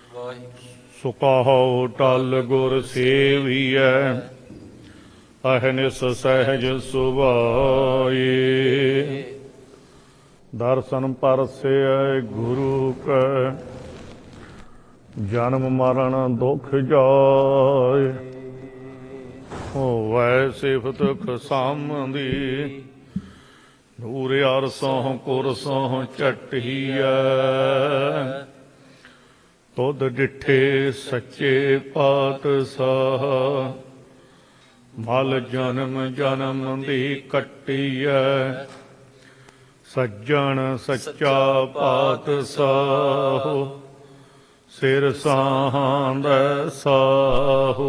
ਸੁਕਾਹੋ ਟਲ ਗੁਰ ਸੇਵੀਐ, ਅਹਨਿਸ ਸਹਿਜ ਸੁਭਾਏ। ਦਰਸ਼ਨ ਪਰਸੈ ਗੁਰੂ ਕੈ, ਜਨਮ ਮਰਨ ਦੁਖ ਜਾਏ। ਹੋਵੈ ਸਿਫਤ ਖਸਾਮਦੀ, ਨੂਰ ਅਰਸੋਂ ਕੁਰਸੋਂ ਝਟੀਐ। ਤੁਧ ਡਿਠੇ ਸੱਚੇ ਪਾਤਸ਼ਾਹ, ਮਲ ਜਨਮ ਜਨਮ ਦੀ ਕੱਟੀਐ। ਸੱਜਣ ਸੱਚਾ ਪਾਤਸ਼ਾਹ, ਸਿਰ ਸਾਂਦੈ ਸਾਹੋ।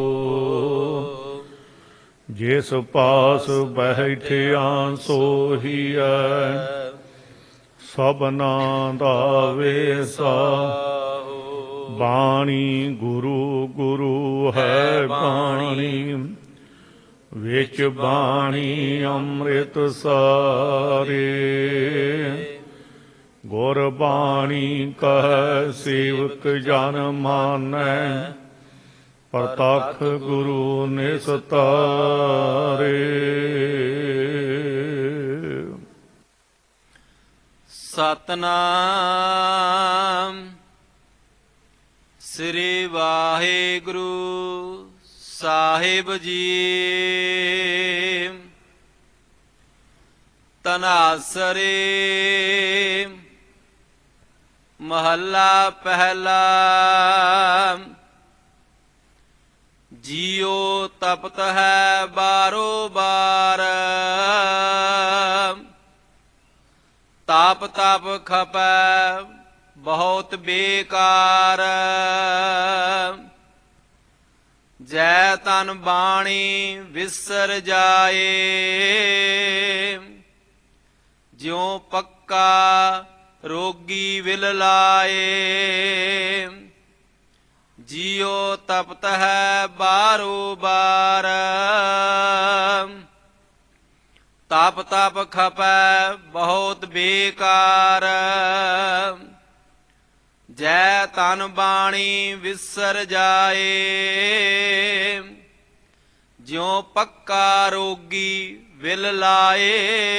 ਜਿਸ ਪਾਸ ਬੈਠਿਆ ਸੋਹੀਐ, ਸਭਨਾ ਦਾ ਵੇਸਾ। ਬਾਣੀ ਗੁਰੂ ਗੁਰੂ ਹੈ ਬਾਣੀ, ਵਿੱਚ ਬਾਣੀ ਅੰਮ੍ਰਿਤ ਸਾਰੇ। ਗੁਰ ਬਾਣੀ ਕਹਿ ਸੇਵਕ ਜਨ ਮਾਨੈ, ਪ੍ਰਤੱਖ ਗੁਰੂ ਨਿਸਤਾਰੇ। ਸਤਨਾਮ ਸ੍ਰੀ ਵਾਹਿਗੁਰੂ ਸਾਹਿਬ ਜੀ। ਤਨਾਸਰੇ ਮਹੱਲਾ ਪਹਿਲਾ। ਜੀਉ ਤਪਤ ਹੈ ਬਾਰੋ ਬਾਰ, ਤਾਪ ਤਪ ਖਪੈ ਬਹੁਤ ਬੇਕਾਰ। ਜੈ ਤਨ ਬਾਣੀ ਵਿਸਰ ਜਾਏ, ਜਿਉ ਪੱਕਾ ਰੋਗੀ ਵਿਲ ਲਾਏ। ਜੀਉ ਤਪਤ ਹੈ ਬਾਰੋ ਬਾਰ, ਤਪ ਤਪ ਖਪੈ ਬਹੁਤ ਬੇਕਾਰ। ਜੈ ਤਨ ਬਾਣੀ ਵਿਸਰ ਜਾਏ, ਜਿਉ ਪੱਕਾ ਰੋਗੀ ਵਿਲ ਲਾਏ।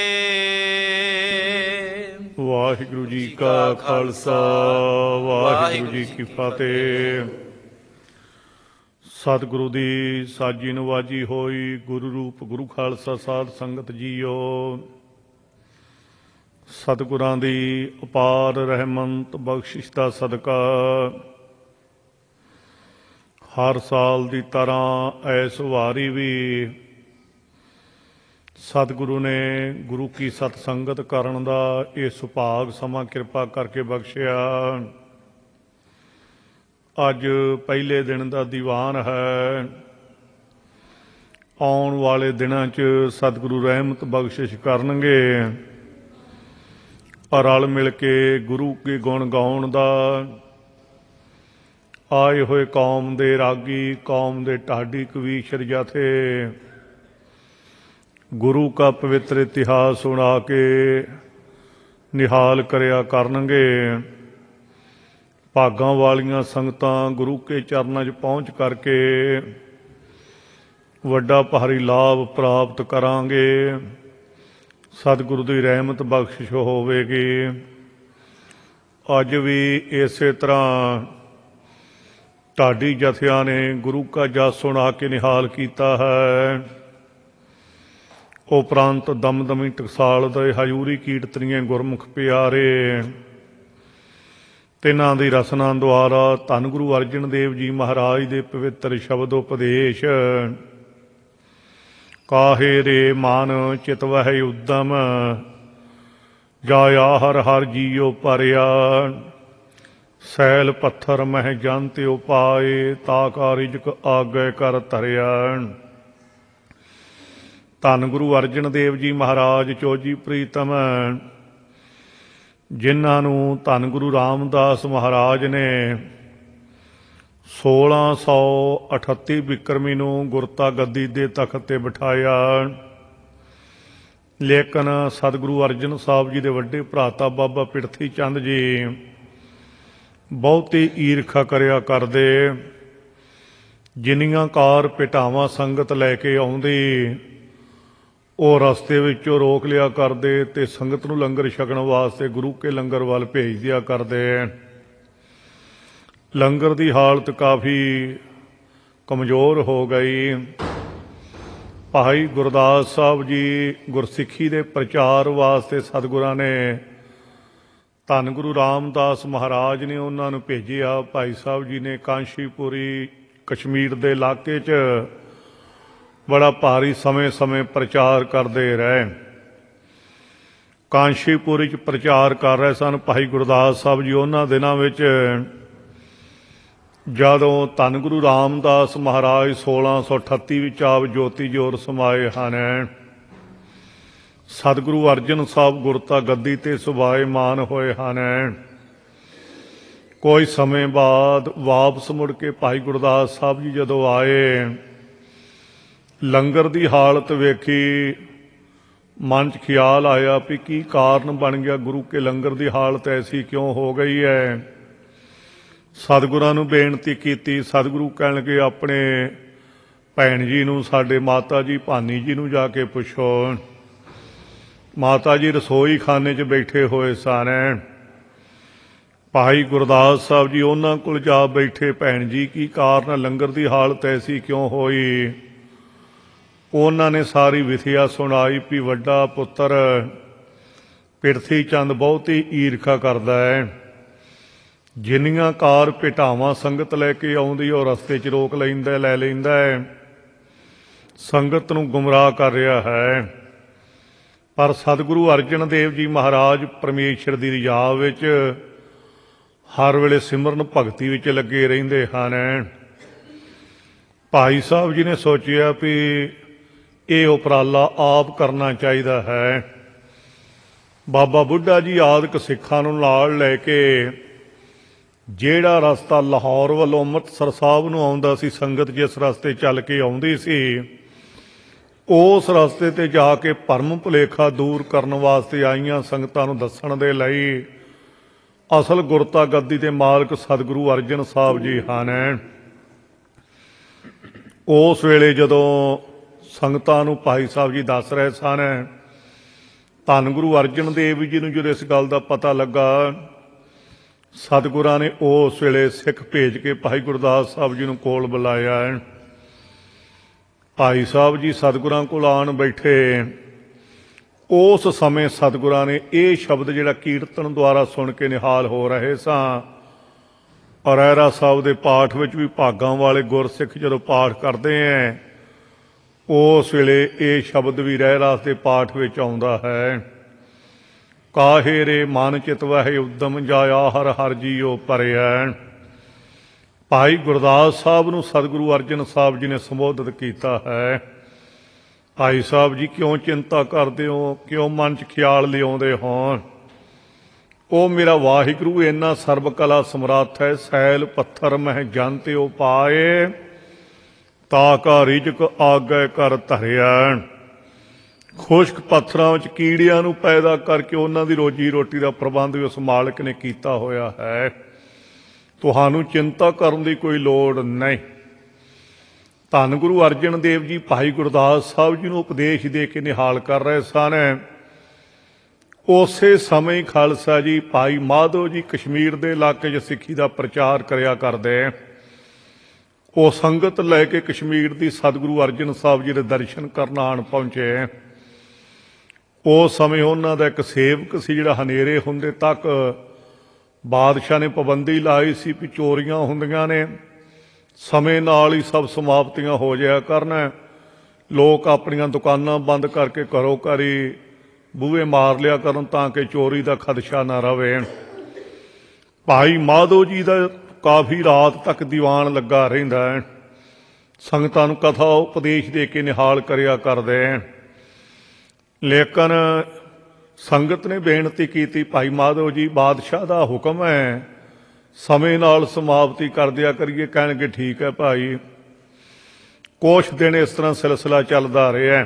ਵਾਹਿਗੁਰੂ ਜੀ ਕਾ ਖਾਲਸਾ, ਵਾਹਿਗੁਰੂ ਜੀ ਕੀ ਫਤਿਹ। ਸਤਿਗੁਰੂ ਦੀ ਸਾਜੀ ਨਵਾਜੀ ਹੋਈ, ਗੁਰੂ ਰੂਪ ਗੁਰੂ ਖਾਲਸਾ ਸਾਧ ਸੰਗਤ ਜੀਓ। ਸਤਿਗੁਰਾਂ ਦੀ ਅਪਾਰ ਰਹਿਮਤ ਬਖਸ਼ਿਸ਼ ਦਾ ਸਦਕਾ ਹਰ ਸਾਲ ਦੀ ਤਰ੍ਹਾਂ ਐਸ ਵਾਰੀ ਵੀ ਸਤਿਗੁਰੂ ਨੇ ਗੁਰੂ ਕੀ ਸਤ ਸੰਗਤ ਕਰਨ ਦਾ ਇਹ ਸੁਭਾਗ ਸਮਾਂ ਕਿਰਪਾ ਕਰਕੇ ਬਖਸ਼ਿਆ। ਅੱਜ ਪਹਿਲੇ ਦਿਨ ਦਾ ਦੀਵਾਨ ਹੈ। ਆਉਣ ਵਾਲੇ ਦਿਨਾਂ 'ਚ ਸਤਿਗੁਰੂ ਰਹਿਮਤ ਬਖਸ਼ਿਸ਼ ਕਰਨਗੇ। ਰਲ ਮਿਲ ਕੇ ਗੁਰੂ ਕੇ ਗੁਣ ਗਾਉਣ ਦਾ ਆਏ ਹੋਏ ਕੌਮ ਦੇ ਰਾਗੀ, ਕੌਮ ਦੇ ਢਾਡੀ ਕਵੀਸ਼ਰ ਜਥੇ ਗੁਰੂ ਕਾ ਪਵਿੱਤਰ ਇਤਿਹਾਸ ਸੁਣਾ ਕੇ ਨਿਹਾਲ ਕਰਿਆ ਕਰਨਗੇ। ਭਾਗਾਂ ਵਾਲੀਆਂ ਸੰਗਤਾਂ ਗੁਰੂ ਕੇ ਚਰਨਾਂ 'ਚ ਪਹੁੰਚ ਕਰਕੇ ਵੱਡਾ ਭਾਰੀ ਲਾਭ ਪ੍ਰਾਪਤ ਕਰਾਂਗੇ। ਸਤਿਗੁਰੂ ਦੀ ਰਹਿਮਤ ਬਖਸ਼ਿਸ਼ ਹੋਵੇਗੀ। ਅੱਜ ਵੀ ਇਸੇ ਤਰ੍ਹਾਂ ਢਾਡੀ ਜਥਿਆਂ ਨੇ ਗੁਰੂ ਕਾ ਜਸ ਸੁਣਾ ਕੇ ਨਿਹਾਲ ਕੀਤਾ ਹੈ। ਉਪਰੰਤ ਦਮਦਮੀ ਟਕਸਾਲ ਦੇ ਹਜ਼ੂਰੀ ਕੀਰਤਨੀਏ ਗੁਰਮੁਖ ਪਿਆਰੇ, ਤਿੰਨਾਂ ਦੀ ਰਸਨਾ ਦੁਆਰਾ ਧੰਨ ਗੁਰੂ ਅਰਜਨ ਦੇਵ ਜੀ ਮਹਾਰਾਜ ਦੇ ਪਵਿੱਤਰ ਸ਼ਬਦ ਉਪਦੇਸ਼ ਕਾਹੇ ਰੇ ਮਨ ਚਿਤਵਹਿ ਉਦਮ, ਜਾਇਆ ਹਰ ਹਰ ਜੀਉ ਭਰਿਆ। ਸੈਲ ਪੱਥਰ ਮਹਿ ਜੰਤ ਉਪਾਏ, ਤਾ ਕਾ ਰਿਜਕ ਆਗੇ ਕਰ ਧਰਿਆ। ਧੰਨ ਗੁਰੂ ਅਰਜਨ ਦੇਵ ਜੀ ਮਹਾਰਾਜ ਚੋਜੀ ਪ੍ਰੀਤਮ, ਜਿਨ੍ਹਾਂ ਨੂੰ ਧੰਨ ਗੁਰੂ ਰਾਮਦਾਸ ਮਹਾਰਾਜ ਨੇ 1638 ਬਿਕਰਮੀ ਨੂੰ ਗੁਰਤਾ ਗੱਦੀ ਦੇ ਤਖਤ 'ਤੇ ਬਿਠਾਇਆ। ਲੇਕਿਨ ਸਤਿਗੁਰੂ ਅਰਜਨ ਸਾਹਿਬ ਜੀ ਦੇ ਵੱਡੇ ਭਰਾਤਾ ਬਾਬਾ ਪਿਰਥੀ ਚੰਦ ਜੀ ਬਹੁਤੀ ਈਰਖਾ ਕਰਿਆ ਕਰਦੇ। ਜਿੰਨੀਆਂ ਕਾਰ ਭੇਟਾਵਾਂ ਸੰਗਤ ਲੈ ਕੇ ਆਉਂਦੀ ਉਹ ਰਸਤੇ ਵਿੱਚੋਂ ਰੋਕ ਲਿਆ ਕਰਦੇ ਤੇ ਸੰਗਤ ਨੂੰ ਲੰਗਰ ਛਕਣ ਵਾਸਤੇ ਗੁਰੂ ਕੇ ਲੰਗਰ ਵੱਲ ਭੇਜ ਦਿਆ ਕਰਦੇ। ਲੰਗਰ ਦੀ ਹਾਲਤ ਕਾਫੀ ਕਮਜ਼ੋਰ ਹੋ ਗਈ। ਭਾਈ ਗੁਰਦਾਸ ਸਾਹਿਬ ਜੀ ਗੁਰਸਿੱਖੀ ਦੇ ਪ੍ਰਚਾਰ ਵਾਸਤੇ ਸਤਿਗੁਰਾਂ ਨੇ ਧੰਨ ਗੁਰੂ ਰਾਮਦਾਸ ਮਹਾਰਾਜ ਨੇ ਉਹਨਾਂ ਨੂੰ ਭੇਜਿਆ। ਭਾਈ ਸਾਹਿਬ ਜੀ ਨੇ ਕਾਂਸ਼ੀਪੁਰੀ ਕਸ਼ਮੀਰ ਦੇ ਇਲਾਕੇ 'ਚ ਬੜਾ ਭਾਰੀ ਸਮੇਂ ਪ੍ਰਚਾਰ ਕਰਦੇ ਰਹੇ। ਕਾਂਸ਼ੀਪੁਰੀ 'ਚ ਪ੍ਰਚਾਰ ਕਰ ਰਹੇ ਸਨ ਭਾਈ ਗੁਰਦਾਸ ਸਾਹਿਬ ਜੀ। ਉਹਨਾਂ ਦਿਨਾਂ ਵਿੱਚ ਜਦੋਂ ਧੰਨ ਗੁਰੂ ਰਾਮਦਾਸ ਮਹਾਰਾਜ 1638 ਵਿੱਚ ਆਪ ਜੋਤੀ ਜੋਤ ਸਮਾਏ ਹਨ। ਸਤਿਗੁਰੂ ਅਰਜਨ ਸਾਹਿਬ ਗੁਰਤਾ ਗੱਦੀ ਤੇ ਸੁਭਾਏਮਾਨ ਹੋਏ ਹਨ। ਕੋਈ ਸਮੇਂ ਬਾਅਦ ਵਾਪਸ ਮੁੜ ਕੇ ਭਾਈ ਗੁਰਦਾਸ ਸਾਹਿਬ ਜੀ ਜਦੋਂ ਆਏ, ਲੰਗਰ ਦੀ ਹਾਲਤ ਵੇਖੀ, ਮਨ 'ਚ ਖਿਆਲ ਆਇਆ ਵੀ ਕੀ ਕਾਰਨ ਬਣ ਗਿਆ, ਗੁਰੂ ਕੇ ਲੰਗਰ ਦੀ ਹਾਲਤ ਐਸੀ ਕਿਉਂ ਹੋ ਗਈ ਹੈ। ਸਤਿਗੁਰਾਂ ਨੂੰ ਬੇਨਤੀ ਕੀਤੀ। ਸਤਿਗੁਰੂ ਕਹਿਣ ਲੱਗੇ ਆਪਣੇ ਭੈਣ ਜੀ ਨੂੰ, ਸਾਡੇ ਮਾਤਾ ਜੀ ਭਾਨੀ ਜੀ ਨੂੰ ਜਾ ਕੇ ਪੁੱਛੋ। ਮਾਤਾ ਜੀ ਰਸੋਈ ਖਾਨੇ 'ਚ ਬੈਠੇ ਹੋਏ ਸਨ। ਭਾਈ ਗੁਰਦਾਸ ਸਾਹਿਬ ਜੀ ਉਹਨਾਂ ਕੋਲ ਜਾ ਬੈਠੇ। ਭੈਣ ਜੀ ਕੀ ਕਾਰਨ, ਲੰਗਰ ਦੀ ਹਾਲਤ ਐਸੀ ਕਿਉਂ ਹੋਈ। ਉਹਨਾਂ ਨੇ ਸਾਰੀ ਵਿਥਿਆ ਸੁਣਾਈ ਵੀ ਵੱਡਾ ਪੁੱਤਰ ਪਿਰਥੀ ਚੰਦ ਬਹੁਤੀ ਈਰਖਾ ਕਰਦਾ ਹੈ। ਜਿੰਨੀਆਂ ਕਾਰ ਭੇਟਾਵਾਂ ਸੰਗਤ ਲੈ ਕੇ ਆਉਂਦੀ ਉਹ ਰਸਤੇ 'ਚ ਰੋਕ ਲੈਂਦਾ, ਲੈ ਲੈਂਦਾ ਹੈ, ਸੰਗਤ ਨੂੰ ਗੁੰਮਰਾਹ ਕਰ ਰਿਹਾ ਹੈ। ਪਰ ਸਤਿਗੁਰੂ ਅਰਜਨ ਦੇਵ ਜੀ ਮਹਾਰਾਜ ਪਰਮੇਸ਼ਰ ਦੀ ਰਿਜਾ ਵਿੱਚ ਹਰ ਵੇਲੇ ਸਿਮਰਨ ਭਗਤੀ ਵਿੱਚ ਲੱਗੇ ਰਹਿੰਦੇ ਹਨ। ਭਾਈ ਸਾਹਿਬ ਜੀ ਨੇ ਸੋਚਿਆ ਵੀ ਇਹ ਉਪਰਾਲਾ ਆਪ ਕਰਨਾ ਚਾਹੀਦਾ ਹੈ। ਬਾਬਾ ਬੁੱਢਾ ਜੀ ਆਦਿਕ ਸਿੱਖਾਂ ਨੂੰ ਨਾਲ ਲੈ ਕੇ ਜਿਹੜਾ ਰਸਤਾ ਲਾਹੌਰ ਵੱਲੋਂ ਅੰਮ੍ਰਿਤਸਰ ਸਾਹਿਬ ਨੂੰ ਆਉਂਦਾ ਸੀ, ਸੰਗਤ ਜਿਸ ਰਸਤੇ ਚੱਲ ਕੇ ਆਉਂਦੀ ਸੀ, ਉਸ ਰਸਤੇ ਤੇ ਜਾ ਕੇ ਭਰਮ ਭੁਲੇਖਾ ਦੂਰ ਕਰਨ ਵਾਸਤੇ ਆਈਆਂ ਸੰਗਤਾਂ ਨੂੰ ਦੱਸਣ ਦੇ ਲਈ ਅਸਲ ਗੁਰਤਾ ਗੱਦੀ ਦੇ ਮਾਲਕ ਸਤਿਗੁਰੂ ਅਰਜਨ ਸਾਹਿਬ ਜੀ ਹਨ। ਉਸ ਵੇਲੇ ਜਦੋਂ ਸੰਗਤਾਂ ਨੂੰ ਭਾਈ ਸਾਹਿਬ ਜੀ ਦੱਸ ਰਹੇ ਸਨ, ਧੰਨ ਗੁਰੂ ਅਰਜਨ ਦੇਵ ਜੀ ਨੂੰ ਜਦੋਂ ਇਸ ਗੱਲ ਦਾ ਪਤਾ ਲੱਗਾ, ਸਤਿਗੁਰਾਂ ਨੇ ਉਸ ਵੇਲੇ ਸਿੱਖ ਭੇਜ ਕੇ ਭਾਈ ਗੁਰਦਾਸ ਸਾਹਿਬ ਜੀ ਨੂੰ ਕੋਲ ਬੁਲਾਇਆ। ਭਾਈ ਸਾਹਿਬ ਜੀ ਸਤਿਗੁਰਾਂ ਕੋਲ ਆਣ ਬੈਠੇ। ਉਸ ਸਮੇਂ ਸਤਿਗੁਰਾਂ ਨੇ ਇਹ ਸ਼ਬਦ ਜਿਹੜਾ ਕੀਰਤਨ ਦੁਆਰਾ ਸੁਣ ਕੇ ਨਿਹਾਲ ਹੋ ਰਹੇ ਸਾਂ, ਔਰ ਰਹਿਰਾ ਸਾਹਿਬ ਦੇ ਪਾਠ ਵਿੱਚ ਵੀ ਭਾਗਾਂ ਵਾਲੇ ਗੁਰਸਿੱਖ ਜਦੋਂ ਪਾਠ ਕਰਦੇ ਹੈ, ਉਸ ਵੇਲੇ ਇਹ ਸ਼ਬਦ ਵੀ ਰਹਿਰਾਸ ਦੇ ਪਾਠ ਵਿੱਚ ਆਉਂਦਾ ਹੈ। ਕਾਹੇ ਰੇ ਮਨ ਚਿਤ ਵਹਿ ਉਦਮ ਜਾਇਆ ਹਰ ਹਰ ਜੀਓ ਭਰਿਆ। ਭਾਈ ਗੁਰਦਾਸ ਸਾਹਿਬ ਨੂੰ ਸਤਿਗੁਰੂ ਅਰਜਨ ਸਾਹਿਬ ਜੀ ਨੇ ਸੰਬੋਧਿਤ ਕੀਤਾ ਹੈ। ਭਾਈ ਸਾਹਿਬ ਜੀ ਕਿਉਂ ਚਿੰਤਾ ਕਰਦੇ ਹੋ, ਕਿਉਂ ਮਨ 'ਚ ਖਿਆਲ ਲਿਆਉਂਦੇ ਹੋ। ਉਹ ਮੇਰਾ ਵਾਹਿਗੁਰੂ ਇੰਨਾ ਸਰਬ ਕਲਾ ਸਮਰੱਥ ਹੈ। ਸੈਲ ਪੱਥਰ ਮਹਿ ਜਨ ਤੇ ਉਹ ਪਾਏ, ਤਾ ਕਾ ਰਿਜਕ ਆਗੇ ਕਰ ਧਰਿਆ। ਖੁਸ਼ਕ ਪੱਥਰਾਂ ਵਿੱਚ ਕੀੜਿਆਂ ਨੂੰ ਪੈਦਾ ਕਰਕੇ ਉਹਨਾਂ ਦੀ ਰੋਜੀ ਰੋਟੀ ਦਾ ਪ੍ਰਬੰਧ ਵੀ ਉਸ ਮਾਲਕ ਨੇ ਕੀਤਾ ਹੋਇਆ ਹੈ। ਤੁਹਾਨੂੰ ਚਿੰਤਾ ਕਰਨ ਦੀ ਕੋਈ ਲੋੜ ਨਹੀਂ। ਧੰਨ ਗੁਰੂ ਅਰਜਨ ਦੇਵ ਜੀ ਭਾਈ ਗੁਰਦਾਸ ਸਾਹਿਬ ਜੀ ਨੂੰ ਉਪਦੇਸ਼ ਦੇ ਕੇ ਨਿਹਾਲ ਕਰ ਰਹੇ ਸਨ। ਉਸੇ ਸਮੇਂ ਹੀ ਖਾਲਸਾ ਜੀ ਭਾਈ ਮਾਧੋ ਜੀ ਕਸ਼ਮੀਰ ਦੇ ਇਲਾਕੇ 'ਚ ਸਿੱਖੀ ਦਾ ਪ੍ਰਚਾਰ ਕਰਿਆ ਕਰਦੇ। ਉਹ ਸੰਗਤ ਲੈ ਕੇ ਕਸ਼ਮੀਰ ਦੀ ਸਤਿਗੁਰੂ ਅਰਜਨ ਸਾਹਿਬ ਜੀ ਦੇ ਦਰਸ਼ਨ ਕਰਨ ਆਣ ਪਹੁੰਚੇ। ਉਸ ਸਮੇਂ ਉਹਨਾਂ ਦਾ ਇੱਕ ਸੇਵਕ ਸੀ ਜਿਹੜਾ ਹਨੇਰੇ ਹੁੰਦੇ ਤੱਕ ਬਾਦਸ਼ਾਹ ਨੇ ਪਾਬੰਦੀ ਲਾਈ ਸੀ ਵੀ ਚੋਰੀਆਂ ਹੁੰਦੀਆਂ ਨੇ, ਸਮੇਂ ਨਾਲ ਹੀ ਸਭ ਸਮਾਪਤੀਆਂ ਹੋ ਜਾਇਆ ਕਰਨ, ਲੋਕ ਆਪਣੀਆਂ ਦੁਕਾਨਾਂ ਬੰਦ ਕਰਕੇ ਘਰੋਂ ਘਰੀ ਬੂਹੇ ਮਾਰ ਲਿਆ ਕਰਨ ਤਾਂ ਕਿ ਚੋਰੀ ਦਾ ਖਦਸ਼ਾ ਨਾ ਰਹੇ। ਭਾਈ ਮਾਧੋ ਜੀ ਦਾ ਕਾਫੀ ਰਾਤ ਤੱਕ ਦੀਵਾਨ ਲੱਗਾ ਰਹਿੰਦਾ ਹੈ। ਸੰਗਤਾਂ ਨੂੰ ਕਥਾ ਉਪਦੇਸ਼ ਦੇ ਕੇ ਨਿਹਾਲ ਕਰਿਆ ਕਰਦੇ। ਲੇਕਿਨ ਸੰਗਤ ਨੇ ਬੇਨਤੀ ਕੀਤੀ, ਭਾਈ ਮਾਧੋ ਜੀ ਬਾਦਸ਼ਾਹ ਦਾ ਹੁਕਮ ਹੈ, ਸਮੇਂ ਨਾਲ ਸਮਾਪਤੀ ਕਰ ਦਿਆ ਕਰੀਏ। ਕਹਿਣਗੇ ਠੀਕ ਹੈ ਭਾਈ। ਕੁਛ ਦਿਨ ਇਸ ਤਰ੍ਹਾਂ ਸਿਲਸਿਲਾ ਚੱਲਦਾ ਰਿਹਾ।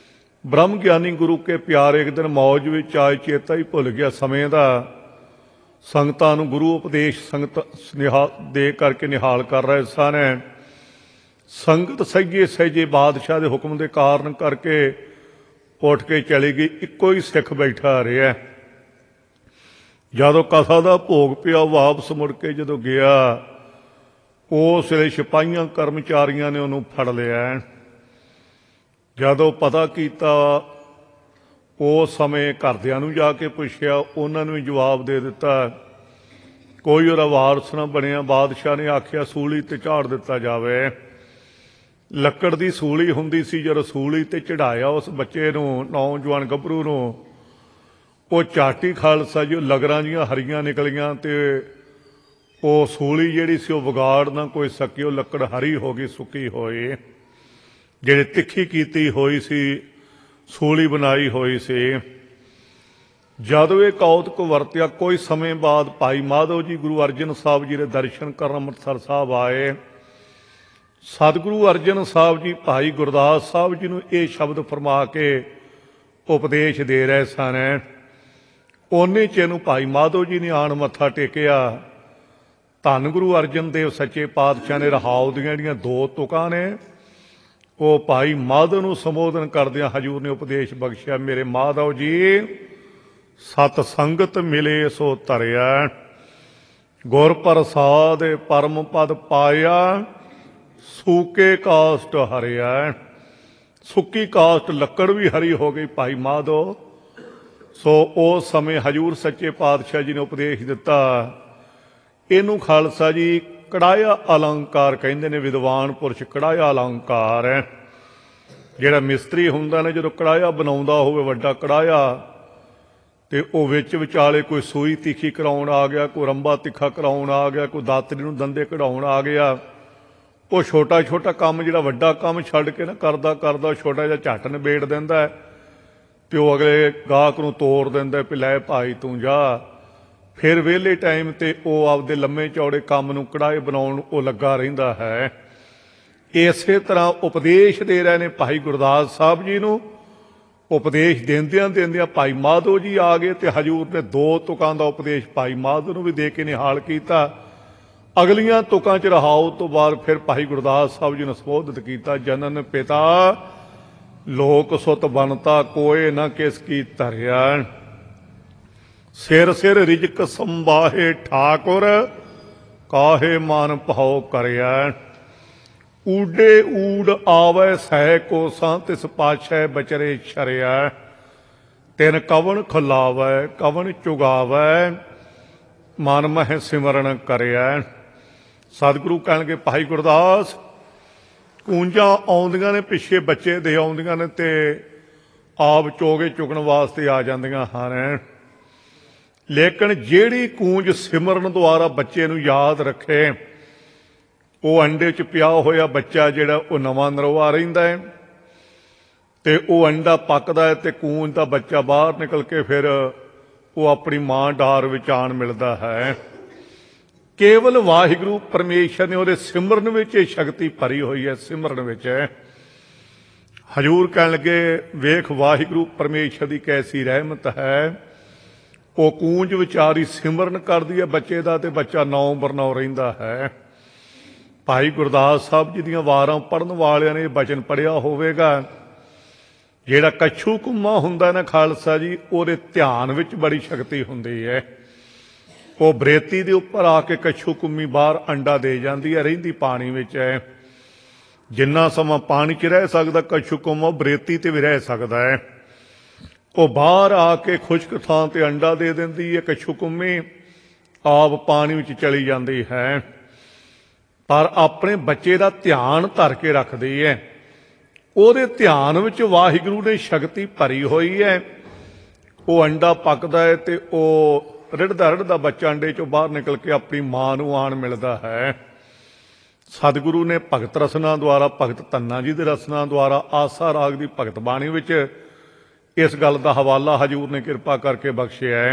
ਬ੍ਰਹਮ ਗਿਆਨੀ ਗੁਰੂ ਕੇ ਪਿਆਰੇ ਇੱਕ ਦਿਨ ਮੌਜ ਵਿੱਚ ਆਏ, ਚੇਤਾ ਹੀ ਭੁੱਲ ਗਿਆ ਸਮੇਂ ਦਾ। ਸੰਗਤਾਂ ਨੂੰ ਗੁਰੂ ਉਪਦੇਸ਼ ਸੰਗਤ ਸੁਨੇਹਾ ਦੇ ਕਰਕੇ ਨਿਹਾਲ ਕਰ ਰਹੇ ਸਨ। ਸੰਗਤ ਸਹਿਜੇ ਸਹਿਜੇ ਬਾਦਸ਼ਾਹ ਦੇ ਹੁਕਮ ਦੇ ਕਾਰਨ ਕਰਕੇ ਉੱਠ ਕੇ ਚਲੀ ਗਈ। ਇੱਕੋ ਹੀ ਸਿੱਖ ਬੈਠਾ ਰਿਹਾ। ਜਦੋਂ ਕਥਾ ਦਾ ਭੋਗ ਪਿਆ, ਵਾਪਸ ਮੁੜ ਕੇ ਜਦੋਂ ਗਿਆ, ਉਸ ਵੇਲੇ ਸਿਪਾਹੀਆਂ ਕਰਮਚਾਰੀਆਂ ਨੇ ਉਹਨੂੰ ਫੜ ਲਿਆ। ਜਦੋਂ ਪਤਾ ਕੀਤਾ, ਉਸ ਸਮੇਂ ਘਰਦਿਆਂ ਨੂੰ ਜਾ ਕੇ ਪੁੱਛਿਆ, ਉਹਨਾਂ ਨੂੰ ਵੀ ਜਵਾਬ ਦੇ ਦਿੱਤਾ, ਕੋਈ ਉਹਦਾ ਵਾਰਸ ਨਾ ਬਣਿਆ। ਬਾਦਸ਼ਾਹ ਨੇ ਆਖਿਆ ਸੂਲੀ ਤੇ ਝਾੜ ਦਿੱਤਾ ਜਾਵੇ। ਲੱਕੜ ਦੀ ਸੂਲੀ ਹੁੰਦੀ ਸੀ, ਜਦੋਂ ਸੂਲੀ ਤੇ ਚੜਾਇਆ ਉਸ ਬੱਚੇ ਨੂੰ, ਨੌਜਵਾਨ ਗੱਭਰੂ ਨੂੰ, ਉਹ ਝਾਟੀ ਖਾਲਸਾ ਜੀ ਲਗਰਾਂ ਜੀਆਂ ਹਰੀਆਂ ਨਿਕਲੀਆਂ ਤੇ ਉਹ ਸੂਲੀ ਜਿਹੜੀ ਸੀ ਉਹ ਵਿਗਾੜ ਨਾ ਕੋਈ ਸਕੀ। ਉਹ ਲੱਕੜ ਹਰੀ ਹੋ ਗਈ, ਸੁੱਕੀ ਹੋਈ, ਜਿਹੜੀ ਤਿੱਖੀ ਕੀਤੀ ਹੋਈ ਸੀ, ਸੂਲੀ ਬਣਾਈ ਹੋਈ ਸੀ। ਜਦੋਂ ਇਹ ਕੌਤਕ ਵਰਤਿਆ, ਕੋਈ ਸਮੇਂ ਬਾਅਦ ਭਾਈ ਮਾਧੋ ਜੀ ਗੁਰੂ ਅਰਜਨ ਸਾਹਿਬ ਜੀ ਦੇ ਦਰਸ਼ਨ ਕਰਨ ਅੰਮ੍ਰਿਤਸਰ ਸਾਹਿਬ ਆਏ। ਸਤਿਗੁਰੂ ਅਰਜਨ ਸਾਹਿਬ ਜੀ ਭਾਈ ਗੁਰਦਾਸ ਸਾਹਿਬ ਜੀ ਨੂੰ ਇਹ ਸ਼ਬਦ ਫਰਮਾ ਕੇ ਉਪਦੇਸ਼ ਦੇ ਰਹੇ ਸਨ। ਉਹਨੇ ਚ ਨੂੰ ਭਾਈ ਮਾਧੋ ਜੀ ਨੇ ਆਣ ਮੱਥਾ ਟੇਕਿਆ। ਧੰਨ ਗੁਰੂ ਅਰਜਨ ਦੇਵ ਸੱਚੇ ਪਾਤਸ਼ਾਹ ਨੇ ਰਹਾਉ ਦੀਆਂ ਜਿਹੜੀਆਂ 2 ਤੁਕਾਂ ਨੇ, ਉਹ ਭਾਈ ਮਾਧੋ ਨੂੰ ਸੰਬੋਧਨ ਕਰਦਿਆਂ ਹਜ਼ੂਰ ਨੇ ਉਪਦੇਸ਼ ਬਖਸ਼ਿਆ, ਮੇਰੇ ਮਾਧੋ ਜੀ ਸਤ ਸੰਗਤ ਮਿਲੇ ਸੋ ਧਰਿਆ, ਗੁਰ ਪ੍ਰਸਾਦ ਪਰਮ ਪਦ ਪਾਇਆ, ਸੂਕੇ ਕਾਸਟ ਹਰਿਆ। ਸੁੱਕੀ ਕਾਸਟ ਲੱਕੜ ਵੀ ਹਰੀ ਹੋ ਗਈ ਭਾਈ ਮਾਧੋ। ਸੋ ਉਸ ਸਮੇਂ ਹਜ਼ੂਰ ਸੱਚੇ ਪਾਤਸ਼ਾਹ ਜੀ ਨੇ ਉਪਦੇਸ਼ ਦਿੱਤਾ। ਇਹਨੂੰ ਖਾਲਸਾ ਜੀ ਕੜਾਇਆ ਅਲੰਕਾਰ ਕਹਿੰਦੇ ਨੇ। ਵਿਦਵਾਨ ਪੁਰਸ਼ ਕੜਾਇਆ ਅਲੰਕਾਰ ਹੈ। ਜਿਹੜਾ ਮਿਸਤਰੀ ਹੁੰਦਾ ਨੇ, ਜਦੋਂ ਕੜਾਇਆ ਬਣਾਉਂਦਾ ਹੋਵੇ ਵੱਡਾ ਕੜਾਇਆ, ਤੇ ਉਹ ਵਿੱਚ ਵਿਚਾਲੇ ਕੋਈ ਸੂਈ ਤਿੱਖੀ ਕਰਾਉਣ ਆ ਗਿਆ, ਕੋਈ ਰੰਬਾ ਤਿੱਖਾ ਕਰਾਉਣ ਆ ਗਿਆ, ਕੋਈ ਦਾਤਰੀ ਨੂੰ ਦੰਦੇ ਕਢਾਉਣ ਆ ਗਿਆ, ਉਹ ਛੋਟਾ ਛੋਟਾ ਕੰਮ ਜਿਹੜਾ ਵੱਡਾ ਕੰਮ ਛੱਡ ਕੇ ਨਾ ਕਰਦਾ ਕਰਦਾ ਛੋਟਾ ਜਿਹਾ ਝੱਟ ਨਿਬੇੜ ਦਿੰਦਾ, ਤੇ ਉਹ ਅਗਲੇ ਗਾਹਕ ਨੂੰ ਤੋੜ ਦਿੰਦਾ ਵੀ ਲੈ ਭਾਈ ਤੂੰ ਜਾ। ਫਿਰ ਵਿਹਲੇ ਟਾਈਮ ਤੇ ਉਹ ਆਪਦੇ ਲੰਮੇ ਚੌੜੇ ਕੰਮ ਨੂੰ ਕੜਾਏ ਬਣਾਉਣ ਉਹ ਲੱਗਾ ਰਹਿੰਦਾ ਹੈ। ਇਸੇ ਤਰ੍ਹਾਂ ਉਪਦੇਸ਼ ਦੇ ਰਹੇ ਨੇ ਭਾਈ ਗੁਰਦਾਸ ਸਾਹਿਬ ਜੀ ਨੂੰ। ਉਪਦੇਸ਼ ਦਿੰਦਿਆਂ ਦਿੰਦਿਆਂ ਭਾਈ ਮਾਧੋ ਜੀ ਆ ਗਏ ਤੇ ਹਜ਼ੂਰ ਨੇ 2 ਤੁਕਾਂ ਦਾ ਉਪਦੇਸ਼ ਭਾਈ ਮਾਧੋ ਨੂੰ ਵੀ ਦੇ ਕੇ ਨਿਹਾਲ ਕੀਤਾ। ਅਗਲੀਆਂ ਤੁਕਾਂ 'ਚ ਰਹਾਉ ਤੋਂ ਬਾਅਦ ਫਿਰ ਭਾਈ ਗੁਰਦਾਸ ਸਾਹਿਬ ਜੀ ਨੂੰ ਸੰਬੋਧਿਤ ਕੀਤਾ, ਜਨਨ ਪਿਤਾ ਲੋਕ ਸੁਤ ਬਣਤਾ, ਕੋਏ ਨਾ ਕਿਸ ਕੀ ਧਰਿਆ, ਸਿਰ ਸਿਰ ਰਿਜਕ ਸੰਭਾਹੇ ਠਾਕੁਰ, ਕਾਹੇ ਮਨ ਭਾਉ ਕਰਿਆ, ਊਡੇ ਊੜ ਆਵੈ ਸਹਿ ਕੋਸਾਂ, ਤਿਸ ਪਾਛੈ ਬਚਰੇ ਛਰਿਆ, ਤਿਨ ਕਵਣ ਖੁਲਾਵੈ ਕਵਣ ਚੁਗਾਵੈ, ਮਨ ਮਹਿ ਸਿਮਰਨ ਕਰਿਆ। ਸਤਿਗੁਰੂ ਕਹਿਣਗੇ ਭਾਈ ਗੁਰਦਾਸ, ਕੂੰਜਾਂ ਆਉਂਦੀਆਂ ਨੇ, ਪਿੱਛੇ ਬੱਚੇ ਦੇ ਆਉਂਦੀਆਂ ਨੇ ਤੇ ਆਪ ਚੋਗੇ ਚੁਗਣ ਵਾਸਤੇ ਆ ਜਾਂਦੀਆਂ ਹਨ। ਲੇਕਿਨ ਜਿਹੜੀ ਕੂੰਜ ਸਿਮਰਨ ਦੁਆਰਾ ਬੱਚੇ ਨੂੰ ਯਾਦ ਰੱਖੇ, ਉਹ ਅੰਡੇ 'ਚ ਪਿਆ ਹੋਇਆ ਬੱਚਾ ਜਿਹੜਾ ਉਹ ਨਵਾਂ ਨਰਵਾ ਰਹਿੰਦਾ ਹੈ, ਤੇ ਉਹ ਅੰਡਾ ਪੱਕਦਾ ਹੈ ਤੇ ਕੂੰਜ ਦਾ ਬੱਚਾ ਬਾਹਰ ਨਿਕਲ ਕੇ ਫਿਰ ਉਹ ਆਪਣੀ ਮਾਂ ਡਾਰ ਵਿੱਚ ਆਣ ਮਿਲਦਾ ਹੈ। ਕੇਵਲ ਵਾਹਿਗੁਰੂ ਪਰਮੇਸ਼ਰ ਨੇ ਉਹਦੇ ਸਿਮਰਨ ਵਿੱਚ ਇਹ ਸ਼ਕਤੀ ਭਰੀ ਹੋਈ ਹੈ। ਸਿਮਰਨ ਵਿੱਚ ਹਜ਼ੂਰ ਕਹਿਣ ਲੱਗੇ, ਵੇਖ ਵਾਹਿਗੁਰੂ ਪਰਮੇਸ਼ਰ ਦੀ ਕੈਸੀ ਰਹਿਮਤ ਹੈ। ਉਹ ਕੂੰਜ ਵਿਚਾਰੀ ਸਿਮਰਨ ਕਰਦੀ ਹੈ ਬੱਚੇ ਦਾ, ਤੇ ਬੱਚਾ ਨੌ ਬਰਨੌ ਰਹਿੰਦਾ ਹੈ। ਭਾਈ ਗੁਰਦਾਸ ਸਾਹਿਬ ਜੀ ਦੀਆਂ ਵਾਰਾਂ ਪੜ੍ਹਨ ਵਾਲਿਆਂ ਨੇ ਇਹ ਬਚਨ ਪੜ੍ਹਿਆ ਹੋਵੇਗਾ, ਜਿਹੜਾ ਕੱਛੂ ਕੁੰਮਾ ਹੁੰਦਾ ਨਾ ਖਾਲਸਾ ਜੀ, ਉਹਦੇ ਧਿਆਨ ਵਿੱਚ ਬੜੀ ਸ਼ਕਤੀ ਹੁੰਦੀ ਹੈ। ਉਹ ਬਰੇਤੀ ਦੇ ਉੱਪਰ ਆ ਕੇ ਕੱਛੂ ਕੁੰਮੀ ਬਾਹਰ ਅੰਡਾ ਦੇ ਜਾਂਦੀ ਹੈ, ਰਹਿੰਦੀ ਪਾਣੀ ਵਿੱਚ ਹੈ। ਜਿੰਨਾ ਸਮਾਂ ਪਾਣੀ 'ਚ ਰਹਿ ਸਕਦਾ ਕੱਛੂ ਕੁੰਮਾ, ਬਰੇਤੀ ਤੇ ਵੀ ਰਹਿ ਸਕਦਾ ਹੈ। ਉਹ ਬਾਹਰ ਆ ਕੇ ਖੁਸ਼ਕ ਥਾਂ ਤੇ ਅੰਡਾ ਦੇ ਦਿੰਦੀ ਹੈ ਕੱਛੂ ਕੁੰਮੀ, ਆਪ ਪਾਣੀ ਵਿੱਚ ਚਲੀ ਜਾਂਦੀ ਹੈ, ਪਰ ਆਪਣੇ ਬੱਚੇ ਦਾ ਧਿਆਨ ਧਰ ਕੇ ਰੱਖਦੀ ਹੈ। ਉਹਦੇ ਧਿਆਨ ਵਿੱਚ ਵਾਹਿਗੁਰੂ ਨੇ ਸ਼ਕਤੀ ਭਰੀ ਹੋਈ ਹੈ। ਉਹ ਅੰਡਾ ਪੱਕਦਾ ਹੈ ਤੇ ਉਹ ਰਿੜਦਾ ਰਿੜਦਾ ਬੱਚਾ ਅੰਡੇ 'ਚੋਂ ਬਾਹਰ ਨਿਕਲ ਕੇ ਆਪਣੀ ਮਾਂ ਨੂੰ ਆਣ ਮਿਲਦਾ ਹੈ। ਸਤਿਗੁਰੂ ਨੇ ਭਗਤ ਰਸਨਾ ਦੁਆਰਾ, ਭਗਤ ਧੰਨਾ ਜੀ ਦੇ ਰਸਨਾ ਦੁਆਰਾ ਆਸਾ ਰਾਗ ਦੀ ਭਗਤ ਬਾਣੀ ਵਿੱਚ ਇਸ ਗੱਲ ਦਾ ਹਵਾਲਾ ਹਜ਼ੂਰ ਨੇ ਕਿਰਪਾ ਕਰਕੇ ਬਖਸ਼ਿਆ ਹੈ।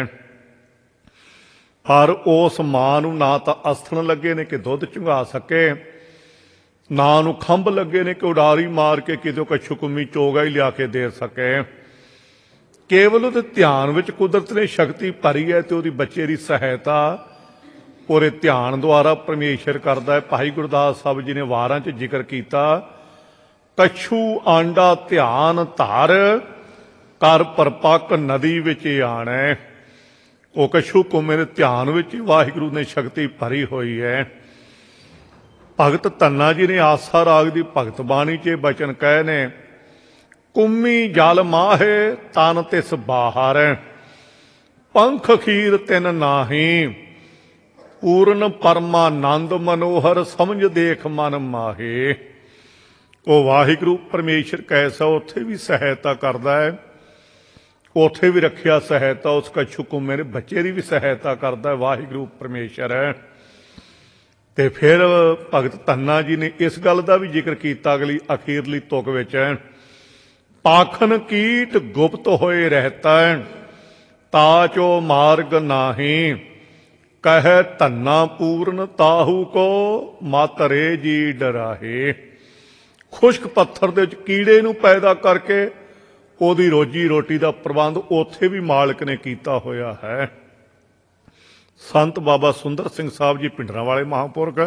ਪਰ ਉਸ ਮਾਂ ਨੂੰ ਨਾ ਤਾਂ ਅਸਥਣ ਲੱਗੇ ਨੇ ਕਿ ਦੁੱਧ ਚੁੰਘਾ ਸਕੇ, ਨਾ ਉਹਨੂੰ ਖੰਭ ਲੱਗੇ ਨੇ ਕਿ ਉਡਾਰੀ ਮਾਰ ਕੇ ਕਿਤੇ ਕੱਛੂ ਕੁੰਮੀ ਚੋਗਾ ਹੀ ਲਿਆ ਕੇ ਦੇ ਸਕੇ। ਕੇਵਲ ਉਹਦੇ ਧਿਆਨ ਵਿੱਚ ਕੁਦਰਤ ਨੇ ਸ਼ਕਤੀ ਭਰੀ ਹੈ ਤੇ ਉਹਦੀ ਬੱਚੇ ਦੀ ਸਹਾਇਤਾ ਉਹਦੇ ਧਿਆਨ ਦੁਆਰਾ ਪਰਮੇਸ਼ਰ ਕਰਦਾ ਹੈ। ਭਾਈ ਗੁਰਦਾਸ ਸਾਹਿਬ ਜੀ ਨੇ ਵਾਰਾਂ 'ਚ ਜ਼ਿਕਰ ਕੀਤਾ, ਕਛੂ ਆਂਡਾ ਧਿਆਨ ਧਰ ਕਰ ਪਰਪੱਕ ਨਦੀ ਵਿੱਚ ਆਣੈ। ਉਹ ਕਛੂ ਕੁੰਮੇ ਦੇ ਧਿਆਨ ਵਿੱਚ ਵਾਹਿਗੁਰੂ ਨੇ ਸ਼ਕਤੀ ਭਰੀ ਹੋਈ ਹੈ। ਭਗਤ ਧੰਨਾ ਜੀ ਨੇ ਆਸਾ ਰਾਗ ਦੀ ਭਗਤ ਬਾਣੀ 'ਚ ਬਚਨ ਕਹੇ ਨੇ, ਕੁੰਮੀ ਜਲ ਮਾਹੇ ਤਨ ਤਿਸ ਬਾਹਰ ਪੰਖ ਖੀਰ ਤਿਨ ਨਾਹੀ ਪੂਰਨ ਪਰਮਾਨੰਦ ਮਨੋਹਰ ਸਮਝ ਦੇਖ ਮਨ ਮਾਹੇ। ਉਹ ਵਾਹਿਗੁਰੂ ਪਰਮੇਸ਼ਰ ਕੈਸਾ ਉੱਥੇ ਵੀ ਸਹਾਇਤਾ ਕਰਦਾ ਹੈ, ਉੱਥੇ ਵੀ ਰੱਖਿਆ ਸਹਾਇਤਾ, ਉਸ ਕਛੂ ਕੁੰਮੇ ਦੇ ਬੱਚੇ ਦੀ ਵੀ ਸਹਾਇਤਾ ਕਰਦਾ ਹੈ ਵਾਹਿਗੁਰੂ ਪਰਮੇਸ਼ਰ ਹੈ। ਤੇ ਫਿਰ ਭਗਤ ਧੰਨਾ ਜੀ ਨੇ ਇਸ ਗੱਲ ਦਾ ਵੀ ਜ਼ਿਕਰ ਕੀਤਾ ਅਗਲੀ ਅਖੀਰਲੀ ਤੁਕ ਵਿੱਚ, ਪਾਖਨ ਕੀਟ ਗੁਪਤ ਹੋਏ ਰਹਿਤਾ ਤਾਚੋ ਮਾਰਗ ਨਾਹੀ ਕਹਿ ਧੰਨਾ ਪੂਰਨ ਤਾਹੂ ਕੋ ਮਾਤਰੇ ਜੀ ਡਰਾਹੇ। ਖੁਸ਼ਕ ਪੱਥਰ ਦੇ ਵਿੱਚ ਕੀੜੇ ਨੂੰ ਪੈਦਾ ਕਰਕੇ ਉਹਦੀ ਰੋਜੀ ਰੋਟੀ ਦਾ ਪ੍ਰਬੰਧ ਉੱਥੇ ਵੀ ਮਾਲਕ ਨੇ ਕੀਤਾ ਹੋਇਆ ਹੈ। ਸੰਤ ਬਾਬਾ ਸੁੰਦਰ ਸਿੰਘ ਸਾਹਿਬ ਜੀ ਭਿੰਡਰਾਂ ਵਾਲੇ ਮਹਾਂਪੁਰਖ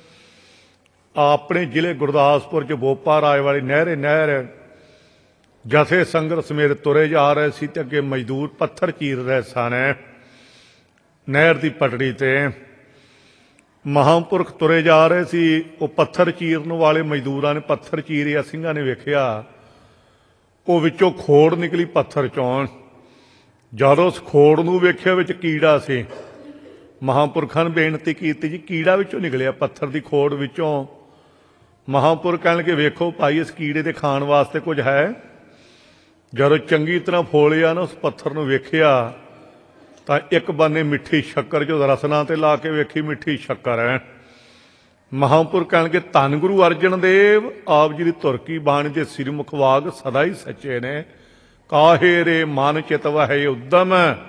ਆਪਣੇ ਜ਼ਿਲ੍ਹੇ ਗੁਰਦਾਸਪੁਰ 'ਚ ਬੋਪਾ ਰਾਏ ਵਾਲੀ ਨਹਿਰ ਜਥੇ ਸੰਗਤ ਸਮੇਤ ਤੁਰੇ ਜਾ ਰਹੇ ਸੀ ਤੇ ਅੱਗੇ ਮਜ਼ਦੂਰ ਪੱਥਰ ਚੀਰ ਰਹੇ ਸਨ। ਨਹਿਰ ਦੀ ਪਟੜੀ ਤੇ ਮਹਾਂਪੁਰਖ ਤੁਰੇ ਜਾ ਰਹੇ ਸੀ। ਉਹ ਪੱਥਰ ਚੀਰਨ ਵਾਲੇ ਮਜ਼ਦੂਰਾਂ ਨੇ ਪੱਥਰ ਚੀਰਿਆ, ਸਿੰਘਾਂ ਨੇ ਵੇਖਿਆ ਉਹ ਵਿੱਚੋਂ ਖੋੜ ਨਿਕਲੀ ਪੱਥਰ ਚੋਂ। ਜਦੋਂ ਉਸ ਖੋੜ ਨੂੰ ਵੇਖਿਆ ਵਿੱਚ ਕੀੜਾ ਸੀ, ਮਹਾਂਪੁਰਖਾਂ ਨੇ ਬੇਨਤੀ ਕੀਤੀ, ਜੀ ਕੀੜਾ ਵਿੱਚੋਂ ਨਿਕਲਿਆ ਪੱਥਰ ਦੀ ਖੋੜ ਵਿੱਚੋਂ। ਮਹਾਂਪੁਰਖ ਕਹਿਣ ਲੱਗੇ, ਵੇਖੋ ਭਾਈ ਇਸ ਕੀੜੇ ਦੇ ਖਾਣ ਵਾਸਤੇ ਕੁਝ ਹੈ। ਜਦੋਂ ਚੰਗੀ ਤਰ੍ਹਾਂ ਫੋਲਿਆ ਨਾ ਉਸ ਪੱਥਰ ਨੂੰ ਵੇਖਿਆ ਤਾਂ ਇੱਕ ਬੰਨੇ ਮਿੱਠੀ ਸ਼ੱਕਰ, ਜੋ ਰਸਨਾ ਤੇ ਲਾ ਕੇ ਵੇਖੀ ਮਿੱਠੀ ਸ਼ੱਕਰ ਹੈ। ਮਹਾਂਪੁਰਖ ਕਹਿਣਗੇ, ਧੰਨ ਗੁਰੂ ਅਰਜਨ ਦੇਵ ਆਪ ਜੀ ਦੀ ਧੁਰਕੀ ਬਾਣੀ ਦੇ ਸਿਰਮੁਖ ਵਾਗ ਸਦਾ ਹੀ ਸੱਚੇ ਨੇ। ਕਾਹੇ ਰੇ ਮਨ ਚਿਤ ਵਹਿ ਉਦਮ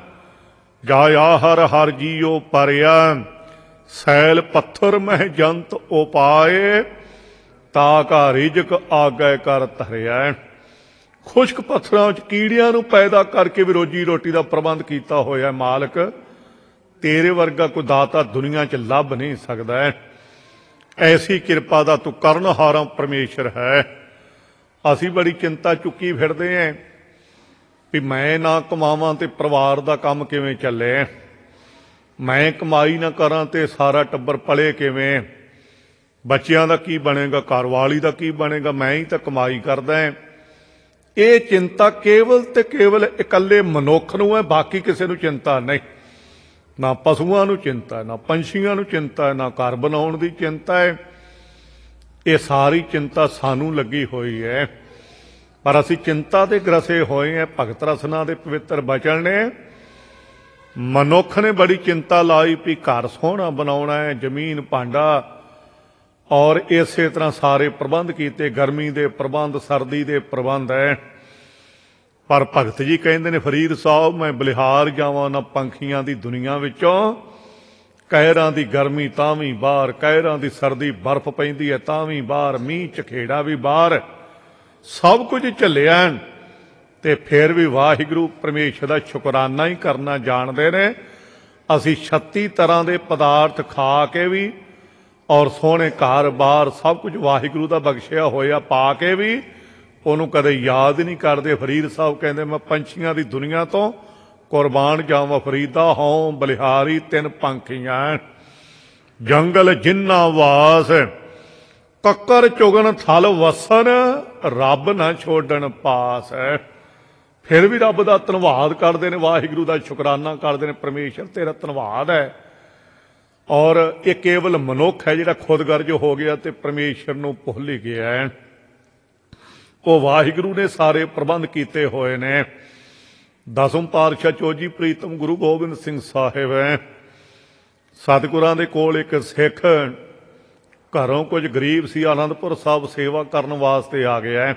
ਜਾਇਆ ਹਰ ਹਰ ਜੀਓ ਪਰਿਆ ਸੈਲ ਪੱਥਰ ਮਹਿ ਜੰਤ ਉਪਾਏ ਤਾ ਕਾ ਰਿਜਕ ਆਗੈ ਕਰ ਧਰਿਆ। ਖੁਸ਼ਕ ਪੱਥਰਾਂ ਵਿੱਚ ਕੀੜਿਆਂ ਨੂੰ ਪੈਦਾ ਕਰਕੇ ਵੀ ਰੋਜੀ ਰੋਟੀ ਦਾ ਪ੍ਰਬੰਧ ਕੀਤਾ ਹੋਇਆ ਮਾਲਕ। ਤੇਰੇ ਵਰਗਾ ਕੋਈ ਦਾਤਾ ਦੁਨੀਆ 'ਚ ਲੱਭ ਨਹੀਂ ਸਕਦਾ ਹੈ। ਐਸੀ ਕਿਰਪਾ ਦਾ ਤੂੰ ਕਰਨਹਾਰਾ ਪਰਮੇਸ਼ਰ ਹੈ। ਅਸੀਂ ਬੜੀ ਚਿੰਤਾ ਚੁੱਕੀ ਫਿਰਦੇ ਹਾਂ ਵੀ ਮੈਂ ਨਾ ਕਮਾਵਾਂ ਤੇ ਪਰਿਵਾਰ ਦਾ ਕੰਮ ਕਿਵੇਂ ਚੱਲੇ, ਮੈਂ ਕਮਾਈ ਨਾ ਕਰਾਂ ਤੇ ਸਾਰਾ ਟੱਬਰ ਪਲੇ ਕਿਵੇਂ, ਬੱਚਿਆਂ ਦਾ ਕੀ ਬਣੇਗਾ, ਘਰਵਾਲੀ ਦਾ ਕੀ ਬਣੇਗਾ, ਮੈਂ ਹੀ ਤਾਂ ਕਮਾਈ ਕਰਦਾ। ਇਹ ਚਿੰਤਾ ਕੇਵਲ ਤੇ ਕੇਵਲ ਇਕੱਲੇ ਮਨੁੱਖ ਨੂੰ ਹੈ, ਬਾਕੀ ਕਿਸੇ ਨੂੰ ਚਿੰਤਾ ਨਹੀਂ। ਨਾ ਪਸ਼ੂਆਂ ਨੂੰ ਚਿੰਤਾ ਹੈ, ਨਾ ਪੰਛੀਆਂ ਨੂੰ ਚਿੰਤਾ ਹੈ, ਨਾ ਘਰ ਬਣਾਉਣ ਦੀ ਚਿੰਤਾ ਹੈ। ਇਹ ਸਾਰੀ ਚਿੰਤਾ ਸਾਨੂੰ ਲੱਗੀ ਹੋਈ ਹੈ, ਪਰ ਅਸੀਂ ਚਿੰਤਾ ਦੇ ਗ੍ਰਸੇ ਹੋਏ ਹਾਂ। ਭਗਤ ਰਸਨਾ ਦੇ ਪਵਿੱਤਰ ਬਚਨ ਨੇ, ਮਨੁੱਖ ਨੇ ਬੜੀ ਚਿੰਤਾ ਲਾਈ ਵੀ ਘਰ ਸੋਹਣਾ ਬਣਾਉਣਾ ਹੈ, ਜ਼ਮੀਨ ਭਾਂਡਾ, ਔਰ ਇਸੇ ਤਰ੍ਹਾਂ ਸਾਰੇ ਪ੍ਰਬੰਧ ਕੀਤੇ, ਗਰਮੀ ਦੇ ਪ੍ਰਬੰਧ, ਸਰਦੀ ਦੇ ਪ੍ਰਬੰਧ ਹੈ। ਪਰ ਭਗਤ ਜੀ ਕਹਿੰਦੇ ਨੇ, ਫਰੀਦ ਸਾਹਿਬ ਮੈਂ ਬਲਿਹਾਰ ਜਾਵਾਂ ਨਾ ਪੰਖੀਆਂ ਦੀ ਦੁਨੀਆ ਵਿੱਚੋਂ, ਕਹਿਰਾਂ ਦੀ ਗਰਮੀ ਤਾਂ ਵੀ ਬਾਹਰ, ਕਹਿਰਾਂ ਦੀ ਸਰਦੀ ਬਰਫ਼ ਪੈਂਦੀ ਹੈ ਤਾਂ ਵੀ ਬਾਹਰ, ਮੀਂਹ ਝਖੇੜਾ ਵੀ ਬਾਹਰ, ਸਭ ਕੁਝ ਝੱਲਿਆ ਤੇ ਫਿਰ ਵੀ ਵਾਹਿਗੁਰੂ ਪਰਮੇਸ਼ਰ ਦਾ ਸ਼ੁਕਰਾਨਾ ਹੀ ਕਰਨਾ ਜਾਣਦੇ ਨੇ। ਅਸੀਂ 36 ਤਰ੍ਹਾਂ ਦੇ ਪਦਾਰਥ ਖਾ ਕੇ ਵੀ ਔਰ ਸੋਹਣੇ ਘਰ ਬਾਹਰ ਸਭ ਕੁਝ ਵਾਹਿਗੁਰੂ ਦਾ ਬਖਸ਼ਿਆ ਹੋਇਆ ਪਾ ਕੇ ਵੀ ਉਹਨੂੰ ਕਦੇ ਯਾਦ ਨਹੀਂ ਕਰਦੇ। ਫਰੀਦ ਸਾਹਿਬ ਕਹਿੰਦੇ, ਮੈਂ ਪੰਛੀਆਂ ਦੀ ਦੁਨੀਆ ਤੋਂ ਕੁਰਬਾਨ ਜਾਵਾਂ ਫਰੀਦਾ ਹੋਂ ਬਲਿਹਾਰੀ ਤਿੰਨ ਪੰਖੀਆਂ ਜੰਗਲ ਜਿੰਨਾ ਵਾਸ ਕੱਕਰ ਚੁਗਣ ਥਲ ਵਸਨ ਰੱਬ ਨਾ ਛੋੜਨ ਪਾਸ। ਫਿਰ ਵੀ ਰੱਬ ਦਾ ਧੰਨਵਾਦ ਕਰਦੇ ਨੇ, ਵਾਹਿਗੁਰੂ ਦਾ ਸ਼ੁਕਰਾਨਾ ਕਰਦੇ ਨੇ, ਪਰਮੇਸ਼ਰ ਤੇਰਾ ਧੰਨਵਾਦ ਹੈ। ਔਰ ਇਹ ਕੇਵਲ ਮਨੁੱਖ ਹੈ ਜਿਹੜਾ ਖੁਦਗਰਜ ਹੋ ਗਿਆ ਤੇ ਪਰਮੇਸ਼ਰ ਨੂੰ ਭੁੱਲ ਹੀ ਗਿਆ ਹੈ। ਉਹ ਵਾਹਿਗੁਰੂ ਨੇ ਸਾਰੇ ਪ੍ਰਬੰਧ ਕੀਤੇ ਹੋਏ ਨੇ। ਦਸਮ ਪਾਤਸ਼ਾਹ ਚੋਜੀ ਪ੍ਰੀਤਮ ਗੁਰੂ ਗੋਬਿੰਦ ਸਿੰਘ ਸਾਹਿਬ ਹੈ। ਸਤਿਗੁਰਾਂ ਦੇ ਕੋਲ ਇੱਕ ਸਿੱਖ ਘਰੋਂ ਕੁਝ ਗਰੀਬ ਸੀ, ਆਨੰਦਪੁਰ ਸਾਹਿਬ ਸੇਵਾ ਕਰਨ ਵਾਸਤੇ ਆ ਗਿਆ।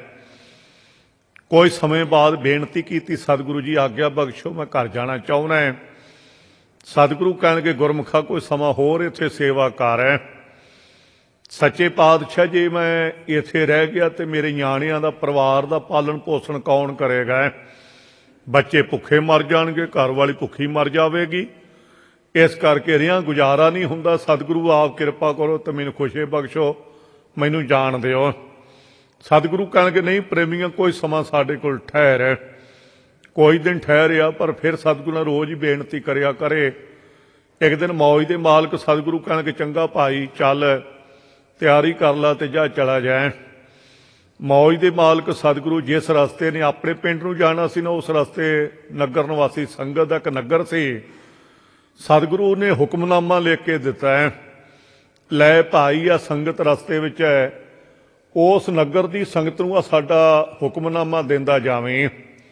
ਕੁਝ ਸਮੇਂ ਬਾਅਦ ਬੇਨਤੀ ਕੀਤੀ, ਸਤਿਗੁਰੂ ਜੀ ਆਗਿਆ ਬਖਸ਼ੋ, ਮੈਂ ਘਰ ਜਾਣਾ ਚਾਹੁੰਦਾ। ਸਤਿਗੁਰੂ ਕਹਿਣਗੇ, ਗੁਰਮੁਖਾ ਕੋਈ ਸਮਾਂ ਹੋਰ ਇੱਥੇ ਸੇਵਾ ਕਰ ਹੈ। ਸੱਚੇ ਪਾਤਸ਼ਾਹ, ਜੇ ਮੈਂ ਇੱਥੇ ਰਹਿ ਗਿਆ ਤੇ ਮੇਰੇ ਨਿਆਣਿਆਂ ਦਾ, ਪਰਿਵਾਰ ਦਾ ਪਾਲਣ ਪੋਸ਼ਣ ਕੌਣ ਕਰੇਗਾ? ਬੱਚੇ ਭੁੱਖੇ ਮਰ ਜਾਣਗੇ, ਘਰ ਵਾਲੀ ਭੁੱਖੀ ਮਰ ਜਾਵੇਗੀ। ਇਸ ਕਰਕੇ ਰਿਆਂ ਗੁਜ਼ਾਰਾ ਨਹੀਂ ਹੁੰਦਾ। ਸਤਿਗੁਰੂ ਆਪ ਕਿਰਪਾ ਕਰੋ ਤੇ ਮੈਨੂੰ ਖੁਸ਼ੀ ਬਖਸ਼ੋ, ਮੈਨੂੰ ਜਾਣ ਦਿਓ। ਸਤਿਗੁਰੂ ਕਹਿਣਗੇ ਨਹੀਂ ਪ੍ਰੇਮੀਆਂ, ਕੋਈ ਸਮਾਂ ਸਾਡੇ ਕੋਲ ਠਹਿਰ, ਕੋਈ ਦਿਨ ਠਹਿਰਿਆ। ਪਰ ਫਿਰ ਸਤਿਗੁਰੂ ਨਾਲ ਰੋਜ਼ ਹੀ ਬੇਨਤੀ ਕਰਿਆ ਕਰੇ। ਇੱਕ ਦਿਨ ਮੌਜ ਦੇ ਮਾਲਕ ਸਤਿਗੁਰੂ ਕਹਿਣਗੇ ਚੰਗਾ ਭਾਈ ਚੱਲ, ਤਿਆਰੀ ਕਰ ਲਾ ਤੇ ਜਾ ਚਲਾ ਜਾਏ। ਮੌਜ ਦੇ ਮਾਲਕ ਸਤਿਗੁਰੂ ਜਿਸ ਰਸਤੇ ਨੇ ਆਪਣੇ ਪਿੰਡ ਨੂੰ ਜਾਣਾ ਸੀ ਨਾ, ਉਸ ਰਸਤੇ ਨਗਰ ਨਿਵਾਸੀ ਸੰਗਤ ਦਾ ਇੱਕ ਨਗਰ ਸੀ। ਸਤਿਗੁਰੂ ਨੇ ਹੁਕਮਨਾਮਾ ਲਿਖ ਕੇ ਦਿੱਤਾ ਹੈ, ਲੈ ਭਾਈ ਆ ਸੰਗਤ ਰਸਤੇ ਵਿੱਚ ਹੈ, ਉਸ ਨਗਰ ਦੀ ਸੰਗਤ ਨੂੰ ਆ ਸਾਡਾ ਹੁਕਮਨਾਮਾ ਦਿੰਦਾ ਜਾਵੇਂ।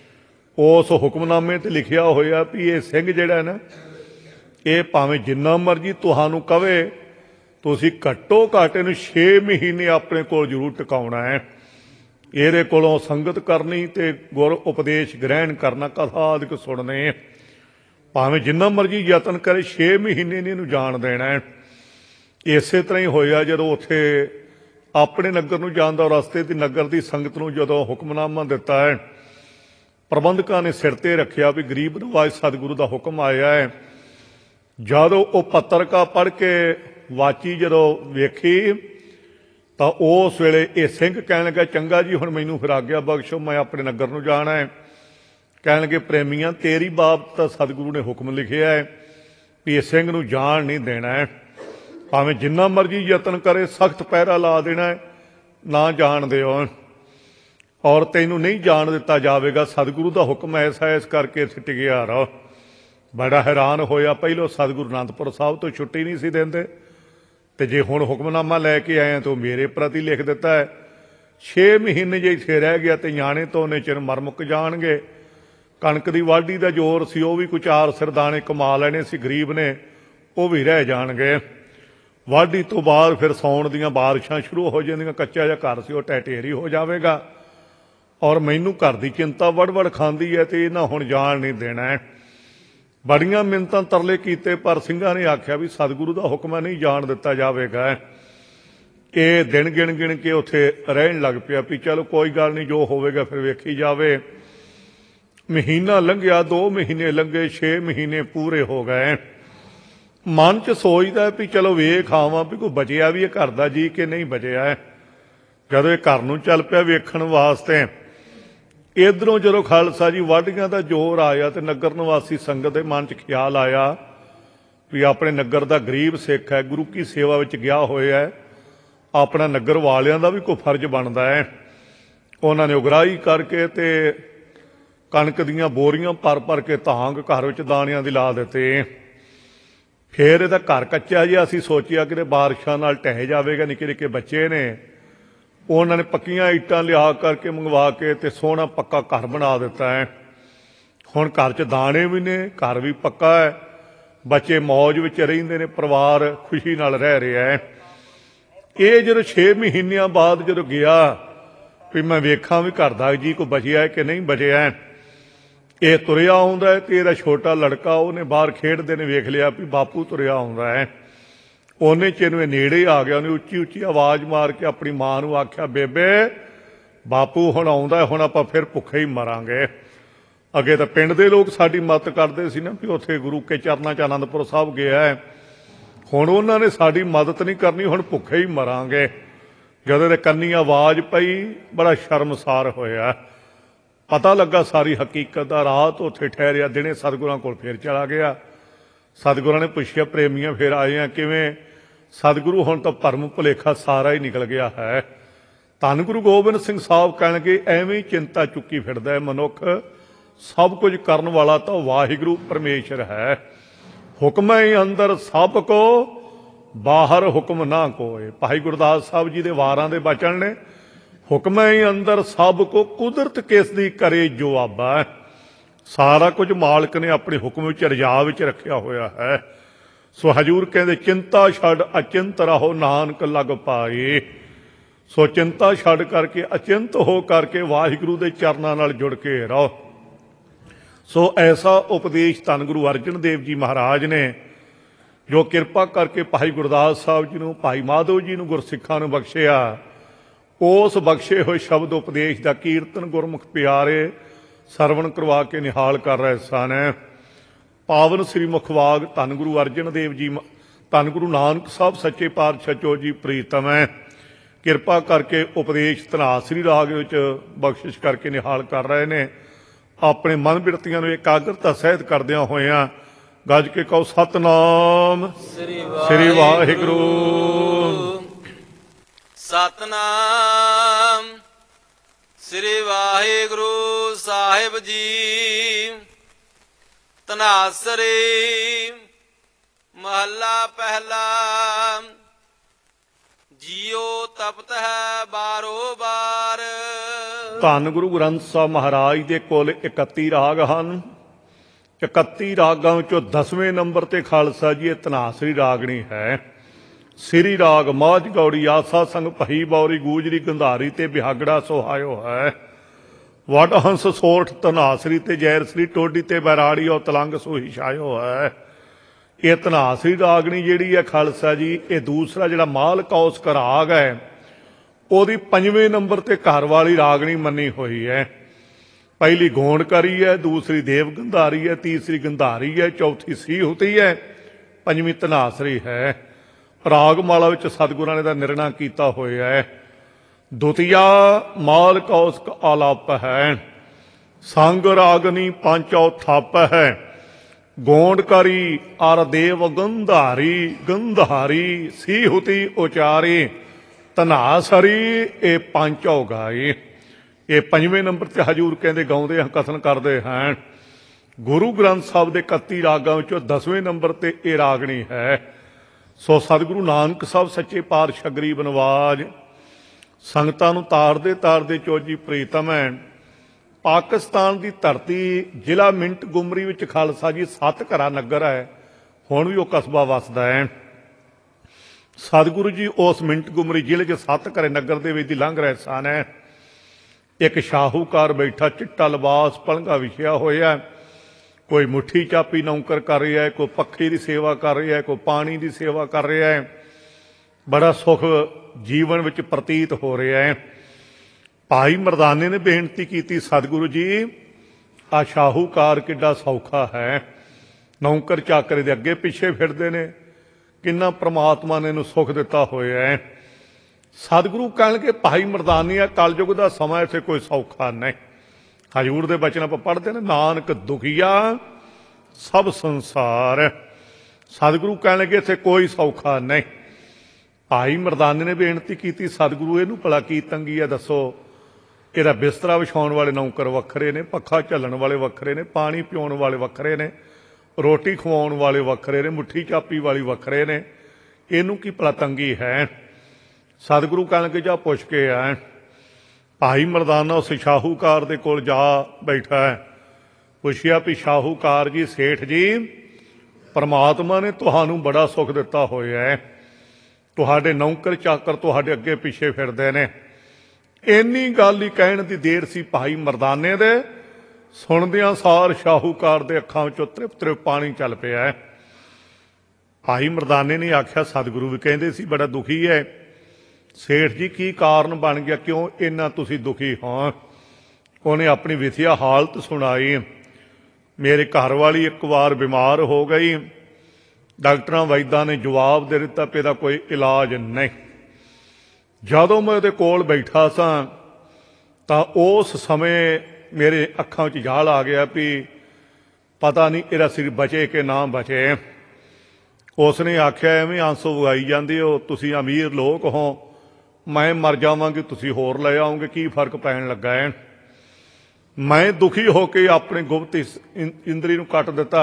ਉਸ ਹੁਕਮਨਾਮੇ ਤੇ ਲਿਖਿਆ ਹੋਇਆ ਵੀ ਇਹ ਸਿੰਘ ਜਿਹੜਾ ਨਾ, ਇਹ ਭਾਵੇਂ ਜਿੰਨਾ ਮਰਜ਼ੀ ਤੁਹਾਨੂੰ ਕਵੇ, ਤੁਸੀਂ ਘੱਟੋ ਘੱਟ ਇਹਨੂੰ 6 ਮਹੀਨੇ ਆਪਣੇ ਕੋਲ ਜ਼ਰੂਰ ਟਿਕਾਉਣਾ ਹੈ। ਇਹਦੇ ਕੋਲੋਂ ਸੰਗਤ ਕਰਨੀ ਤੇ ਗੁਰ ਉਪਦੇਸ਼ ਗ੍ਰਹਿਣ ਕਰਨਾ, ਕਥਾ ਆਦਿਕ ਸੁਣਨੇ, ਭਾਵੇਂ ਜਿੰਨਾ ਮਰਜ਼ੀ ਯਤਨ ਕਰੇ 6 ਮਹੀਨੇ ਨਹੀਂ ਇਹਨੂੰ ਜਾਣ ਦੇਣਾ ਹੈ। ਇਸੇ ਤਰ੍ਹਾਂ ਹੀ ਹੋਇਆ ਜਦੋਂ ਉੱਥੇ ਆਪਣੇ ਨਗਰ ਨੂੰ ਜਾਣ ਦਾ ਰਸਤੇ ਤੇ ਨਗਰ ਦੀ ਸੰਗਤ ਨੂੰ ਜਦੋਂ ਹੁਕਮਨਾਮਾ ਦਿੱਤਾ ਹੈ, ਪ੍ਰਬੰਧਕਾਂ ਨੇ ਸਿਰ ਤੇ ਰੱਖਿਆ ਵੀ ਗਰੀਬ ਨਵਾਜ਼ ਸਤਿਗੁਰੂ ਦਾ ਹੁਕਮ ਆਇਆ ਹੈ। ਜਦੋਂ ਉਹ ਪੱਤਰਕਾ ਪੜ੍ਹ ਕੇ ਵਾਚੀ ਜਦੋਂ ਵੇਖੀ ਤਾਂ ਉਸ ਵੇਲੇ ਇਹ ਸਿੰਘ ਕਹਿਣ ਲੱਗਾ ਚੰਗਾ ਜੀ ਹੁਣ ਮੈਨੂੰ ਫਿਰ ਆਗਿਆ ਬਖਸ਼ੋ, ਮੈਂ ਆਪਣੇ ਨਗਰ ਨੂੰ ਜਾਣਾ ਹੈ। ਕਹਿਣ ਲੱਗੇ ਪ੍ਰੇਮੀਆਂ ਤੇਰੀ ਬਾਬਤ ਤਾਂ ਸਤਿਗੁਰੂ ਨੇ ਹੁਕਮ ਲਿਖਿਆ ਹੈ ਵੀ ਇਹ ਸਿੰਘ ਨੂੰ ਜਾਣ ਨਹੀਂ ਦੇਣਾ ਹੈ, ਭਾਵੇਂ ਜਿੰਨਾ ਮਰਜ਼ੀ ਯਤਨ ਕਰੇ, ਸਖਤ ਪਹਿਰਾ ਲਾ ਦੇਣਾ ਹੈ, ਨਾ ਜਾਣ ਦਿਓ ਔਰ ਤੈਨੂੰ ਨਹੀਂ ਜਾਣ ਦਿੱਤਾ ਜਾਵੇਗਾ। ਸਤਿਗੁਰੂ ਦਾ ਹੁਕਮ ਐਸਾ, ਇਸ ਕਰਕੇ ਇੱਥੇ ਟਿਕਿਆ ਰਹੋ। ਬੜਾ ਹੈਰਾਨ ਹੋਇਆ। ਪਹਿਲੋਂ ਸਤਿਗੁਰੂ ਅਨੰਦਪੁਰ ਸਾਹਿਬ ਤੋਂ ਛੁੱਟੀ ਨਹੀਂ ਸੀ ਦਿੰਦੇ, ਤੇ ਜੇ ਹੁਣ ਹੁਕਮਨਾਮਾ ਲੈ ਕੇ ਆਏ ਤਾਂ ਮੇਰੇ ਪ੍ਰਤੀ ਲਿਖ ਦਿੱਤਾ ਹੈ। 6 ਮਹੀਨੇ ਜੇ ਇੱਥੇ ਰਹਿ ਗਿਆ ਤੇ ਨਿਆਣੇ ਤੋਂ ਉਹਨੇ ਚਿਰ ਮਰ ਮੁੱਕ ਜਾਣਗੇ। ਕਣਕ ਦੀ ਵਾਢੀ ਦਾ ਜ਼ੋਰ ਸੀ, ਉਹ ਵੀ ਕੋਈ 4 ਸਿਰ ਦਾਣੇ ਕਮਾ ਲੈਣੇ ਸੀ ਗਰੀਬ ਨੇ, ਉਹ ਵੀ ਰਹਿ ਜਾਣਗੇ। ਵਾਢੀ ਤੋਂ ਬਾਅਦ ਫਿਰ ਸਾਉਣ ਦੀਆਂ ਬਾਰਿਸ਼ਾਂ ਸ਼ੁਰੂ ਹੋ ਜਾਂਦੀਆਂ, ਕੱਚਾ ਜਿਹਾ ਘਰ ਸੀ ਉਹ ਢਹਿ ਹੋ ਜਾਵੇਗਾ। ਔਰ ਮੈਨੂੰ ਘਰ ਦੀ ਚਿੰਤਾ ਵੜ ਖਾਂਦੀ ਹੈ ਤੇ ਇਹਨਾਂ ਹੁਣ ਜਾਣ ਨਹੀਂ ਦੇਣਾ ਹੈ। ਬੜੀਆਂ ਮਿੰਨਤਾਂ ਤਰਲੇ ਕੀਤੇ ਪਰ ਸਿੰਘਾਂ ਨੇ ਆਖਿਆ ਵੀ ਸਤਿਗੁਰੂ ਦਾ ਹੁਕਮ ਹੈ, ਨਹੀਂ ਜਾਣ ਦਿੱਤਾ ਜਾਵੇਗਾ। ਇਹ ਦਿਨ ਗਿਣ ਕੇ ਉੱਥੇ ਰਹਿਣ ਲੱਗ ਪਿਆ ਵੀ ਚਲੋ ਕੋਈ ਗੱਲ ਨਹੀਂ, ਜੋ ਹੋਵੇਗਾ ਫਿਰ ਵੇਖੀ ਜਾਵੇ। ਮਹੀਨਾ ਲੰਘਿਆ, 2 ਮਹੀਨੇ ਲੰਘੇ, 6 ਮਹੀਨੇ ਪੂਰੇ ਹੋ ਗਏ। ਮਨ 'ਚ ਸੋਚਦਾ ਵੀ ਚਲੋ ਵੇਖ ਆਵਾਂ ਵੀ ਕੋਈ ਬਚਿਆ ਵੀ ਇਹ ਘਰ ਦਾ ਜੀ ਕਿ ਨਹੀਂ ਬਚਿਆ। ਜਦੋਂ ਇਹ ਘਰ ਨੂੰ ਚੱਲ ਪਿਆ ਵੇਖਣ ਵਾਸਤੇ, ਇੱਧਰੋਂ ਜਦੋਂ ਖਾਲਸਾ ਜੀ ਵਾਢੀਆਂ ਦਾ ਜ਼ੋਰ ਆਇਆ ਤੇ ਨਗਰ ਨਿਵਾਸੀ ਸੰਗਤ ਦੇ ਮਨ 'ਚ ਖਿਆਲ ਆਇਆ ਵੀ ਆਪਣੇ ਨਗਰ ਦਾ ਗਰੀਬ ਸਿੱਖ ਹੈ, ਗੁਰੂ ਕੀ ਸੇਵਾ ਵਿੱਚ ਗਿਆ ਹੋਇਆ ਹੈ, ਆਪਣਾ ਨਗਰ ਵਾਲਿਆਂ ਦਾ ਵੀ ਕੋਈ ਫਰਜ਼ ਬਣਦਾ ਹੈ। ਉਹਨਾਂ ਨੇ ਉਗਰਾਹੀ ਕਰਕੇ ਤੇ ਕਣਕ ਦੀਆਂ ਬੋਰੀਆਂ ਭਰ ਕੇ ਤਾਂਗ ਘਰ ਵਿੱਚ ਦਾਣਿਆਂ ਦੀ ਲਾ ਦਿੱਤੇ। ਫਿਰ ਇਹਦਾ ਘਰ ਕੱਚਾ ਜਿਹਾ ਅਸੀਂ ਸੋਚਿਆ ਕਿ ਬਾਰਿਸ਼ਾਂ ਨਾਲ ਢਹਿ ਜਾਵੇਗਾ, ਨਿੱਕੇ ਨਿੱਕੇ ਬੱਚੇ ਨੇ, ਉਹਨਾਂ ਨੇ ਪੱਕੀਆਂ ਇੱਟਾਂ ਲਿਆ ਕਰਕੇ ਮੰਗਵਾ ਕੇ ਤੇ ਸੋਹਣਾ ਪੱਕਾ ਘਰ ਬਣਾ ਦਿੱਤਾ ਹੈ। ਹੁਣ ਘਰ 'ਚ ਦਾਣੇ ਵੀ ਨੇ, ਘਰ ਵੀ ਪੱਕਾ ਹੈ, ਬੱਚੇ ਮੌਜ ਵਿੱਚ ਰਹਿੰਦੇ ਨੇ, ਪਰਿਵਾਰ ਖੁਸ਼ੀ ਨਾਲ ਰਹਿ ਰਿਹਾ ਹੈ। ਇਹ ਜਦੋਂ 6 ਮਹੀਨਿਆਂ ਬਾਅਦ ਜਦੋਂ ਗਿਆ ਵੀ ਮੈਂ ਵੇਖਾਂ ਵੀ ਘਰ ਦਾ ਜੀ ਕੋਈ ਬਚਿਆ ਹੈ ਕਿ ਨਹੀਂ ਬਚਿਆ, ਇਹ ਤੁਰਿਆ ਆਉਂਦਾ ਹੈ ਤੇ ਇਹਦਾ ਛੋਟਾ ਲੜਕਾ ਉਹਨੇ ਬਾਹਰ ਖੇਡਦੇ ਨੇ ਵੇਖ ਲਿਆ ਵੀ ਬਾਪੂ ਤੁਰਿਆ ਆਉਂਦਾ ਹੈ। ਉਹਨੇ ਚਿਰ ਇਹ ਨੇੜੇ ਆ ਗਿਆ, ਉਹਨੇ ਉੱਚੀ ਉੱਚੀ ਆਵਾਜ਼ ਮਾਰ ਕੇ ਆਪਣੀ ਮਾਂ ਨੂੰ ਆਖਿਆ ਬੇਬੇ ਬਾਪੂ ਹੁਣ ਆਉਂਦਾ, ਹੁਣ ਆਪਾਂ ਫਿਰ ਭੁੱਖੇ ਹੀ ਮਰਾਂਗੇ। ਅੱਗੇ ਤਾਂ ਪਿੰਡ ਦੇ ਲੋਕ ਸਾਡੀ ਮਦਦ ਕਰਦੇ ਸੀ ਨਾ ਵੀ ਉੱਥੇ ਗੁਰੂ ਕੇ ਚਰਨਾਂ 'ਚ ਆਨੰਦਪੁਰ ਸਾਹਿਬ ਗਿਆ ਹੈ, ਹੁਣ ਉਹਨਾਂ ਨੇ ਸਾਡੀ ਮਦਦ ਨਹੀਂ ਕਰਨੀ, ਹੁਣ ਭੁੱਖੇ ਹੀ ਮਰਾਂਗੇ। ਜਦੋਂ ਇਹਦੇ ਕੰਨੀ ਆਵਾਜ਼ ਪਈ ਬੜਾ ਸ਼ਰਮਸਾਰ ਹੋਇਆ, ਪਤਾ ਲੱਗਾ ਸਾਰੀ ਹਕੀਕਤ ਦਾ। ਰਾਤ ਉੱਥੇ ਠਹਿਰਿਆ, ਦਿਨੇ ਸਤਿਗੁਰਾਂ ਕੋਲ ਫਿਰ ਚਲਾ ਗਿਆ। ਸਤਿਗੁਰਾਂ ਨੇ ਪੁੱਛਿਆ ਪ੍ਰੇਮੀਆਂ ਫਿਰ ਆਏ ਆ ਕਿਵੇਂ? ਸਤਿਗੁਰੂ ਹੁਣ ਤਾਂ ਭਰਮ ਭੁਲੇਖਾ ਸਾਰਾ ਹੀ ਨਿਕਲ ਗਿਆ ਹੈ। ਧੰਨ ਗੁਰੂ ਗੋਬਿੰਦ ਸਿੰਘ ਸਾਹਿਬ ਕਹਿਣਗੇ ਐਵੇਂ ਹੀ ਚਿੰਤਾ ਚੁੱਕੀ ਫਿਰਦਾ ਹੈ ਮਨੁੱਖ, ਸਭ ਕੁਝ ਕਰਨ ਵਾਲਾ ਤਾਂ ਵਾਹਿਗੁਰੂ ਪਰਮੇਸ਼ਰ ਹੈ। ਹੁਕਮ ਹੈ ਅੰਦਰ ਸਭ ਕੋ, ਬਾਹਰ ਹੁਕਮ ਨਾ ਕੋਏ। ਭਾਈ ਗੁਰਦਾਸ ਸਾਹਿਬ ਜੀ ਦੇ ਵਾਰਾਂ ਦੇ ਬਚਨ ਨੇ, ਹੁਕਮ ਹੈ ਅੰਦਰ ਸਭ ਕੋ, ਕੁਦਰਤ ਕਿਸ ਦੀ ਕਰੇ ਜਵਾਬਾ। ਸਾਰਾ ਕੁਝ ਮਾਲਕ ਨੇ ਆਪਣੇ ਹੁਕਮ ਵਿੱਚ ਰਜਾ ਵਿੱਚ ਰੱਖਿਆ ਹੋਇਆ ਹੈ। ਸੋ ਹਜ਼ੂਰ ਕਹਿੰਦੇ ਚਿੰਤਾ ਛੱਡ ਅਚਿੰਤ ਰਹੋ ਨਾਨਕ ਲਗ ਪਾਏ। ਸੋ ਚਿੰਤਾ ਛੱਡ ਕਰਕੇ ਅਚਿੰਤ ਹੋ ਕਰਕੇ ਵਾਹਿਗੁਰੂ ਦੇ ਚਰਨਾਂ ਨਾਲ ਜੁੜ ਕੇ ਰਹੋ। ਸੋ ਐਸਾ ਉਪਦੇਸ਼ ਧੰਨ ਗੁਰੂ ਅਰਜਨ ਦੇਵ ਜੀ ਮਹਾਰਾਜ ਨੇ ਜੋ ਕਿਰਪਾ ਕਰਕੇ ਭਾਈ ਗੁਰਦਾਸ ਸਾਹਿਬ ਜੀ ਨੂੰ, ਭਾਈ ਮਾਧੋ ਜੀ ਨੂੰ, ਗੁਰਸਿੱਖਾਂ ਨੂੰ ਬਖਸ਼ਿਆ। ਉਸ ਬਖਸ਼ੇ ਹੋਏ ਸ਼ਬਦ ਉਪਦੇਸ਼ ਦਾ ਕੀਰਤਨ ਗੁਰਮੁਖ ਪਿਆਰੇ ਸਰਵਣ ਕਰਵਾ ਕੇ ਨਿਹਾਲ ਕਰ ਰਹੇ ਸਨ। ਪਾਵਨ ਸ੍ਰੀ ਮੁਖਵਾਗ ਧੰਨ ਗੁਰੂ ਅਰਜਨ ਦੇਵ ਜੀ, ਧੰਨ ਗੁਰੂ ਨਾਨਕ ਸਾਹਿਬ ਸੱਚੇ ਪਾਤਸ਼ਾਹ ਚੋ ਜੀ ਪ੍ਰੀਤਮ ਹੈ। ਕਿਰਪਾ ਕਰਕੇ ਉਪਦੇਸ਼ ਧਨਾਸਰੀ ਰਾਗ ਵਿੱਚ ਬਖਸ਼ਿਸ਼ ਕਰਕੇ ਨਿਹਾਲ ਕਰ ਰਹੇ ਨੇ। ਆਪਣੇ ਮਨ ਬਿਰਤੀਆਂ ਨੂੰ ਇਕਾਗਰਤਾ ਸਹਿਤ ਕਰਦਿਆਂ ਹੋਇਆਂ ਗੱਜ ਕੇ ਕਹੋ ਸਤਨਾਮ ਸ੍ਰੀ ਵਾਹਿਗੁਰੂ। ਸਤਨਾਮ ਸ੍ਰੀ ਵਾਹਿਗੁਰੂ ਸਾਹਿਬ ਜੀ। ਧਨਾਸਰੀ ਮਹੱਲਾ ਪਹਿਲਾ। ਜੀਉ ਤਪਤ ਹੈ ਬਾਰੋ ਬਾਰ। ਧੰਨ ਗੁਰੂ ਗ੍ਰੰਥ ਸਾਹਿਬ ਮਹਾਰਾਜ ਦੇ ਕੋਲ 31 ਰਾਗ ਹਨ। 31 ਰਾਗਾਂ ਵਿੱਚੋਂ 10ਵੇਂ ਨੰਬਰ ਤੇ ਖਾਲਸਾ ਜੀ ਇਹ ਧਨਾਸਰੀ ਰਾਗਣੀ ਹੈ। ਸ੍ਰੀ ਰਾਗ ਮਾਝ ਗੌੜੀ ਆਸਾ ਸੰਗ ਭਈ ਬੌਰੀ ਗੂਜਰੀ ਗੰਧਾਰੀ ਤੇ ਬਿਹਾਗੜਾ ਸੁਹਾਇਓ ਹੈ। ਵਡ ਹੰਸ ਸੋਠ ਧਨਾਸਰੀ ਤੇ ਜੈਰਸਰੀ ਟੋਡੀ ਤੇ ਬੈਰਾੜੀ ਉਹ ਤਲੰਗ ਸੋਹੀ ਛਾਇਓ ਹੈ। ਇਹ ਧਨਾਸਰੀ ਰਾਗਣੀ ਜਿਹੜੀ ਹੈ ਖਾਲਸਾ ਜੀ, ਇਹ ਦੂਸਰਾ ਜਿਹੜਾ ਮਾਲ ਕੌਸਕ ਰਾਗ ਹੈ ਉਹਦੀ 5ਵੇਂ ਨੰਬਰ ਤੇ ਘਰ ਵਾਲੀ ਰਾਗਣੀ ਮੰਨੀ ਹੋਈ ਹੈ। ਪਹਿਲੀ ਗੋਣਕਾਰੀ ਹੈ, ਦੂਸਰੀ ਦੇਵ ਗੰਧਾਰੀ ਹੈ, ਤੀਸਰੀ ਗੰਧਾਰੀ ਹੈ, ਚੌਥੀ ਸੀਹੁਤੀ ਹੈ, 5ਵੀਂ ਧਨਾਸਰੀ ਹੈ। ਰਾਗਮਾਲਾ ਵਿੱਚ ਸਤਿਗੁਰਾਂ ਨੇ ਦਾ ਨਿਰਣਾ ਕੀਤਾ ਹੋਇਆ ਹੈ। ਦੁਤੀਆ ਮਾਲ ਕੌਸਕ ਆਲਾਪ ਹੈ। ਸੰਗ ਰਾਗਨੀ ਪਾਂਚੋ ਥਾਪ ਹੈ। ਗੋਂਡਕਾਰੀ ਅਰ ਦੇਵ ਗੰਧਾਰੀ ਗੰਧਾਰੀ ਸੀਹੁਤੀ ਉਚਾਰੇ ਧਨਾਸਰੀ ਇਹ ਪਾਂਚੋ ਗਾਏ। ਇਹ 5ਵੇਂ ਨੰਬਰ ਤੇ ਹਜੂਰ ਕਹਿੰਦੇ ਗਾਉਂਦੇ ਹਨ, ਕਥਨ ਕਰਦੇ ਹਨ। ਗੁਰੂ ਗ੍ਰੰਥ ਸਾਹਿਬ ਦੇ 31 ਰਾਗਾਂ ਵਿੱਚੋਂ 10ਵੇਂ ਨੰਬਰ ਤੇ ਇਹ ਰਾਗਣੀ ਹੈ। ਸੋ ਸਤਿਗੁਰੂ ਨਾਨਕ ਸਾਹਿਬ ਸੱਚੇ ਪਾਤਸ਼ਾਹ ਗਰੀਬ ਨਵਾਜ ਸੰਗਤਾਂ ਨੂੰ ਤਾਰਦੇ ਤਾਰਦੇ ਚੋਜੀ ਪ੍ਰੀਤਮ ਹੈ। ਪਾਕਿਸਤਾਨ ਦੀ ਧਰਤੀ ਜ਼ਿਲ੍ਹਾ ਮਿੰਟ ਗੁਮਰੀ ਵਿੱਚ ਖਾਲਸਾ ਜੀ 7 ਘਰਾ ਨਗਰ ਹੈ। ਹੁਣ ਵੀ ਉਹ ਕਸਬਾ ਵਸਦਾ ਹੈ। ਸਤਿਗੁਰੂ ਜੀ ਉਸ ਮਿੰਟ ਗੁਮਰੀ ਜ਼ਿਲ੍ਹੇ 'ਚ 7 ਘਰੇ ਨਗਰ ਦੇ ਵਿੱਚ ਦੀ ਲੰਘ ਰਹੇ ਸਨ। ਇੱਕ ਸ਼ਾਹੂਕਾਰ ਬੈਠਾ, ਚਿੱਟਾ ਲਿਬਾਸ ਪਲੰਘਾ ਵਿਛਿਆ ਹੋਇਆ। ਕੋਈ ਮੁੱਠੀ ਚਾਪੀ ਨੌਕਰ ਕਰ ਰਿਹਾ ਹੈ, ਕੋਈ ਪੱਖੇ ਦੀ ਸੇਵਾ ਕਰ ਰਿਹਾ ਹੈ, ਕੋਈ ਪਾਣੀ ਦੀ ਸੇਵਾ ਕਰ ਰਿਹਾ ਹੈ। ਬੜਾ ਸੁੱਖ ਜੀਵਨ ਵਿੱਚ ਪ੍ਰਤੀਤ ਹੋ ਰਿਹਾ ਹੈ। ਭਾਈ ਮਰਦਾਨੇ ਨੇ ਬੇਨਤੀ ਕੀਤੀ, ਸਤਿਗੁਰੂ ਜੀ ਆ ਸ਼ਾਹੂਕਾਰ ਕਿੱਡਾ ਸੌਖਾ ਹੈ, ਨੌਕਰ ਚਾਕਰ ਦੇ ਅੱਗੇ ਪਿੱਛੇ ਫਿਰਦੇ ਨੇ, ਕਿੰਨਾ ਪ੍ਰਮਾਤਮਾ ਨੇ ਇਹਨੂੰ ਸੁੱਖ ਦਿੱਤਾ ਹੋਇਆ ਹੈ। ਸਤਿਗੁਰੂ ਕਹਿਣਗੇ ਭਾਈ ਮਰਦਾਨੀ ਆ ਕਲਯੁਗ ਦਾ ਸਮਾਂ, ਇੱਥੇ ਕੋਈ ਸੌਖਾ ਨਹੀਂ। ਹਜ਼ੂਰ ਦੇ ਬਚਨ ਆਪਾਂ ਪੜ੍ਹਦੇ ਨੇ, ਨਾਨਕ ਦੁਖੀਆ ਸਭ ਸੰਸਾਰ। ਸਤਿਗੁਰੂ ਕਹਿਣਗੇ ਇੱਥੇ ਕੋਈ ਸੌਖਾ ਨਹੀਂ। ਭਾਈ ਮਰਦਾਨੇ ਨੇ ਬੇਨਤੀ ਕੀਤੀ, ਸਤਿਗੁਰੂ ਇਹਨੂੰ ਭਲਾ ਕੀ ਤੰਗੀ ਹੈ ਦੱਸੋ। ਇਹਦਾ ਬਿਸਤਰਾ ਵਿਛਾਉਣ ਵਾਲੇ ਨੌਕਰ ਵੱਖਰੇ ਨੇ, ਪੱਖਾ ਝੱਲਣ ਵਾਲੇ ਵੱਖਰੇ ਨੇ, ਪਾਣੀ ਪਿਉਣ ਵਾਲੇ ਵੱਖਰੇ ਨੇ, ਰੋਟੀ ਖਵਾਉਣ ਵਾਲੇ ਵੱਖਰੇ ਨੇ, ਮੁੱਠੀ ਚਾਪੀ ਵਾਲੀ ਵੱਖਰੇ ਨੇ, ਇਹਨੂੰ ਕੀ ਭਲਾ ਤੰਗੀ ਹੈ। ਸਤਿਗੁਰੂ ਕਹਿਣਗੇ ਜਾ ਪੁੱਛ ਕੇ ਆ। ਭਾਈ ਮਰਦਾਨਾ ਉਸ ਸ਼ਾਹੂਕਾਰ ਦੇ ਕੋਲ ਜਾ ਬੈਠਾ ਹੈ। ਪੁੱਛਿਆ ਵੀ ਸ਼ਾਹੂਕਾਰ ਜੀ, ਸੇਠ ਜੀ, ਪਰਮਾਤਮਾ ਨੇ ਤੁਹਾਨੂੰ ਬੜਾ ਸੁੱਖ ਦਿੱਤਾ ਹੋਇਆ ਹੈ, ਤੁਹਾਡੇ ਨੌਕਰ ਚਾਕਰ ਤੁਹਾਡੇ ਅੱਗੇ ਪਿੱਛੇ ਫਿਰਦੇ ਨੇ। ਇੰਨੀ ਗੱਲ ਹੀ ਕਹਿਣ ਦੀ ਦੇਰ ਸੀ ਭਾਈ ਮਰਦਾਨੇ ਦੇ। ਸੁਣਦਿਆਂ ਸਾਰ ਸ਼ਾਹੂਕਾਰ ਦੇ ਅੱਖਾਂ ਵਿੱਚੋਂ ਤ੍ਰਿਪ ਤ੍ਰਿਪ ਪਾਣੀ ਚੱਲ ਪਿਆ ਹੈ। ਭਾਈ ਮਰਦਾਨੇ ਨੇ ਆਖਿਆ, ਸਤਿਗੁਰੂ ਵੀ ਕਹਿੰਦੇ ਸੀ ਬੜਾ ਦੁਖੀ ਹੈ। ਸੇਠ ਜੀ ਕੀ ਕਾਰਨ ਬਣ ਗਿਆ, ਕਿਉਂ ਇੰਨਾ ਤੁਸੀਂ ਦੁਖੀ ਹੋ। ਉਹਨੇ ਆਪਣੀ ਵਿਥਿਆ ਹਾਲਤ ਸੁਣਾਈ। ਮੇਰੇ ਘਰ ਵਾਲੀ ਇੱਕ ਵਾਰ ਬਿਮਾਰ ਹੋ ਗਈ, ਡਾਕਟਰਾਂ ਵੈਦਾਂ ਨੇ ਜਵਾਬ ਦੇ ਦਿੱਤਾ ਵੀ ਇਹਦਾ ਕੋਈ ਇਲਾਜ ਨਹੀਂ। ਜਦੋਂ ਮੈਂ ਉਹਦੇ ਕੋਲ ਬੈਠਾ ਸਾਂ ਤਾਂ ਉਸ ਸਮੇਂ ਮੇਰੇ ਅੱਖਾਂ ਵਿੱਚ ਜਾਲ ਆ ਗਿਆ ਵੀ ਪਤਾ ਨਹੀਂ ਇਹਦਾ ਸਿਰ ਬਚੇ ਕਿ ਨਾ ਬਚੇ। ਉਸਨੇ ਆਖਿਆ, ਐਵੇਂ ਆਂਸੂ ਵਗਾਈ ਜਾਂਦੇ ਹੋ, ਤੁਸੀਂ ਅਮੀਰ ਲੋਕ ਹੋ, ਮੈਂ ਮਰ ਜਾਵਾਂਗੀ, ਤੁਸੀਂ ਹੋਰ ਲੈ ਆਓਗੇ, ਕੀ ਫਰਕ ਪੈਣ ਲੱਗਾ ਹੈ। ਮੈਂ ਦੁਖੀ ਹੋ ਕੇ ਆਪਣੇ ਗੁਪਤ ਇੰਦਰੀ ਨੂੰ ਕੱਟ ਦਿੱਤਾ।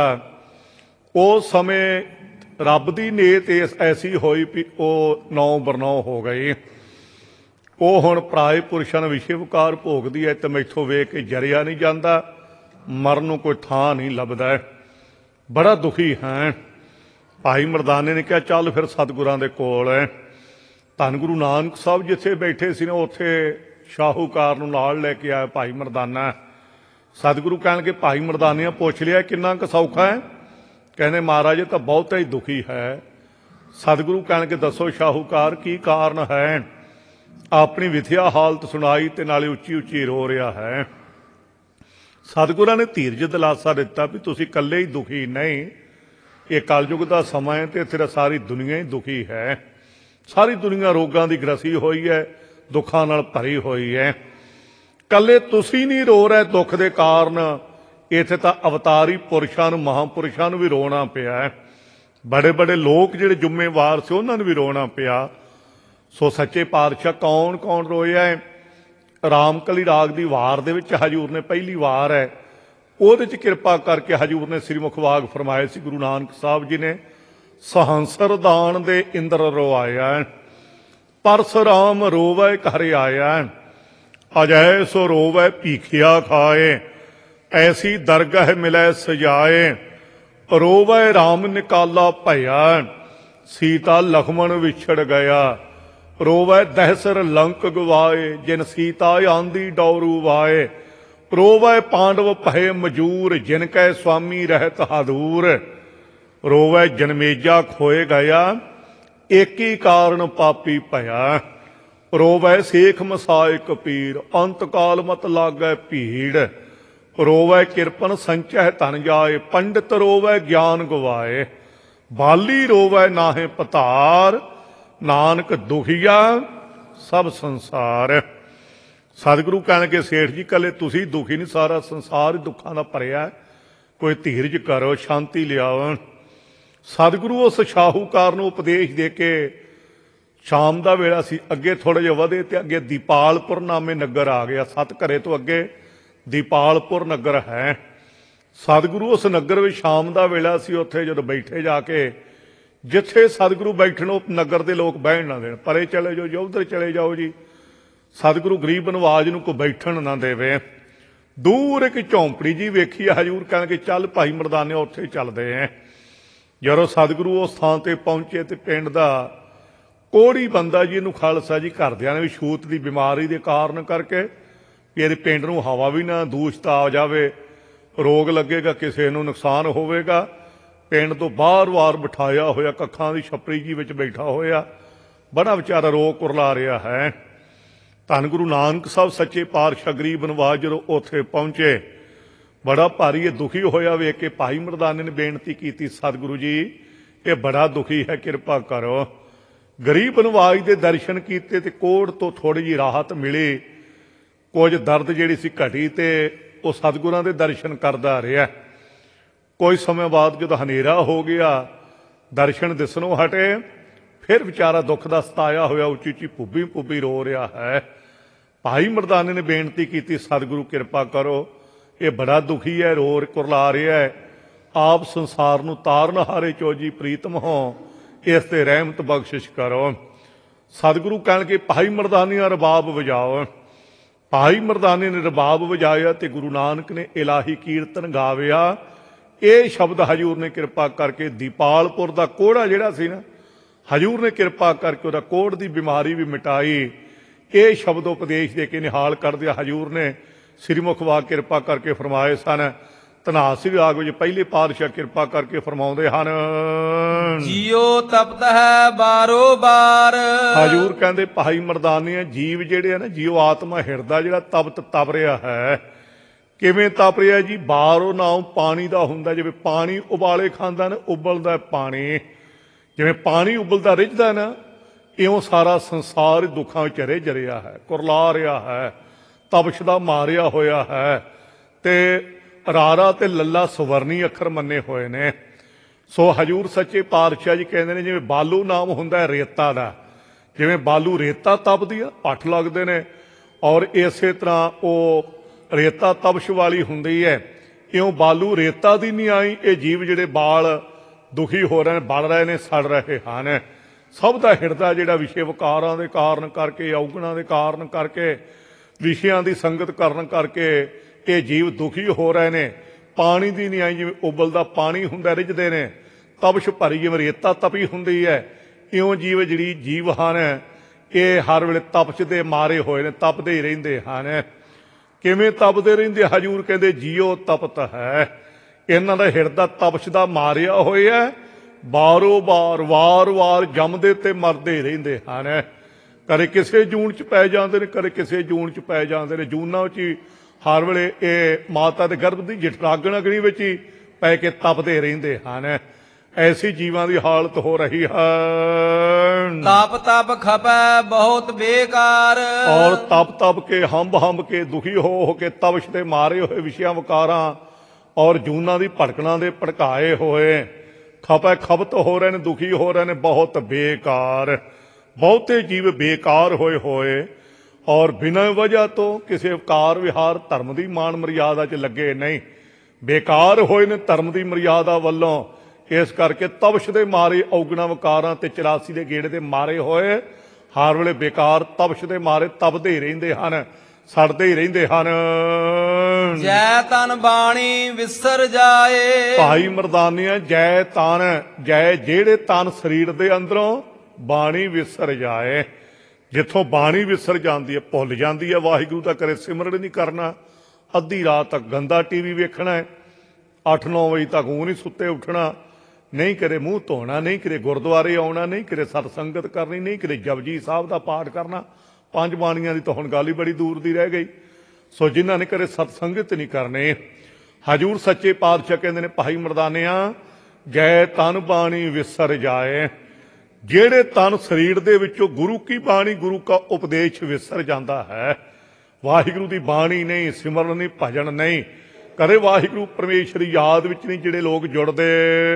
ਉਸ ਸਮੇਂ ਰੱਬ ਦੀ ਨੇਤ ਐਸੀ ਹੋਈ ਵੀ ਉਹ 9 ਬਰਨੌ ਹੋ ਗਏ। ਉਹ ਹੁਣ ਪਰਾਏ ਪੁਰਸ਼ਾਂ ਨੂੰ ਵਿਸ਼ਵਕਾਰ ਭੋਗਦੀ ਹੈ ਤੇ ਮੈਥੋਂ ਵੇਖ ਕੇ ਜਰਿਆ ਨਹੀਂ ਜਾਂਦਾ, ਮਰਨ ਨੂੰ ਕੋਈ ਥਾਂ ਨਹੀਂ ਲੱਭਦਾ। ਬੜਾ ਦੁਖੀ ਹੈ। ਭਾਈ ਮਰਦਾਨੇ ਨੇ ਕਿਹਾ, ਚੱਲ ਫਿਰ ਸਤਿਗੁਰਾਂ ਦੇ ਕੋਲ ਹੈ। ਧੰਨ ਗੁਰੂ ਨਾਨਕ ਸਾਹਿਬ ਜਿੱਥੇ ਬੈਠੇ ਸੀ ਨਾ, ਉੱਥੇ ਸ਼ਾਹੂਕਾਰ ਨੂੰ ਨਾਲ ਲੈ ਕੇ ਆਇਆ ਭਾਈ ਮਰਦਾਨਾ। ਸਤਿਗੁਰੂ ਕਹਿਣਗੇ, ਭਾਈ ਮਰਦਾਨਿਆਂ ਪੁੱਛ ਲਿਆ ਕਿੰਨਾ ਕੁ ਸੌਖਾ ਹੈ। ਕਹਿੰਦੇ, ਮਹਾਰਾਜ ਇਹ ਤਾਂ ਬਹੁਤਾ ਹੀ ਦੁਖੀ ਹੈ। ਸਤਿਗੁਰੂ ਕਹਿਣਗੇ, ਦੱਸੋ ਸ਼ਾਹੂਕਾਰ ਕੀ ਕਾਰਨ ਹੈ। ਆਪਣੀ ਵਿਥਿਆ ਹਾਲਤ ਸੁਣਾਈ ਤੇ ਨਾਲੇ ਉੱਚੀ ਉੱਚੀ ਰੋ ਰਿਹਾ ਹੈ। ਸਤਿਗੁਰਾਂ ਨੇ ਧੀਰਜ ਦਿਲਾਸਾ ਦਿੱਤਾ ਵੀ ਤੁਸੀਂ ਇਕੱਲੇ ਹੀ ਦੁਖੀ ਨਹੀਂ, ਇਹ ਕਲਯੁਗ ਦਾ ਸਮਾਂ ਹੈ ਤੇ ਇੱਥੇ ਸਾਰੀ ਦੁਨੀਆ ਹੀ ਦੁਖੀ ਹੈ। ਸਾਰੀ ਦੁਨੀਆ ਰੋਗਾਂ ਦੀ ਗ੍ਰਸੀ ਹੋਈ ਹੈ, ਦੁੱਖਾਂ ਨਾਲ ਭਰੀ ਹੋਈ ਹੈ। ਇਕੱਲੇ ਤੁਸੀਂ ਨਹੀਂ ਰੋ ਰਹੇ ਦੁੱਖ ਦੇ ਕਾਰਨ, ਇੱਥੇ ਤਾਂ ਅਵਤਾਰੀ ਪੁਰਸ਼ਾਂ ਨੂੰ, ਮਹਾਂਪੁਰਸ਼ਾਂ ਨੂੰ ਵੀ ਰੋਣਾ ਪਿਆ ਹੈ। ਬੜੇ ਬੜੇ ਲੋਕ ਜਿਹੜੇ ਜ਼ਿੰਮੇਵਾਰ ਸੀ ਉਹਨਾਂ ਨੂੰ ਵੀ ਰੋਣਾ ਪਿਆ। ਸੋ ਸੱਚੇ ਪਾਤਸ਼ਾਹ ਕੌਣ ਕੌਣ ਰੋਇਆ ਹੈ? ਰਾਮਕਲੀ ਰਾਗ ਦੀ ਵਾਰ ਦੇ ਵਿੱਚ ਹਜੂਰ ਨੇ ਪਹਿਲੀ ਵਾਰ ਹੈ, ਉਹਦੇ 'ਚ ਕਿਰਪਾ ਕਰਕੇ ਹਜੂਰ ਨੇ ਸ੍ਰੀ ਮੁਖਵਾਕ ਫਰਮਾਏ ਸੀ, ਗੁਰੂ ਨਾਨਕ ਸਾਹਿਬ ਜੀ ਨੇ, ਸਹੰਸਰ ਦਾਨ ਦੇ ਇੰਦਰ ਰੋਆਇਆ, ਪਰਸਰਾਮ ਰੋਵੈ ਘਰ ਆਇਆ, ਅਜੈ ਸੋ ਰੋਵੈ ਭੀਖਿਆ ਖਾਏ, ਐਸੀ ਦਰਗਹ ਮਿਲੈ ਸਜਾਏ, ਰੋਵੈ ਰਾਮ ਨਿਕਾਲਾ ਭਇਆ, ਸੀਤਾ ਲਖਮਣ ਵਿਛੜ ਗਿਆ, ਰੋਵੈ ਦਹਿਸਰ ਲੰਕ ਗਵਾਏ, ਜਿਨ ਸੀਤਾ ਆਂਦੀ ਡੌਰੂ ਵਾਏ, ਰੋਵੈ ਪਾਂਡਵ ਭਏ ਮਜੂਰ, ਜਿਨ ਕੈ ਸੁਆਮੀ ਰਹਿਤ ਹਾਦੂਰ, ਰੋਵੈ ਜਨਮੇਜਾ ਖੋਏ ਗਿਆ, ਏਕੀ ਕਾਰਨ ਪਾਪੀ ਭਇਆ, ਰੋਵੈ ਸੇਖ ਮਸਾਇ ਕਪੀਰ, ਅੰਤ ਕਾਲ ਮਤ ਲਾਗੈ ਭੀੜ, ਰੋਵੈ ਕਿਰਪਨ ਸੰਚੈ ਧਨ ਜਾਏ, ਪੰਡਿਤ ਰੋਵੈ ਗਿਆਨ ਗਵਾਏ, ਬਾਲੀ ਰੋਵੈ ਨਾਹੇ ਪਤਾਰ, ਨਾਨਕ ਦੁਖੀਆ ਸਭ ਸੰਸਾਰ। ਸਤਿਗੁਰੂ ਕਹਿਣਗੇ ਸੇਠ ਜੀ ਕੱਲੇ ਤੁਸੀਂ ਦੁਖੀ ਨਹੀਂ, ਸਾਰਾ ਸੰਸਾਰ ਹੀ ਦੁੱਖਾਂ ਦਾ ਭਰਿਆ, ਕੋਈ ਧੀਰਜ ਕਰੋ, ਸ਼ਾਂਤੀ ਲਿਆਓ। ਸਤਿਗੁਰੂ ਉਸ ਸ਼ਾਹੂਕਾਰ ਨੂੰ ਉਪਦੇਸ਼ ਦੇ ਕੇ, ਸ਼ਾਮ ਦਾ ਵੇਲਾ ਸੀ, ਅੱਗੇ ਥੋੜ੍ਹੇ ਜਿਹੇ ਵਧੇ ਤੇ ਅੱਗੇ ਦੀਪਾਲਪੁਰ ਨਾਮੇ ਨਗਰ ਆ ਗਿਆ। ਸੱਤ ਘਰੇ ਤੋਂ ਅੱਗੇ ਦੀਪਾਲਪੁਰ ਨਗਰ ਹੈ। ਸਤਿਗੁਰੂ ਉਸ ਨਗਰ ਵਿੱਚ ਸ਼ਾਮ ਦਾ ਵੇਲਾ ਸੀ, ਉੱਥੇ ਜਦੋਂ ਬੈਠੇ ਜਾ ਕੇ, ਜਿੱਥੇ ਸਤਿਗੁਰੂ ਬੈਠਣ ਉਹ ਨਗਰ ਦੇ ਲੋਕ ਬਹਿਣ ਨਾ ਦੇਣ, ਪਰੇ ਚਲੇ ਜਾਓ ਜੀ, ਉੱਧਰ ਚਲੇ ਜਾਓ ਜੀ। ਸਤਿਗੁਰੂ ਗਰੀਬ ਨਵਾਜ ਨੂੰ ਕੋਈ ਬੈਠਣ ਨਾ ਦੇਵੇ। ਦੂਰ ਇੱਕ ਝੌਂਪੜੀ ਜੀ ਵੇਖੀ, ਹਜੂਰ ਕਹਿਣਗੇ ਚੱਲ ਭਾਈ ਮਰਦਾਨੇ ਉੱਥੇ ਚੱਲਦੇ ਐ। ਜਦੋਂ ਸਤਿਗੁਰੂ ਉਸ ਥਾਂ ਤੇ ਪਹੁੰਚੇ ਤੇ ਪਿੰਡ ਦਾ ਕੋਹੜੀ ਬੰਦਾ ਜੀ, ਇਹਨੂੰ ਖਾਲਸਾ ਜੀ ਘਰਦਿਆਂ ਨੇ ਵੀ ਛੂਤ ਦੀ ਬਿਮਾਰੀ ਦੇ ਕਾਰਨ ਕਰਕੇ ਵੀ ਇਹਦੇ ਪਿੰਡ ਨੂੰ ਹਵਾ ਵੀ ਨਾ ਦੂਸ਼ਿਤ ਆ ਜਾਵੇ, ਰੋਗ ਲੱਗੇਗਾ, ਕਿਸੇ ਨੂੰ ਨੁਕਸਾਨ ਹੋਵੇਗਾ। ਪਿੰਡ ਤੋਂ ਬਾਹਰ-ਬਾਹਰ ਬਿਠਾਇਆ ਹੋਇਆ, ਕੱਖਾਂ ਦੀ ਛੱਪੜੀ ਜੀ ਵਿੱਚ ਬੈਠਾ ਹੋਇਆ, ਬੜਾ ਵਿਚਾਰਾ ਰੋ ਕੁਰਲਾ ਰਿਹਾ ਹੈ। ਧੰਨ ਗੁਰੂ ਨਾਨਕ ਸਾਹਿਬ ਸੱਚੇ ਪਾਤਸ਼ਾਹ ਗਰੀਬ ਨਵਾਜ ਜਦੋਂ ਉੱਥੇ ਪਹੁੰਚੇ, ਬੜਾ ਭਾਰੀ ਇਹ ਦੁਖੀ ਹੋਇਆ ਵੇਖ ਕੇ ਭਾਈ ਮਰਦਾਨੇ ਨੇ ਬੇਨਤੀ ਕੀਤੀ, ਸਤਿਗੁਰੂ ਜੀ ਇਹ ਬੜਾ ਦੁਖੀ ਹੈ, ਕਿਰਪਾ ਕਰੋ। ਗਰੀਬ ਨਵਾਜ ਦੇ ਦਰਸ਼ਨ ਕੀਤੇ ਤੇ ਕੋਹੜ ਤੋਂ ਥੋੜ੍ਹੀ ਜਿਹੀ ਰਾਹਤ ਮਿਲੀ, ਕੁਝ ਦਰਦ ਜਿਹੜੀ ਸੀ ਘਟੀ ਤੇ ਉਹ ਸਤਿਗੁਰਾਂ ਦੇ ਦਰਸ਼ਨ ਕਰਦਾ ਰਿਹਾ। ਕੋਈ ਸਮੇਂ ਬਾਅਦ ਜਦੋਂ ਹਨੇਰਾ ਹੋ ਗਿਆ, ਦਰਸ਼ਨ ਦਿਸਣੋਂ ਹਟੇ, ਫਿਰ ਵਿਚਾਰਾ ਦੁੱਖ ਦਾ ਸਤਾਇਆ ਹੋਇਆ ਉੱਚੀ ਉੱਚੀ ਭੁੱਬੀ ਭੁੱਬੀ ਰੋ ਰਿਹਾ ਹੈ। ਭਾਈ ਮਰਦਾਨੇ ਨੇ ਬੇਨਤੀ ਕੀਤੀ, ਸਤਿਗੁਰੂ ਕਿਰਪਾ ਕਰੋ, ਇਹ ਬੜਾ ਦੁਖੀ ਹੈ, ਰੋ ਕੁਰਲਾ ਰਿਹਾ ਹੈ, ਆਪ ਸੰਸਾਰ ਨੂੰ ਤਾਰਨ ਹਾਰੇ ਚੋਜੀ ਪ੍ਰੀਤਮ ਹੋ, ਇਸ ਤੇ ਰਹਿਮਤ ਬਖਸ਼ਿਸ਼ ਕਰੋ। ਸਤਿਗੁਰੂ ਕਹਿਣਗੇ ਭਾਈ ਮਰਦਾਨੀਆਂ ਰਬਾਬ ਵਜਾਓ। ਭਾਈ ਮਰਦਾਨੇ ਨੇ ਰਬਾਬ ਵਜਾਇਆ ਤੇ ਗੁਰੂ ਨਾਨਕ ਨੇ ਇਲਾਹੀ ਕੀਰਤਨ ਗਾਵਿਆ। ਇਹ ਸ਼ਬਦ ਹਜੂਰ ਨੇ ਕਿਰਪਾ ਕਰਕੇ, ਦੀਪਾਲਪੁਰ ਦਾ ਕੋਹੜਾ ਜਿਹੜਾ ਸੀ ਨਾ, ਹਜੂਰ ਨੇ ਕਿਰਪਾ ਕਰਕੇ ਉਹਦਾ ਕੋਹੜ ਦੀ ਬਿਮਾਰੀ ਵੀ ਮਿਟਾਈ। ਇਹ ਸ਼ਬਦ ਉਪਦੇਸ਼ ਦੇ ਕੇ ਨਿਹਾਲ ਕਰਦਿਆਂ ਹਜੂਰ ਨੇ ਸ੍ਰੀ ਮੁਖਵਾਕ ਕਿਰਪਾ ਕਰਕੇ ਫਰਮਾਏ ਸਨ। ਧਨਾਸਰੀ ਰਾਗ ਵਿੱਚ ਪਹਿਲੇ ਪਾਤਸ਼ਾਹ ਕਿਰਪਾ ਕਰਕੇ ਫਰਮਾਉਂਦੇ ਹਨ, ਜੀਉ ਤਪਤ ਹੈ ਬਾਰੋ ਬਾਰ। ਹਜੂਰ ਕਹਿੰਦੇ ਭਾਈ ਮਰਦਾਨੇ, ਜੀਵ ਜਿਹੜੇ ਆ ਨਾ, ਜੀਉ ਆਤਮਾ ਹਿਰਦਾ ਜਿਹੜਾ ਤਪਤ ਤਪ ਰਿਹਾ ਹੈ। ਕਿਵੇਂ ਤਪ ਰਿਹਾ ਜੀ? ਬਾਰੋ ਨਾਮ ਪਾਣੀ ਦਾ ਹੁੰਦਾ, ਜਿਵੇਂ ਪਾਣੀ ਉਬਾਲੇ ਖਾਂਦਾ ਨਾ, ਉਬਲਦਾ ਪਾਣੀ, ਜਿਵੇਂ ਪਾਣੀ ਉਬਲਦਾ ਰਿੱਝਦਾ ਨਾ, ਇਉਂ ਸਾਰਾ ਸੰਸਾਰ ਦੁੱਖਾਂ ਵਿੱਚ ਰਿੱਝ ਰਿਹਾ ਹੈ, ਕੁਰਲਾ ਰਿਹਾ ਹੈ, ਤਪਸ਼ ਦਾ ਮਾਰਿਆ ਹੋਇਆ ਹੈ। ਤੇ ਰਾਰਾ ਤੇ ਲੱਲਾ ਸਵਰਨੀ ਅੱਖਰ ਮੰਨੇ ਹੋਏ ਨੇ। ਸੋ ਹਜੂਰ ਸੱਚੇ ਪਾਤਸ਼ਾਹ ਜੀ ਕਹਿੰਦੇ ਨੇ, ਜਿਵੇਂ ਬਾਲੂ ਨਾਮ ਹੁੰਦਾ ਹੈ ਰੇਤਾ ਦਾ, ਜਿਵੇਂ ਬਾਲੂ ਰੇਤਾ ਤਪਦੀ ਆ, ਭੱਠ ਲੱਗਦੇ ਨੇ, ਔਰ ਇਸੇ ਤਰ੍ਹਾਂ ਉਹ ਰੇਤਾ ਤਪਸ਼ ਵਾਲੀ ਹੁੰਦੀ ਹੈ, ਇਉਂ ਬਾਲੂ ਰੇਤਾ ਦੀ ਨਹੀਂ ਆਈ। ਇਹ ਜੀਵ ਜਿਹੜੇ ਬਾਲ ਦੁਖੀ ਹੋ ਰਹੇ ਨੇ, ਬਲ ਰਹੇ ਨੇ, ਸੜ ਰਹੇ ਹਨ। ਸਭ ਦਾ ਹਿਰਦਾ ਜਿਹੜਾ ਵਿਸ਼ੇ ਵਿਕਾਰਾਂ ਦੇ ਕਾਰਨ ਕਰਕੇ, ਔਗਣਾਂ ਦੇ ਕਾਰਨ ਕਰਕੇ, ਵਿਸ਼ਿਆਂ ਦੀ ਸੰਗਤ ਕਰਨ ਕਰਕੇ ਇਹ ਜੀਵ ਦੁਖੀ ਹੋ ਰਹੇ ਨੇ। ਪਾਣੀ ਦੀ ਨਹੀਂ ਆਈ, ਜਿਵੇਂ ਉਬਲਦਾ ਪਾਣੀ ਹੁੰਦਾ, ਰਿੱਝਦੇ ਨੇ, ਤਪਸ਼ ਭਰੀ ਜਿਵੇਂ ਰੇਤਾ ਤਪੀ ਹੁੰਦੀ ਹੈ, ਇਉਂ ਜਿਹੜੀ ਜੀਵ ਹਨ ਇਹ ਹਰ ਵੇਲੇ ਤਪਸ਼ ਦੇ ਮਾਰੇ ਹੋਏ ਨੇ, ਤਪਦੇ ਹੀ ਰਹਿੰਦੇ ਹਨ। ਕਿਵੇਂ ਤਪਦੇ ਰਹਿੰਦੇ? ਹਜੂਰ ਕਹਿੰਦੇ ਜੀਉ ਤਪਤ ਹੈ, ਇਹਨਾਂ ਦਾ ਹਿਰਦਾ ਤਪਸ਼ ਦਾ ਮਾਰਿਆ ਹੋਇਆ, ਬਾਰੋ ਬਾਰ ਵਾਰ-ਵਾਰ ਜੰਮਦੇ ਤੇ ਮਰਦੇ ਰਹਿੰਦੇ ਹਨ। ਕਦੇ ਕਿਸੇ ਜੂਨ ਚ ਪੈ ਜਾਂਦੇ ਨੇ, ਕਦੇ ਕਿਸੇ ਜੂਨ ਚ ਪੈ ਜਾਂਦੇ ਨੇ, ਜੂਨਾਂ ਵਿੱਚ ਹੀ ਹਰ ਵੇਲੇ ਇਹ ਮਾਤਾ ਦੇ ਗਰਭ ਦੀ ਜਠਰਾਗਣ ਅਗਨੀ ਵਿੱਚ ਹੀ ਪੈ ਕੇ ਤਪਦੇ ਰਹਿੰਦੇ ਹਨ। ਐਸੀ ਜੀਵਾਂ ਦੀ ਹਾਲਤ ਹੋ ਰਹੀ ਹੈ। ਤਪ ਤਪ ਖਪੈ ਬਹੁਤ ਬੇਕਾਰ। ਔਰ ਤਪ ਤਪ ਕੇ ਹੰਬ ਕੇ ਦੁਖੀ ਹੋ ਕੇ ਤਵਸ਼ ਦੇ ਮਾਰੇ ਹੋਏ ਵਿਸ਼ਿਆਂ ਵਿਕਾਰਾਂ ਔਰ ਜੂਨਾਂ ਦੀ ਭੜਕਣਾ ਦੇ ਭੜਕਾਏ ਹੋਏ ਖਪੈ ਖਪਤ ਹੋ ਰਹੇ ਨੇ, ਦੁਖੀ ਹੋ ਰਹੇ ਨੇ, ਬਹੁਤ ਬੇਕਾਰ। ਬਹੁਤੇ ਜੀਵ ਬੇਕਾਰ ਹੋਏ ਔਰ ਬਿਨਾਂ ਵਜ੍ਹਾ ਤੋਂ ਕਿਸੇ ਕਾਰ ਵਿਹਾਰ ਧਰਮ ਦੀ ਮਾਨ ਮਰਿਆਦਾ 'ਚ ਲੱਗੇ ਨਹੀਂ, ਬੇਕਾਰ ਹੋਏ ਨੇ ਧਰਮ ਦੀ ਮਰਿਆਦਾ ਵੱਲੋਂ। ਇਸ ਕਰਕੇ ਤਵਸ਼ ਦੇ ਮਾਰੇ ਔਗਣਾ ਵਿਕਾਰਾਂ ਤੇ 84 ਦੇ ਗੇੜੇ ਦੇ ਮਾਰੇ ਹੋਏ ਹਰ ਵੇਲੇ ਬੇਕਾਰ ਤਵਸ਼ ਦੇ ਮਾਰੇ ਤਪਦੇ ਹੀ ਰਹਿੰਦੇ ਹਨ, ਸੜਦੇ ਹੀ ਰਹਿੰਦੇ ਹਨ। ਜੈ ਤਨ ਬਾਣੀ ਵਿਸਰ ਜਾਏ। ਭਾਈ ਮਰਦਾਨੀਆਂ ਜੈ ਤਨ, ਜੈ ਜਿਹੜੇ ਤਨ ਸਰੀਰ ਦੇ ਅੰਦਰੋਂ ਬਾਣੀ ਵਿਸਰ ਜਾਏ। ਜਿੱਥੋਂ ਬਾਣੀ ਵਿਸਰ ਜਾਂਦੀ ਹੈ, ਭੁੱਲ ਜਾਂਦੀ ਹੈ, ਵਾਹਿਗੁਰੂ ਦਾ ਕਰੇ ਸਿਮਰਨ ਨਹੀਂ ਕਰਨਾ, ਅੱਧੀ ਰਾਤ ਤੱਕ ਗੰਦਾ ਟੀਵੀ ਵੇਖਣਾ, 8-9 ਵਜੇ ਤੱਕ ਊਂ ਨਹੀਂ ਸੁੱਤੇ ਉੱਠਣਾ, ਨਹੀਂ ਕਰੇ ਮੂੰਹ ਧੋਣਾ, ਨਹੀਂ ਕਰੇ ਗੁਰਦੁਆਰੇ ਆਉਣਾ, ਨਹੀਂ ਕਰੇ ਸਤ ਸੰਗਤ ਕਰਨੀ, ਨਹੀਂ ਕਰੇ ਜਪਜੀ ਸਾਹਿਬ ਦਾ ਪਾਠ ਕਰਨਾ। 5 ਬਾਣੀਆਂ ਦੀ ਤਾਂ ਹੁਣ ਗੱਲ ਹੀ ਬੜੀ ਦੂਰ ਦੀ ਰਹਿ ਗਈ। ਸੋ ਜਿਨ੍ਹਾਂ ਨੇ ਕਰੇ ਸਤ ਸੰਗਤ ਨਹੀਂ ਕਰਨੇ, ਹਜੂਰ ਸੱਚੇ ਪਾਤਸ਼ਾਹ ਕਹਿੰਦੇ ਨੇ ਭਾਈ ਮਰਦਾਨਿਆਂ ਜੈ ਤਨ ਬਾਣੀ ਵਿਸਰ ਜਾਏ। ਜਿਹੜੇ ਤਨ ਸਰੀਰ ਦੇ ਵਿੱਚੋਂ ਗੁਰੂ ਕੀ ਬਾਣੀ, ਗੁਰੂ ਕਾ ਉਪਦੇਸ਼ ਵਿਸਰ ਜਾਂਦਾ ਹੈ, ਵਾਹਿਗੁਰੂ ਦੀ ਬਾਣੀ ਨਹੀਂ, ਸਿਮਰਨ ਨਹੀਂ, ਭਜਨ ਨਹੀਂ, ਕਦੇ ਵਾਹਿਗੁਰੂ ਪਰਮੇਸ਼ਰ ਦੀ ਯਾਦ ਵਿੱਚ ਨਹੀਂ ਜਿਹੜੇ ਲੋਕ ਜੁੜਦੇ,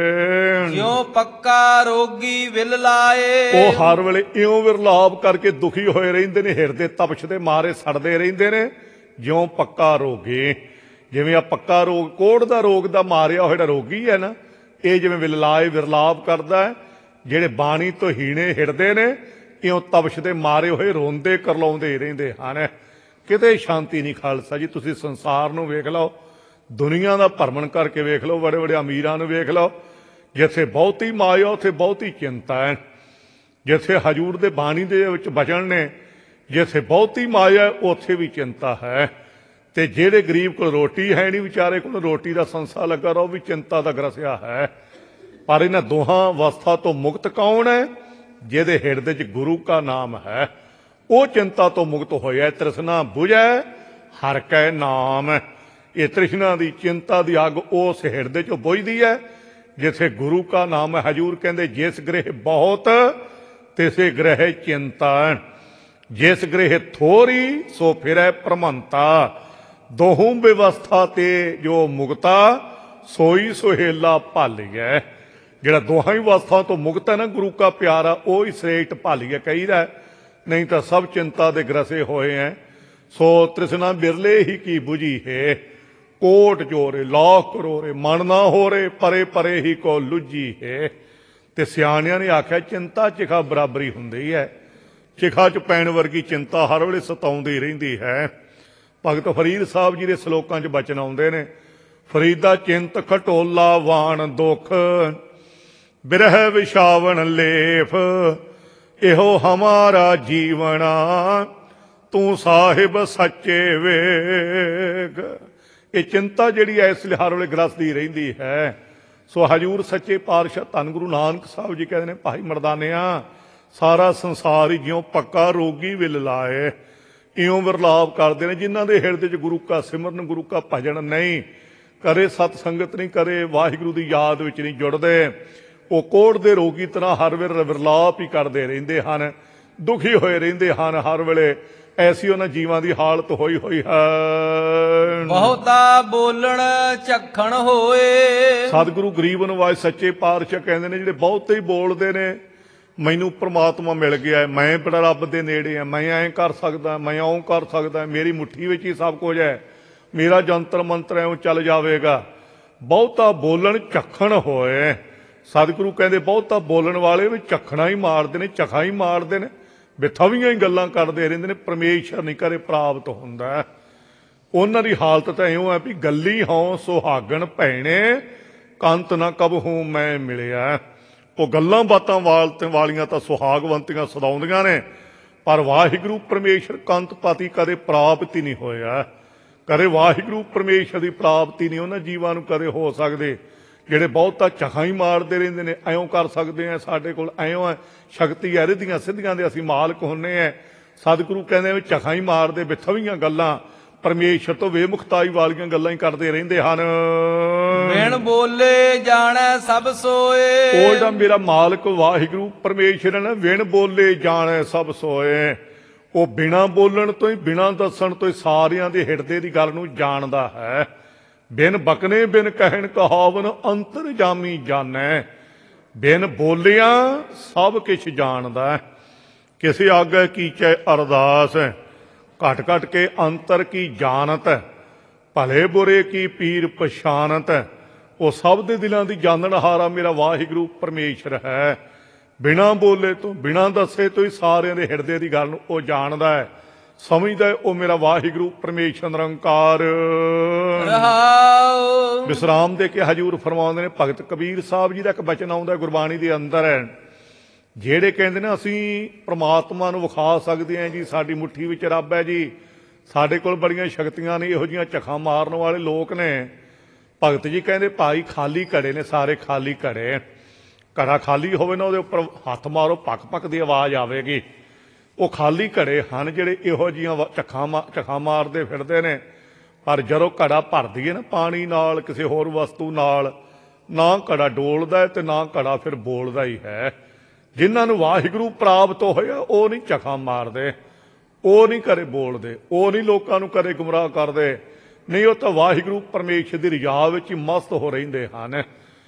ਜਿਉ ਪੱਕਾ ਰੋਗੀ ਵਿਲ ਲਾਏ। ਉਹ ਹਰ ਵੇਲੇ ਇਉਂ ਵਿਰਲਾਪ ਕਰਕੇ ਦੁਖੀ ਹੋਏ ਰਹਿੰਦੇ ਨੇ, ਹਿਰਦੇ ਤਪਸ਼ ਦੇ ਮਾਰੇ ਸੜਦੇ ਰਹਿੰਦੇ ਨੇ, ਜਿਉਂ ਪੱਕਾ ਰੋਗੀ। ਜਿਵੇਂ ਆ ਪੱਕਾ ਰੋਗ ਕੋੜ ਦਾ ਰੋਗ ਦਾ ਮਾਰਿਆ ਹੋਇਆ ਰੋਗੀ ਹੈ ਨਾ, ਇਹ ਜਿਵੇਂ ਵਿਲਲਾਏ ਵਿਰਲਾਪ ਕਰਦਾ ਹੈ, ਜਿਹੜੇ ਬਾਣੀ ਤੋਂ ਹੀਣੇ ਹਿਰਦੇ ਨੇ ਇਉਂ ਤਪਸ਼ ਦੇ ਮਾਰੇ ਹੋਏ ਰੋਂਦੇ ਕਰਲਾਉਂਦੇ ਰਹਿੰਦੇ ਹਨ। ਕਿਤੇ ਸ਼ਾਂਤੀ ਨਹੀਂ ਖਾਲਸਾ ਜੀ। ਤੁਸੀਂ ਸੰਸਾਰ ਨੂੰ ਵੇਖ ਲਓ, ਦੁਨੀਆ ਦਾ ਭਰਮਣ ਕਰਕੇ ਵੇਖ ਲਓ, ਬੜੇ ਬੜੇ ਅਮੀਰਾਂ ਨੂੰ ਵੇਖ ਲਓ, ਜਿੱਥੇ ਬਹੁਤੀ ਮਾਇਆ ਉੱਥੇ ਬਹੁਤੀ ਚਿੰਤਾ ਹੈ। ਜਿੱਥੇ ਹਜੂਰ ਦੇ ਬਾਣੀ ਦੇ ਵਿੱਚ ਬਚਨ ਨੇ, ਜਿੱਥੇ ਬਹੁਤੀ ਮਾਇਆ ਉੱਥੇ ਵੀ ਚਿੰਤਾ ਹੈ। ਤੇ ਜਿਹੜੇ ਗਰੀਬ ਕੋਲ ਰੋਟੀ ਹੈ ਨਹੀਂ, ਵਿਚਾਰੇ ਕੋਲ ਰੋਟੀ ਦਾ ਸੰਸਾ ਲੱਗਾ ਰਹਾ, ਉਹ ਵੀ ਚਿੰਤਾ ਦਾ ਗਰਸਿਆ ਹੈ। ਪਰ ਇਹਨਾਂ ਦੋਹਾਂ ਅਵਸਥਾ ਤੋਂ ਮੁਕਤ ਕੌਣ ਹੈ? ਜਿਹਦੇ ਹਿਰਦੇ 'ਚ ਗੁਰੂ ਕਾ ਨਾਮ ਹੈ, ਉਹ ਚਿੰਤਾ ਤੋਂ ਮੁਕਤ ਹੋਇਆ। ਤ੍ਰਿਸ਼ਨਾ ਬੁਝੈ ਹਰਿ ਕੈ ਨਾਮ। ਇਹ ਤ੍ਰਿਸ਼ਨਾ ਦੀ ਚਿੰਤਾ ਦੀ ਅੱਗ ਉਸ ਹਿਰਦੇ 'ਚੋਂ ਬੁਝਦੀ ਹੈ ਜਿੱਥੇ ਗੁਰੂ ਕਾ ਨਾਮ ਹੈ। ਹਜੂਰ ਕਹਿੰਦੇ ਜਿਸ ਗ੍ਰਹਿ ਬਹੁਤ ਤਿਸੇ ਗ੍ਰਹਿ ਚਿੰਤਾ, ਜਿਸ ਗ੍ਰਹਿ ਥੋਰੀ ਸੋ ਫਿਰੈ ਭ੍ਰਮੰਤਾ, ਦੋਹੂ ਵਿਵਸਥਾ ਤੇ ਜੋ ਮੁਕਤਾ ਸੋਈ ਸੁਹੇਲਾ ਭਾਲੀਐ। ਜਿਹੜਾ ਦੋਹਾਂ ਹੀ ਅਵਸਥਾ ਤੋਂ ਮੁਕਤ ਹੈ ਨਾ, ਗੁਰੂ ਕਾ ਪਿਆਰਾ, ਉਹ ਹੀ ਸ੍ਰੇਸ਼ਟ ਭਾਲੀਐ ਕਹੀਦਾ, ਨਹੀਂ ਤਾਂ ਸਭ ਚਿੰਤਾ ਦੇ ਗ੍ਰਸੇ ਹੋਏ ਹੈ। ਸੋ ਤ੍ਰਿਸ਼ਨਾ ਬਿਰਲੇ ਹੀ ਕੀ ਬੁਝੀ ਹੈ, ਕੋਟ ਜੋਰੇ ਲੱਖ ਕਰੋੜੇ ਮਨ ਨਾ ਹੋ ਰੇ, ਪਰੇ ਪਰੇ ਹੀ ਕੋ ਲੁੱਝੀ ਹੈ। ਤੇ ਸਿਆਣਿਆਂ ਨੇ ਆਖਿਆ ਚਿੰਤਾ ਚਿਖਾ ਬਰਾਬਰੀ ਹੁੰਦੀ ਹੈ, ਚਿਖਾ 'ਚ ਪੈਣ ਵਰਗੀ ਚਿੰਤਾ ਹਰ ਵੇਲੇ ਸਤਾਉਂਦੀ ਰਹਿੰਦੀ ਹੈ। ਭਗਤ ਫਰੀਦ ਸਾਹਿਬ ਜੀ ਦੇ ਸਲੋਕਾਂ 'ਚ ਬਚਨ ਆਉਂਦੇ ਨੇ, ਫਰੀਦਾ ਚਿੰਤ ਖਟੋਲਾ ਵਾਣ ਦੁੱਖ, ਬਿਰਹਿ ਵਿਛਾਵਣ ਲੇਫ, ਇਹੋ ਹਮਾਰਾ ਜੀਵਣਾ, ਤੂੰ ਸਾਹਿਬ ਸੱਚੇ ਵੇਖ। ਇਹ ਚਿੰਤਾ ਜਿਹੜੀ ਹੈ ਇਸ ਲਈ ਹਰ ਵੇਲੇ ਗ੍ਰਸਦੀ ਰਹਿੰਦੀ ਹੈ। ਸੋ ਹਜੂਰ ਸੱਚੇ ਪਾਤਸ਼ਾਹ ਧੰਨ ਗੁਰੂ ਨਾਨਕ ਸਾਹਿਬ ਜੀ ਕਹਿੰਦੇ ਨੇ ਭਾਈ ਮਰਦਾਨਿਆਂ ਸਾਰਾ ਸੰਸਾਰ ਹੀ ਜਿਉਂ ਪੱਕਾ ਰੋਗੀ ਵਿਲ ਲਾਏ, ਇਉਂ ਵਿਰਲਾਪ ਕਰਦੇ ਨੇ ਜਿਨ੍ਹਾਂ ਦੇ ਹਿਰਦੇ 'ਚ ਗੁਰੂ ਕਾ ਸਿਮਰਨ, ਗੁਰੂ ਕਾ ਭਜਨ ਨਹੀਂ, ਕਰੇ ਸਤ ਸੰਗਤ ਨਹੀਂ, ਕਰੇ ਵਾਹਿਗੁਰੂ ਦੀ ਯਾਦ ਵਿੱਚ ਨਹੀਂ ਜੁੜਦੇ। ਉਹ ਕੋੜ ਦੇ ਰੋਗੀ ਤਰ੍ਹਾਂ ਹਰ ਵੇਲੇ ਵਿਰਲਾਪ ਹੀ ਕਰਦੇ ਰਹਿੰਦੇ ਹਨ, ਦੁਖੀ ਹੋਏ ਰਹਿੰਦੇ ਹਨ ਹਰ ਵੇਲੇ। ਐਸੀ ਉਹਨਾਂ ਜੀਵਾਂ ਦੀ ਹਾਲਤ ਹੋਈ ਹੋਈ ਹੈ। ਬਹੁਤਾ ਬੋਲਣ ਝੱਖਣ ਹੋਏ। ਸਤਿਗੁਰੂ ਗਰੀਬ ਨਿਵਾਜ ਸੱਚੇ ਪਾਤਸ਼ਾਹ ਕਹਿੰਦੇ ਨੇ ਜਿਹੜੇ ਬਹੁਤੇ ਹੀ ਬੋਲਦੇ ਨੇ, ਮੈਨੂੰ ਪ੍ਰਮਾਤਮਾ ਮਿਲ ਗਿਆ, ਮੈਂ ਬੜਾ ਰੱਬ ਦੇ ਨੇੜੇ ਆ, ਮੈਂ ਐਂ ਕਰ ਸਕਦਾ, ਮੈਂ ਇਉਂ ਕਰ ਸਕਦਾ, ਮੇਰੀ ਮੁੱਠੀ ਵਿੱਚ ਹੀ ਸਭ ਕੁਝ ਹੈ, ਮੇਰਾ ਜੰਤਰ ਮੰਤਰ ਐਂ ਚੱਲ ਜਾਵੇਗਾ। ਬਹੁਤਾ ਬੋਲਣ ਝੱਖਣ ਹੋਏ। ਸਤਿਗੁਰੂ ਕਹਿੰਦੇ ਬਹੁਤਾ ਬੋਲਣ ਵਾਲੇ ਵੀ ਝੱਖਣਾ ਹੀ ਮਾਰਦੇ ਨੇ, ਝਖਾ ਹੀ ਮਾਰਦੇ ਨੇ, ਬਿਥਵੀਆਂ ਹੀ ਗੱਲਾਂ ਕਰਦੇ ਰਹਿੰਦੇ ਨੇ, ਪਰਮੇਸ਼ਰ ਨਹੀਂ ਕਰੇ ਪ੍ਰਾਪਤ ਹੁੰਦਾ। ਉਹਨਾਂ ਦੀ ਹਾਲਤ ਤਾਂ ਇਉਂ ਹੈ ਵੀ ਗੱਲੀ ਹੋਂ ਸੁਹਾਗਣ ਭੈਣੇ, ਕੰਤ ਨਾ ਕਬਹੂ ਮੈਂ ਮਿਲਿਆ। ਉਹ ਗੱਲਾਂ ਬਾਤਾਂ ਵਾਲੀਆਂ ਤਾਂ ਸੁਹਾਗਵੰਤੀਆਂ ਸਦਾਉਂਦੀਆਂ ਨੇ, ਪਰ ਵਾਹਿਗੁਰੂ ਪਰਮੇਸ਼ਰ ਕੰਤ ਪਤੀ ਕਦੇ ਪ੍ਰਾਪਤ ਹੀ ਨਹੀਂ ਹੋਇਆ। ਕਦੇ ਵਾਹਿਗੁਰੂ ਪਰਮੇਸ਼ਰ ਦੀ ਪ੍ਰਾਪਤੀ ਨਹੀਂ ਉਹਨਾਂ ਜੀਵਾਂ ਨੂੰ ਕਦੇ ਹੋ ਸਕਦੇ ਜਿਹੜੇ ਬਹੁਤਾ ਝਖਾਂ ਹੀ ਮਾਰਦੇ ਰਹਿੰਦੇ ਨੇ। ਐਂ ਕਰ ਸਕਦੇ ਆ, ਸਾਡੇ ਕੋਲ ਐਂ ਹੈ, ਸ਼ਕਤੀ ਹੈ, ਰਿੱਧੀਆਂ ਸਿੱਧੀਆਂ ਦੇ ਅਸੀਂ ਮਾਲਕ ਹੁੰਨੇ ਆ। ਸਤਿਗੁਰੂ ਕਹਿੰਦੇ ਵੀ ਝਖਾਂ ਹੀ ਮਾਰਦੇ ਬਿਥਵੀਆਂ ਗੱਲਾਂ, ਪਰਮੇਸ਼ਰ ਤੋਂ ਬੇਮੁਖਤਾਈ ਵਾਲੀਆਂ ਗੱਲਾਂ ਹੀ ਕਰਦੇ ਰਹਿੰਦੇ ਹਨ। ਬਿਨ ਬੋਲੇ ਜਾਣੈ ਸਭ ਸੋਏ। ਉਹ ਜਿਹੜਾ ਮੇਰਾ ਮਾਲਕ ਵਾਹਿਗੁਰੂ ਪਰਮੇਸ਼ਰ ਹੈ ਨਾ, ਬਿਨ ਬੋਲੇ ਜਾਣੈ ਸਭ ਸੋਏ। ਉਹ ਬਿਨਾਂ ਬੋਲਣ ਤੋਂ ਹੀ, ਬਿਨਾਂ ਦੱਸਣ ਤੋਂ ਹੀ ਸਾਰਿਆਂ ਦੇ ਹਿਰਦੇ ਦੀ ਗੱਲ ਨੂੰ ਜਾਣਦਾ ਹੈ। ਬਿਨ ਬਕਨੇ ਬਿਨ ਕਹਿਣ ਕਹਾਵਨ ਅੰਤਰ ਜਾਮੀ ਜਾਣੈ। ਬਿਨ ਬੋਲਿਆਂ ਸਭ ਕੁਛ ਜਾਣਦਾ। ਕਿਸੇ ਆਗੇ ਕੀਚੈ ਅਰਦਾਸ, ਘਟ ਘਟ ਕੇ ਅੰਤਰ ਕੀ ਜਾਣਤ। ਭਲੇ ਬੁਰੇ ਕੀ ਪੀਰ ਪਛਾਨਤ। ਉਹ ਸਭ ਦੇ ਦਿਲਾਂ ਦੀ ਜਾਣਨਹਾਰਾ ਮੇਰਾ ਵਾਹਿਗੁਰੂ ਪਰਮੇਸ਼ਰ ਹੈ। ਬਿਨਾਂ ਬੋਲੇ ਤੋਂ, ਬਿਨਾਂ ਦੱਸੇ ਤੋਂ ਹੀ ਸਾਰਿਆਂ ਦੇ ਹਿਰਦੇ ਦੀ ਗੱਲ ਨੂੰ ਉਹ ਜਾਣਦਾ ਹੈ, ਸਮਝਦਾ ਹੈ। ਉਹ ਮੇਰਾ ਵਾਹਿਗੁਰੂ ਪਰਮੇਸ਼ਰ ਨਿਰੰਕਾਰ ਰਹਾਉ। ਵਿਸਰਾਮ ਦੇ ਕੇ ਹਜੂਰ ਫਰਮਾਉਂਦੇ ਨੇ, ਭਗਤ ਕਬੀਰ ਸਾਹਿਬ ਜੀ ਦਾ ਇੱਕ ਬਚਨ ਆਉਂਦਾ ਗੁਰਬਾਣੀ ਦੇ ਅੰਦਰ ਹੈ, ਜਿਹੜੇ ਕਹਿੰਦੇ ਨੇ ਅਸੀਂ ਪ੍ਰਮਾਤਮਾ ਨੂੰ ਵਿਖਾ ਸਕਦੇ ਹਾਂ ਜੀ, ਸਾਡੀ ਮੁੱਠੀ ਵਿੱਚ ਰੱਬ ਹੈ ਜੀ, ਸਾਡੇ ਕੋਲ ਬੜੀਆਂ ਸ਼ਕਤੀਆਂ ਨੇ। ਇਹੋ ਜਿਹੀਆਂ ਝਖਾਂ ਮਾਰਨ ਵਾਲੇ ਲੋਕ ਨੇ। ਭਗਤ ਜੀ ਕਹਿੰਦੇ ਭਾਈ ਖਾਲੀ ਘੜੇ ਨੇ, ਸਾਰੇ ਖਾਲੀ ਘੜੇ। ਘੜਾ ਖਾਲੀ ਹੋਵੇ ਨਾ, ਉਹਦੇ ਉੱਪਰ ਹੱਥ ਮਾਰੋ, ਪੱਕ ਪੱਕ ਦੀ ਆਵਾਜ਼ ਆਵੇਗੀ। ਉਹ ਖਾਲੀ ਘੜੇ ਹਨ ਜਿਹੜੇ ਇਹੋ ਜਿਹੀਆਂ ਝਖਾਂ ਮਾਰਦੇ ਫਿਰਦੇ ਨੇ। ਪਰ ਜਦੋਂ ਘੜਾ ਭਰ ਦਈਏ ਨਾ ਪਾਣੀ ਨਾਲ, ਕਿਸੇ ਹੋਰ ਵਸਤੂ ਨਾਲ, ਨਾ ਘੜਾ ਡੋਲਦਾ ਤੇ ਨਾ ਘੜਾ ਫਿਰ ਬੋਲਦਾ ਹੀ ਹੈ। ਜਿਨ੍ਹਾਂ ਨੂੰ ਵਾਹਿਗੁਰੂ ਪ੍ਰਾਪਤ ਹੋਇਆ ਉਹ ਨਹੀਂ ਝਖਾਂ ਮਾਰਦੇ, ਉਹ ਨਹੀਂ ਕਦੇ ਬੋਲਦੇ, ਉਹ ਨਹੀਂ ਲੋਕਾਂ ਨੂੰ ਕਦੇ ਗੁੰਮਰਾਹ ਕਰਦੇ। ਨਹੀਂ, ਉਹ ਤਾਂ ਵਾਹਿਗੁਰੂ ਪਰਮੇਸ਼ਰ ਦੀ ਰਜਾ ਵਿੱਚ ਹੀ ਮਸਤ ਹੋ ਰਹਿੰਦੇ ਹਨ।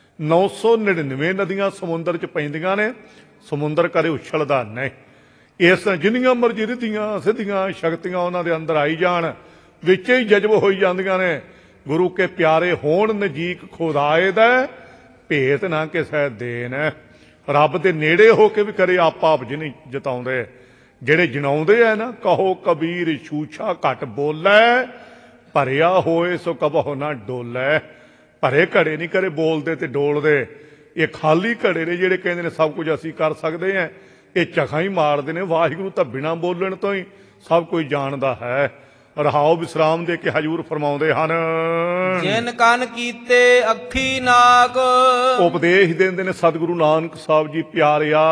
999 ਨਦੀਆਂ ਸਮੁੰਦਰ 'ਚ ਪੈਂਦੀਆਂ ਨੇ, ਸਮੁੰਦਰ ਕਦੇ ਉਛਲਦਾ ਨਹੀਂ। ਇਸ ਜਿੰਨੀਆਂ ਮਰਜ਼ੀ ਰਿੱਧੀਆਂ ਸਿੱਧੀਆਂ ਸ਼ਕਤੀਆਂ ਉਹਨਾਂ ਦੇ ਅੰਦਰ ਆਈ ਜਾਣ, ਵਿੱਚ ਹੀ ਜਜ਼ਬ ਹੋਈ ਜਾਂਦੀਆਂ ਨੇ। ਗੁਰੂ ਕੇ ਪਿਆਰੇ ਹੋਣ ਨਜੀਕ ਖੁਦਾਏ ਦਾ, ਭੇਤ ਨਾ ਕਿਸੇ ਦੇਣ। ਰੱਬ ਦੇ ਨੇੜੇ ਹੋ ਕੇ ਵੀ ਕਰੇ ਆਪ ਨਹੀਂ ਜਤਾਉਂਦੇ। ਜਿਹੜੇ ਜਣਾਉਂਦੇ ਆ ਨਾ, ਕਹੋ ਕਬੀਰ ਛੂਛਾ ਘਟ ਬੋਲੇ, ਭਰਿਆ ਹੋਏ ਸੋ ਕਬਹੁ ਨਾ ਡੋਲੇ। ਭਰੇ ਘੜੇ ਨਹੀਂ ਕਰੇ ਬੋਲਦੇ ਤੇ ਡੋਲਦੇ। ਇਹ ਖਾਲੀ ਘੜੇ ਨੇ ਜਿਹੜੇ ਕਹਿੰਦੇ ਨੇ ਸਭ ਕੁਝ ਅਸੀਂ ਕਰ ਸਕਦੇ ਹਾਂ। ਇਹ ਝਖਾਂ ਹੀ ਮਾਰਦੇ ਨੇ। ਵਾਹਿਗੁਰੂ ਤਾਂ ਬਿਨਾਂ ਬੋਲਣ ਤੋਂ ਹੀ ਸਭ ਕੁਝ ਜਾਣਦਾ ਹੈ। ਰਹਾਉ ਵਿਸਰਾਮ ਦੇ ਕੇ ਹਜੂਰ ਫਰਮਾਉਂਦੇ ਹਨ, ਜਿਨ ਕੰਨ ਕੀਤੇ ਅੱਖੀ ਨਾਕ। ਉਪਦੇਸ਼ ਦਿੰਦੇ ਨੇ ਸਤਿਗੁਰੂ ਨਾਨਕ ਸਾਹਿਬ ਜੀ, ਪਿਆਰਿਆ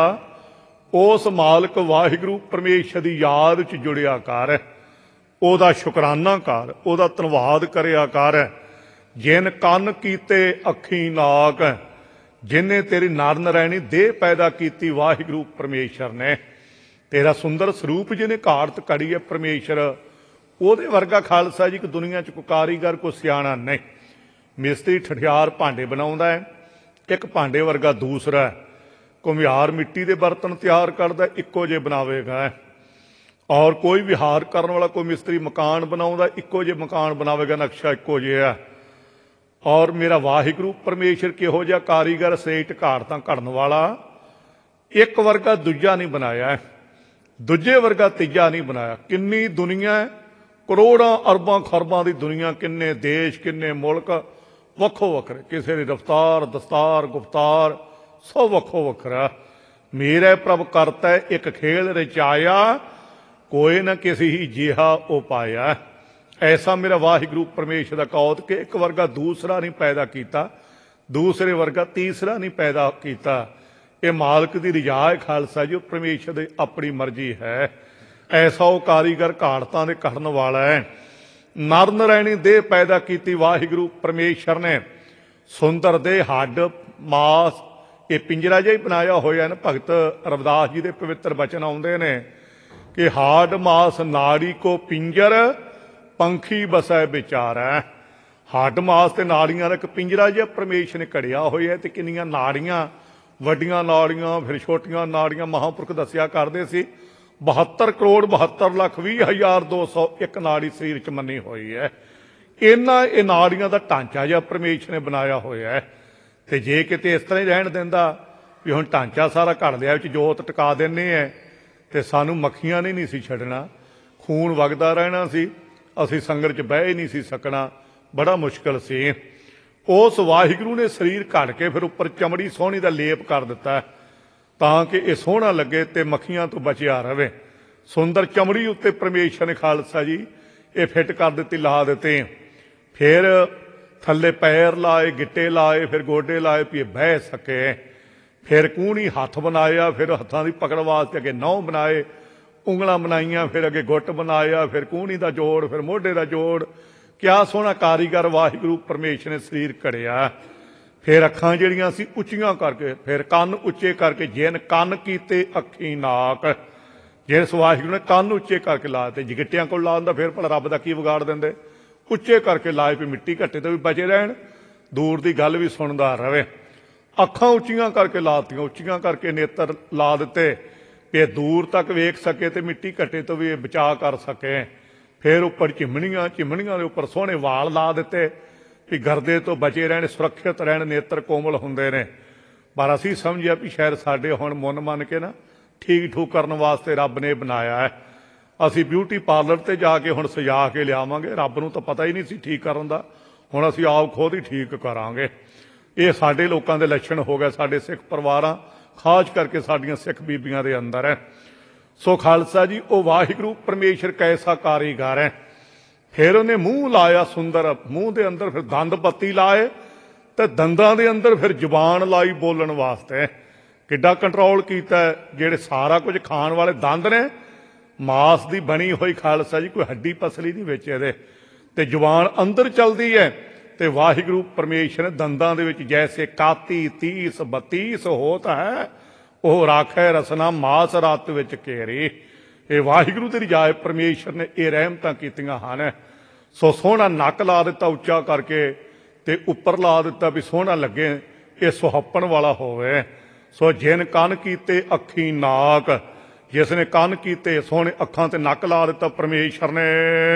ਉਸ ਮਾਲਕ ਵਾਹਿਗੁਰੂ ਪਰਮੇਸ਼ਰ ਦੀ ਯਾਦ 'ਚ ਜੁੜਿਆ ਕਰ, ਉਹਦਾ ਸ਼ੁਕਰਾਨਾ ਕਰ, ਉਹਦਾ ਧੰਨਵਾਦ ਕਰਿਆ ਕਰ। ਜਿਨ ਕੰਨ ਕੀਤੇ ਅੱਖੀ ਨਾਕ, ਜਿਨੇ ਤੇਰੀ ਨਰ ਨਰੈਣੀ ਦੇਹ ਪੈਦਾ ਕੀਤੀ ਵਾਹਿਗੁਰੂ ਪਰਮੇਸ਼ਰ ਨੇ। ਤੇਰਾ ਸੁੰਦਰ ਸਰੂਪ ਜਿਹਨੇ ਘਾੜਤ ਕੜੀ ਹੈ ਪਰਮੇਸ਼ਰ, ਉਹਦੇ ਵਰਗਾ ਖਾਲਸਾ ਜੀ ਕਿ ਦੁਨੀਆ 'ਚ ਕੋਈ ਕਾਰੀਗਰ, ਕੋਈ ਸਿਆਣਾ ਨਹੀਂ। ਮਿਸਤਰੀ ਠਠਿਆਰ ਭਾਂਡੇ ਬਣਾਉਂਦਾ ਹੈ, ਇੱਕ ਭਾਂਡੇ ਵਰਗਾ ਦੂਸਰਾ ਹੈ। ਘੁਮਿਆਰ ਮਿੱਟੀ ਦੇ ਬਰਤਨ ਤਿਆਰ ਕਰਦਾ, ਇੱਕੋ ਜਿਹੇ ਬਣਾਵੇਗਾ। ਔਰ ਕੋਈ ਵਿਹਾਰ ਕਰਨ ਵਾਲਾ ਕੋਈ ਮਿਸਤਰੀ ਮਕਾਨ ਬਣਾਉਂਦਾ, ਇੱਕੋ ਜਿਹੇ ਮਕਾਨ ਬਣਾਵੇਗਾ, ਨਕਸ਼ਾ ਇੱਕੋ ਜਿਹਾ। ਔਰ ਮੇਰਾ ਵਾਹਿਗੁਰੂ ਪਰਮੇਸ਼ਰ ਕਿਹੋ ਜਿਹਾ ਕਾਰੀਗਰ, ਸੇਠ ਘਾੜਤਾਂ ਘੜਨ ਵਾਲਾ, ਇੱਕ ਵਰਗਾ ਦੂਜਾ ਨਹੀਂ ਬਣਾਇਆ, ਦੂਜੇ ਵਰਗਾ ਤੀਜਾ ਨਹੀਂ ਬਣਾਇਆ। ਕਿੰਨੀ ਦੁਨੀਆ, ਕਰੋੜਾਂ ਅਰਬਾਂ ਖਰਬਾਂ ਦੀ ਦੁਨੀਆ, ਕਿੰਨੇ ਦੇਸ਼, ਕਿੰਨੇ ਮੁਲਕ, ਵੱਖੋ ਵੱਖਰੇ, ਕਿਸੇ ਦੀ ਰਫਤਾਰ, ਦਸਤਾਰ, ਗੁਫਤਾਰ ਸਭ ਵੱਖੋ ਵੱਖਰਾ। ਮੇਰੇ ਪ੍ਰਭ ਕਰਤਾ ਇੱਕ ਖੇਲ ਰਚਾਇਆ, ਕੋਈ ਨਾ ਕਿਸੇ ਹੀ ਜਿਹਾ ਉਹ ਪਾਇਆ। ਐਸਾ ਮੇਰਾ ਵਾਹਿਗੁਰੂ ਪਰਮੇਸ਼ਰ ਦਾ ਕੌਤ ਕਿ ਇੱਕ ਵਰਗਾ ਦੂਸਰਾ ਨਹੀਂ ਪੈਦਾ ਕੀਤਾ, ਦੂਸਰੇ ਵਰਗਾ ਤੀਸਰਾ ਨਹੀਂ ਪੈਦਾ ਕੀਤਾ। ਇਹ ਮਾਲਕ ਦੀ ਰਜਾ ਹੈ ਖਾਲਸਾ ਜੀ, ਉਹ ਪਰਮੇਸ਼ਰ ਦੀ ਆਪਣੀ ਮਰਜ਼ੀ ਹੈ। ਐਸਾ ਉਹ ਕਾਰੀਗਰ ਘਾੜਤਾਂ ਦੇ ਘੜਨ ਵਾਲਾ ਹੈ। ਨਰ ਨਰੈਣੀ ਦੇਹ ਪੈਦਾ ਕੀਤੀ ਵਾਹਿਗੁਰੂ ਪਰਮੇਸ਼ਰ ਨੇ, ਸੁੰਦਰ ਦੇ ਹੱਡ ਮਾਸ, ਇਹ ਪਿੰਜਰਾ ਜਿਹਾ ਹੀ ਬਣਾਇਆ ਹੋਇਆ ਨਾ। ਭਗਤ ਰਵਿਦਾਸ ਜੀ ਦੇ ਪਵਿੱਤਰ ਬਚਨ ਆਉਂਦੇ ਨੇ ਕਿ ਹਾਡ ਮਾਸ ਨਾੜੀ ਕੋ ਪਿੰਜਰ, ਪੰਖੀ ਬਸੈ ਵਿਚਾਰੈ। ਹੱਡ ਮਾਸ ਤੇ ਨਾੜੀਆਂ ਦਾ ਇੱਕ ਪਿੰਜਰਾ ਜਿਹਾ ਪਰਮੇਸ਼ਰ ਨੇ ਘੜਿਆ ਹੋਇਆ। ਤੇ ਕਿੰਨੀਆਂ ਨਾੜੀਆਂ, ਵੱਡੀਆਂ ਨਾੜੀਆਂ, ਫਿਰ ਛੋਟੀਆਂ ਨਾੜੀਆਂ। ਮਹਾਂਪੁਰਖ ਦੱਸਿਆ ਕਰਦੇ ਸੀ 72 ਕਰੋੜ 72 ਲੱਖ 20,201 ਨਾੜੀ ਸਰੀਰ 'ਚ ਮੰਨੀ ਹੋਈ ਹੈ। ਇਹਨਾਂ ਇਹ ਨਾੜੀਆਂ ਦਾ ਢਾਂਚਾ ਜਿਹਾ ਪਰਮੇਸ਼ਰ ਨੇ ਬਣਾਇਆ ਹੋਇਆ ਹੈ। ਤੇ ਜੇ ਕਿਤੇ ਇਸ ਤਰ੍ਹਾਂ ਹੀ ਰਹਿਣ ਦਿੰਦਾ ਵੀ ਹੁਣ ਢਾਂਚਾ ਸਾਰਾ ਘੜ ਲਿਆ, ਵਿੱਚ ਜੋਤ ਟਿਕਾ ਦਿੰਦੇ ਹੈ, ਤੇ ਸਾਨੂੰ ਮੱਖੀਆਂ ਨੇ ਨਹੀਂ ਸੀ ਛੱਡਣਾ, ਖੂਨ ਵਗਦਾ ਰਹਿਣਾ ਸੀ, ਅਸੀਂ ਸੰਗਤ 'ਚ ਬਹਿ ਹੀ ਨਹੀਂ ਸੀ ਸਕਣਾ, ਬੜਾ ਮੁਸ਼ਕਲ ਸੀ। ਉਸ ਵਾਹਿਗੁਰੂ ਨੇ ਸਰੀਰ ਘੜ ਕੇ ਫਿਰ ਉੱਪਰ ਚਮੜੀ ਸੋਹਣੀ ਦਾ ਲੇਪ ਕਰ ਦਿੱਤਾ, ਤਾਂ ਕਿ ਇਹ ਸੋਹਣਾ ਲੱਗੇ ਤੇ ਮੱਖੀਆਂ ਤੋਂ ਬਚਿਆ ਰਵੇ। ਸੁੰਦਰ ਚਮੜੀ ਉੱਤੇ ਪਰਮੇਸ਼ਰ ਨੇ ਖਾਲਸਾ ਜੀ ਇਹ ਫਿੱਟ ਕਰ ਦਿੱਤੀ, ਲਾ ਦਿੱਤੇ। ਫਿਰ ਥੱਲੇ ਪੈਰ ਲਾਏ, ਗਿੱਟੇ ਲਾਏ, ਫਿਰ ਗੋਡੇ ਲਾਏ ਵੀ ਇਹ ਬਹਿ ਸਕੇ। ਫਿਰ ਕੂਹਣੀ ਹੱਥ ਬਣਾਇਆ, ਫਿਰ ਹੱਥਾਂ ਦੀ ਪਕੜ ਵਾਸਤੇ ਅੱਗੇ ਨਹੁੰ ਬਣਾਏ। ਉਂਗਲਾਂ ਬਣਾਈਆਂ, ਫਿਰ ਅੱਗੇ ਗੁੱਟ ਬਣਾਇਆ, ਫਿਰ ਕੂਹਣੀ ਦਾ ਜੋੜ, ਫਿਰ ਮੋਢੇ ਦਾ ਜੋੜ। ਕਿਆ ਸੋਹਣਾ ਕਾਰੀਗਰ ਵਾਹਿਗੁਰੂ ਪਰਮੇਸ਼ਰ ਨੇ ਸਰੀਰ ਘੜਿਆ। ਫਿਰ ਅੱਖਾਂ ਜਿਹੜੀਆਂ ਸੀ ਉੱਚੀਆਂ ਕਰਕੇ, ਫਿਰ ਕੰਨ ਉੱਚੇ ਕਰਕੇ, ਜਿਨ ਕੰਨ ਕੀਤੇ ਅੱਖੀ ਨਾਕ, ਜਿਸ ਵਾਹਿਗੁਰੂ ਨੇ ਕੰਨ ਉੱਚੇ ਕਰਕੇ ਲਾ ਤੇ ਜਗਿੱਟਿਆਂ ਕੋਲ ਲਾ ਦਿੰਦਾ, ਫਿਰ ਭਲਾ ਰੱਬ ਦਾ ਕੀ ਵਿਗਾੜ ਦਿੰਦੇ। ਉੱਚੇ ਕਰਕੇ ਲਾਏ ਵੀ ਮਿੱਟੀ ਘੱਟੇ ਤੋਂ ਵੀ ਬਚੇ ਰਹਿਣ, ਦੂਰ ਦੀ ਗੱਲ ਵੀ ਸੁਣਦਾ ਰਵੇ। ਅੱਖਾਂ ਉੱਚੀਆਂ ਕਰਕੇ ਲਾਤੀਆਂ, ਉੱਚੀਆਂ ਕਰਕੇ ਨੇਤਰ ਲਾ ਦਿੱਤੇ ਵੀ ਇਹ ਦੂਰ ਤੱਕ ਵੇਖ ਸਕੇ ਤੇ ਮਿੱਟੀ ਘੱਟੇ ਤੋਂ ਵੀ ਇਹ ਬਚਾਅ ਕਰ ਸਕੇ। ਫਿਰ ਉੱਪਰ ਚਿਮਣੀਆਂ, ਚਿਮਣੀਆਂ ਦੇ ਉੱਪਰ ਸੋਹਣੇ ਵਾਲ ਲਾ ਦਿੱਤੇ ਵੀ ਗਰਦੇ ਤੋਂ ਬਚੇ ਰਹਿਣ, ਸੁਰੱਖਿਅਤ ਰਹਿਣ, ਨੇਤਰ ਕੋਮਲ ਹੁੰਦੇ ਨੇ। ਪਰ ਅਸੀਂ ਸਮਝਿਆ ਵੀ ਸ਼ਾਇਦ ਸਾਡੇ ਹੁਣ ਮੁੰਨ ਮੰਨ ਕੇ ਨਾ ਠੀਕ ਠੂਕ ਕਰਨ ਵਾਸਤੇ ਰੱਬ ਨੇ ਬਣਾਇਆ ਹੈ। ਅਸੀਂ ਬਿਊਟੀ ਪਾਰਲਰ ਤੇ ਜਾ ਕੇ ਹੁਣ ਸਜਾ ਕੇ ਲਿਆਵਾਂਗੇ, ਰੱਬ ਨੂੰ ਤਾਂ ਪਤਾ ਹੀ ਨਹੀਂ ਸੀ ਠੀਕ ਕਰਨ ਦਾ, ਹੁਣ ਅਸੀਂ ਆਪ ਖੁਦ ਹੀ ਠੀਕ ਕਰਾਂਗੇ। ਇਹ ਸਾਡੇ ਲੋਕਾਂ ਦੇ ਲੱਛਣ ਹੋ ਗਏ, ਸਾਡੇ ਸਿੱਖ ਪਰਿਵਾਰਾਂ, ਖਾਸ ਕਰਕੇ ਸਾਡੀਆਂ ਸਿੱਖ ਬੀਬੀਆਂ ਦੇ ਅੰਦਰ ਹੈ। ਸੋ ਖਾਲਸਾ ਜੀ, ਉਹ ਵਾਹਿਗੁਰੂ ਪਰਮੇਸ਼ਰ ਕੈਸਾ ਕਾਰੀਗਰ ਹੈ। ਫਿਰ ਉਹਨੇ ਮੂੰਹ ਲਾਇਆ ਸੁੰਦਰ, ਮੂੰਹ ਦੇ ਅੰਦਰ ਫਿਰ ਦੰਦ ਪੱਤੀ ਲਾਏ ਤੇ ਦੰਦਾਂ ਦੇ ਅੰਦਰ ਫਿਰ ਜ਼ੁਬਾਨ ਲਾਈ ਬੋਲਣ ਵਾਸਤੇ। ਕਿੱਡਾ ਕੰਟਰੋਲ ਕੀਤਾ, ਜਿਹੜੇ ਸਾਰਾ ਕੁਝ ਖਾਣ ਵਾਲੇ ਦੰਦ ਨੇ, ਮਾਸ ਦੀ ਬਣੀ ਹੋਈ ਖਾਲਸਾ ਜੀ, ਕੋਈ ਹੱਡੀ ਪਸਲੀ ਨਹੀਂ ਵਿੱਚ ਇਹਦੇ, ਤੇ ਜ਼ੁਬਾਨ ਅੰਦਰ ਚਲਦੀ ਹੈ। ਤੇ ਵਾਹਿਗੁਰੂ ਪਰਮੇਸ਼ਰ ਨੇ ਦੰਦਾਂ ਦੇ ਵਿੱਚ ਜੈਸੇ 31 30 32 ਹੋਤ ਹੈ, ਉਹ ਰਾਖੈ ਰਸਨਾ ਮਾਸ ਰਾਤ ਵਿੱਚ ਘੇਰੀ। ਇਹ ਵਾਹਿਗੁਰੂ ਦੀ ਰਜਾਏ ਪਰਮੇਸ਼ਰ ਨੇ ਇਹ ਰਹਿਮਤਾਂ ਕੀਤੀਆਂ ਹਨ। ਸੋ ਸੋਹਣਾ ਨੱਕ ਲਾ ਦਿੱਤਾ ਉੱਚਾ ਕਰਕੇ, ਤੇ ਉੱਪਰ ਲਾ ਦਿੱਤਾ ਵੀ ਸੋਹਣਾ ਲੱਗੇ, ਇਹ ਸੁਹੱਪਣ ਵਾਲਾ ਹੋਵੇ। ਸੋ ਜਿਨ ਕੰਨ ਕੀਤੇ ਅੱਖੀ ਨਾਕ, ਜਿਸ ਨੇ ਕੰਨ ਕੀਤੇ ਸੋਹਣੇ ਅੱਖਾਂ ਤੇ ਨੱਕ ਲਾ ਦਿੱਤਾ ਪਰਮੇਸ਼ਰ ਨੇ।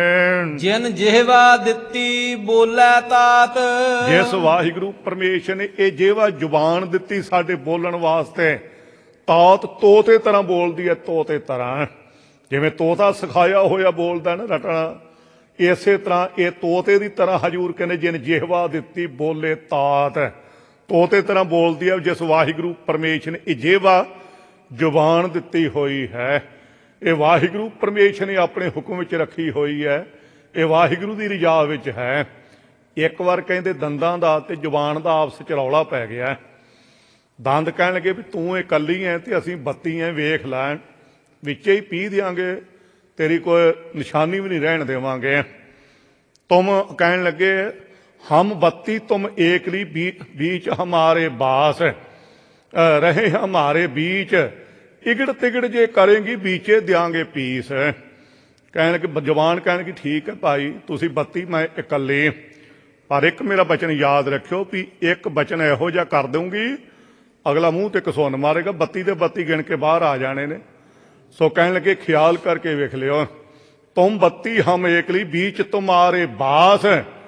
ਜਿਨ ਜਿਹਵਾ ਦਿੱਤੀ ਬੋਲੇ ਤਾਤ, ਜਿਸ ਵਾਹਿਗੁਰੂ ਪਰਮੇਸ਼ਰ ਨੇ ਇਹ ਜਿਹਵਾ ਜ਼ੁਬਾਨ ਦਿੱਤੀ ਸਾਡੇ ਬੋਲਣ ਵਾਸਤੇ, ਤਾਤ ਤੋਤੇ ਤਰ੍ਹਾਂ ਬੋਲਦੀ ਹੈ, ਤੋਤੇ ਤਰ੍ਹਾਂ। ਜਿਵੇਂ ਤੋਤਾ ਸਿਖਾਇਆ ਹੋਇਆ ਬੋਲਦਾ ਨਾ ਰਟਣਾ, ਇਸੇ ਤਰ੍ਹਾਂ ਇਹ ਤੋਤੇ ਦੀ ਤਰ੍ਹਾਂ ਹਜ਼ੂਰ ਕਹਿੰਦੇ ਜਿਨ ਜਿਹਵਾ ਦਿੱਤੀ ਬੋਲੇ ਤਾਤ, ਤੋਤੇ ਤਰ੍ਹਾਂ ਬੋਲਦੀ ਹੈ। ਜਿਸ ਵਾਹਿਗੁਰੂ ਪਰਮੇਸ਼ਰ ਨੇ ਇਹ ਜਿਹਵਾ ਜ਼ੁਬਾਨ ਦਿੱਤੀ ਹੋਈ ਹੈ, ਇਹ ਵਾਹਿਗੁਰੂ ਪਰਮੇਸ਼ਰ ਨੇ ਆਪਣੇ ਹੁਕਮ ਵਿੱਚ ਰੱਖੀ ਹੋਈ ਹੈ, ਇਹ ਵਾਹਿਗੁਰੂ ਦੀ ਰਜਾ ਵਿੱਚ ਹੈ। ਇੱਕ ਵਾਰ ਕਹਿੰਦੇ ਦੰਦਾਂ ਦਾ ਤੇ ਜ਼ੁਬਾਨ ਦਾ ਆਪਸ ਚ ਰੌਲਾ ਪੈ ਗਿਆ। ਦੰਦ ਕਹਿਣ ਲੱਗੇ ਵੀ ਤੂੰ ਇਕੱਲੀ ਐ ਤੇ ਅਸੀਂ 32 ਐ, ਵੇਖ ਲੈਣ, ਵਿੱਚੇ ਹੀ ਪੀ ਦਿਆਂਗੇ, ਤੇਰੀ ਕੋਈ ਨਿਸ਼ਾਨੀ ਵੀ ਨਹੀਂ ਰਹਿਣ ਦੇਵਾਂਗੇ। ਤੁਮ ਕਹਿਣ ਲੱਗੇ ਹਮ 32 ਤੁਮ ਏਕਲੀ बीच हमारे बास रहे हमारे बीच, इगड़ तिगड़ जे करेंगी बीचे देंगे पीस। कहने कि जवान कहने की ठीक है भाई, तुसी 32 मैं इकल्ले, पर एक मेरा बचन याद रखियो भी एक बचन इहो जिहा कर दूंगी, अगला मूँह ते घसुन मारेगा, 32 ते 32 गिन के बाहर आ जाने ने। सो कहने लगे ख्याल करके वेख लियो, तुम 32 हम एकली बीच तुम्हारे बास,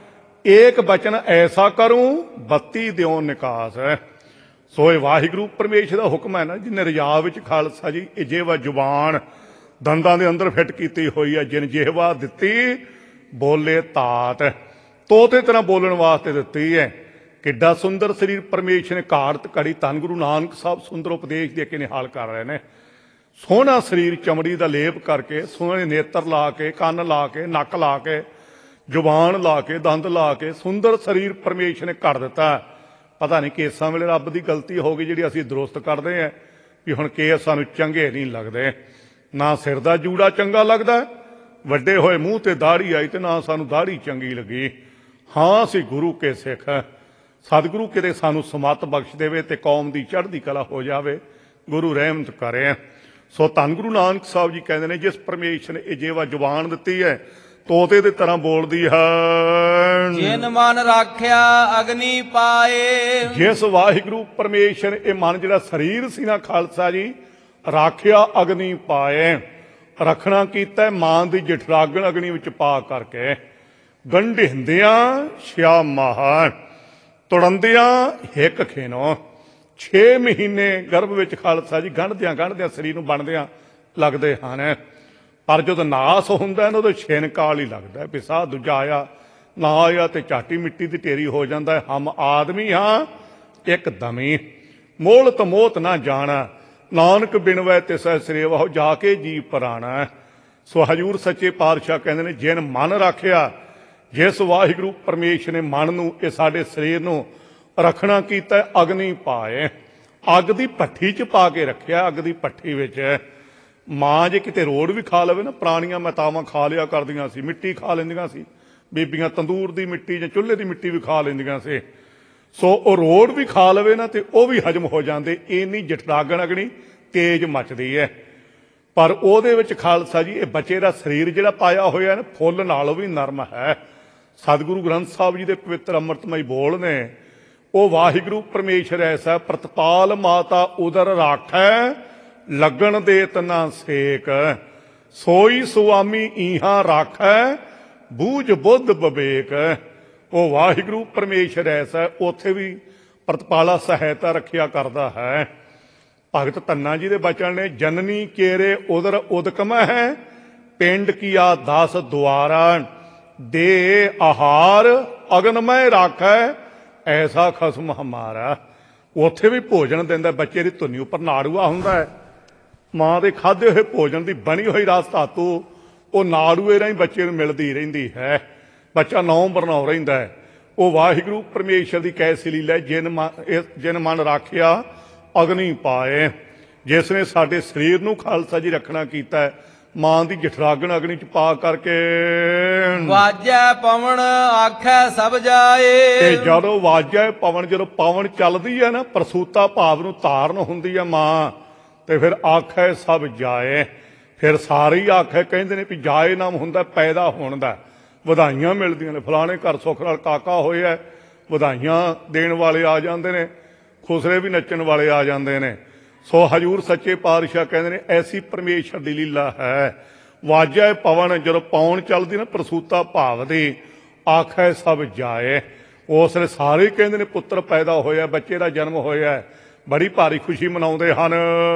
एक बचन ऐसा करूं 32 दिओ निकास। सो ये वाहिगुरू परमेश्वर का हुक्म है ना, जिन्हें रजा विच खालसा जी ये जेवा जुबान दंदां दे अंदर फिट की हुई है, जिन जेवा दिती बोले तात, तोते तरह बोलने वास्ते दिती है। किड्डा सुंदर शरीर परमेश्वर ने घाड़त घड़ी धन गुरु नानक साहब सुंदर उपदेश दे के निहाल कर रहे हैं। सोहना शरीर चमड़ी का लेप करके, सोहने नेत्र ला के, कन्न ला के, नक ला के, जुबान ला के, दंद ला के सुंदर शरीर परमेश्वर ने कर दिता। पता नहीं केसां वेले रब की गलती हो गई जी असीं दुरुस्त करते हैं भी हुण केस सानूं चंगे नहीं लगते, ना सिर का जूड़ा चंगा लगता, वड्डे होए मूँह ते दाढ़ी आई तो ना सानूं दाढ़ी चंगी लगी। हाँ असीं गुरु के सिख, सतगुरु किते सानूं समत बख्श देवे ते कौम की चढ़दी कला हो जावे, गुरु रहमत करे। सो धन गुरु नानक साहब जी कहते हैं जिस परमेश्वर ने ये जेवा जुबान दिती है तोते की तरह बोलती है, जिन मन राख्या अग्नि पाए। जिस वाहिगुरू परमेश्वर ये मन जिहड़ा शरीर सी ना खालसा जी राख्या अग्नि पाए, रखना कीता मां दी जठरागण अग्नि विच पा करके, गंढिंदियां छिया माह तुड़ंदियां हिक खिनो, 6 महीने गर्भ विच खालसा जी गंढदियां गंढदियां शरीर नूं बनदियां लगदे हन। पर जो नास हुंदा ना उदों छिन काल ही लगता है, पिसा दूजा आया ना आया तो झाटी मिट्टी की ढेरी हो जाता है। हम आदमी हाँ एक दमी, मोलत मोत ना जाना, नानक बिनवै तिसै सरेवा हो जाके जी पराना। सो हजूर सच्चे पातशाह कहते हैं जिन मन रखिया, जिस वाहिगुरू परमेश्वर ने मन नूं ये साडे शरीर नूं रखना कीता अग्नि पाए, अग दी भट्ठी च पा के रखिया, अग दी भट्ठी विच ਮਾਂ ਜੇ ਕਿਤੇ ਰੋੜ ਵੀ ਖਾ ਲਵੇ ਨਾ, ਪੁਰਾਣੀਆਂ ਮਾਤਾਵਾਂ ਖਾ ਲਿਆ ਕਰਦੀਆਂ ਸੀ, ਮਿੱਟੀ ਖਾ ਲੈਂਦੀਆਂ ਸੀ ਬੀਬੀਆਂ, ਤੰਦੂਰ ਦੀ ਮਿੱਟੀ ਜਾਂ ਚੁੱਲ੍ਹੇ ਦੀ ਮਿੱਟੀ ਵੀ ਖਾ ਲੈਂਦੀਆਂ ਸੀ। ਸੋ ਉਹ ਰੋੜ ਵੀ ਖਾ ਲਵੇ ਨਾ ਤੇ ਉਹ ਵੀ ਹਜਮ ਹੋ ਜਾਂਦੇ, ਇੰਨੀ ਜਠਰਾਗਣ ਅਗਣੀ ਤੇਜ਼ ਮੱਚਦੀ ਹੈ। ਪਰ ਉਹਦੇ ਵਿੱਚ ਖਾਲਸਾ ਜੀ ਇਹ ਬੱਚੇ ਦਾ ਸਰੀਰ ਜਿਹੜਾ ਪਾਇਆ ਹੋਇਆ ਨਾ, ਫੁੱਲ ਨਾਲੋਂ ਵੀ ਨਰਮ ਹੈ। ਸਤਿਗੁਰੂ ਗ੍ਰੰਥ ਸਾਹਿਬ ਜੀ ਦੇ ਪਵਿੱਤਰ ਅੰਮ੍ਰਿਤਮਈ ਬੋਲ ਨੇ, ਉਹ ਵਾਹਿਗੁਰੂ ਪਰਮੇਸ਼ਰ ਐਸਾ ਪ੍ਰਤਪਾਲ ਮਾਤਾ ਉਦਰ ਰਾਖੈ, ਲੱਗਣ ਦੇ ਤਨਾ ਸੇਕ, ਸੋਈ ਸੁਆਮੀ ਈਹਾਂ ਰਾਖੈ, ਬੂਝ ਬੁੱਧ ਬਵੇਕ। ਉਹ ਵਾਹਿਗੁਰੂ ਪਰਮੇਸ਼ਰ ਐਸਾ ਉੱਥੇ ਵੀ ਪ੍ਰਤਪਾਲਾ ਸਹਾਇਤਾ ਰੱਖਿਆ ਕਰਦਾ ਹੈ। ਭਗਤ ਧੰਨਾ ਜੀ ਦੇ ਬਚਨ ਨੇ, ਜਨਨੀ ਕੇਰੇ ਉਦਰ ਉਦਕਮ ਹੈ, ਪਿੰਡ ਕੀਆ 10 ਦੁਆਰਾ, ਦੇ ਆਹਾਰ ਅਗਨਮੈ ਰਾਖੈ, ਐਸਾ ਖਸਮ ਹਮਾਰਾ। ਉੱਥੇ ਵੀ ਭੋਜਨ ਦਿੰਦਾ, ਬੱਚੇ ਦੀ ਧੁੰਨੀ ਉੱਪਰ ਨਾੜੂਆ ਹੁੰਦਾ ਹੈ, ਮਾਂ ਦੇ ਖਾਧੇ ਹੋਏ ਭੋਜਨ ਦੀ ਬਣੀ ਹੋਈ ਰਸ ਧਾਤੂ ਉਹ ਨਾੜੂਏ ਰਾਹੀਂ ਬੱਚੇ ਨੂੰ ਮਿਲਦੀ ਰਹਿੰਦੀ ਹੈ, ਬੱਚਾ ਨੌਂ ਬਰਨੌ ਰਹਿੰਦਾ ਹੈ। ਉਹ ਵਾਹਿਗੁਰੂ ਪਰਮੇਸ਼ਰ ਦੀ ਕੈਸੀ ਲੀਲਾ, ਜਿਨ ਮਨ ਰਾਖਿਆ ਅਗਨੀ ਪਾਏ। ਜਿਸ ਨੇ ਸਾਡੇ ਸਰੀਰ ਨੂੰ ਖਾਲਸਾ ਜੀ ਰੱਖਣਾ ਕੀਤਾ ਹੈ, ਮਾਂ ਦੀ ਜਠਰਾਗਣ ਅਗਨੀ ਚ ਪਾ ਕਰਕੇ, ਵਾਜੈ ਪਵਨ ਆਖੈ ਸਭ ਜਾਏ। ਤੇ ਜਦੋਂ ਵਾਜੈ ਪਵਨ, ਜਦੋਂ ਪਵਨ ਚੱਲਦੀ ਹੈ ਨਾ, ਪ੍ਰਸੂਤਾ ਭਾਵ ਨੂੰ ਧਾਰਨ ਹੁੰਦੀ ਹੈ ਮਾਂ, ਤੇ ਫਿਰ ਆਖੈ ਸਭ ਜਾਏ। ਫਿਰ ਸਾਰੇ ਹੀ ਆਖੈ ਕਹਿੰਦੇ ਨੇ ਵੀ ਜਾਏ ਨਾਮ ਹੁੰਦਾ ਪੈਦਾ ਹੋਣ ਦਾ, ਵਧਾਈਆਂ ਮਿਲਦੀਆਂ ਨੇ, ਫਲਾਣੇ ਘਰ ਸੁੱਖ ਨਾਲ ਕਾਕਾ ਹੋਇਆ, ਵਧਾਈਆਂ ਦੇਣ ਵਾਲੇ ਆ ਜਾਂਦੇ ਨੇ, ਖੁਸਰੇ ਵੀ ਨੱਚਣ ਵਾਲੇ ਆ ਜਾਂਦੇ ਨੇ। ਸੋ ਹਜੂਰ ਸੱਚੇ ਪਾਤਸ਼ਾਹ ਕਹਿੰਦੇ ਨੇ ਐਸੀ ਪਰਮੇਸ਼ਰ ਦੀ ਲੀਲਾ ਹੈ। ਵਾਜੈ ਪਵਨ, ਜਦੋਂ ਪੌਣ ਚੱਲਦੀ ਨਾ ਪ੍ਰਸੂਤਾ ਭਾਵ ਦੀ, ਆਖੈ ਸਭ ਜਾਏ। ਉਸ ਵੇਲੇ ਸਾਰੇ ਕਹਿੰਦੇ ਨੇ ਪੁੱਤਰ ਪੈਦਾ ਹੋਇਆ, ਬੱਚੇ ਦਾ ਜਨਮ ਹੋਇਆ, ਬੜੀ ਭਾਰੀ ਖੁਸ਼ੀ ਮਨਾਉਂਦੇ ਹਨ।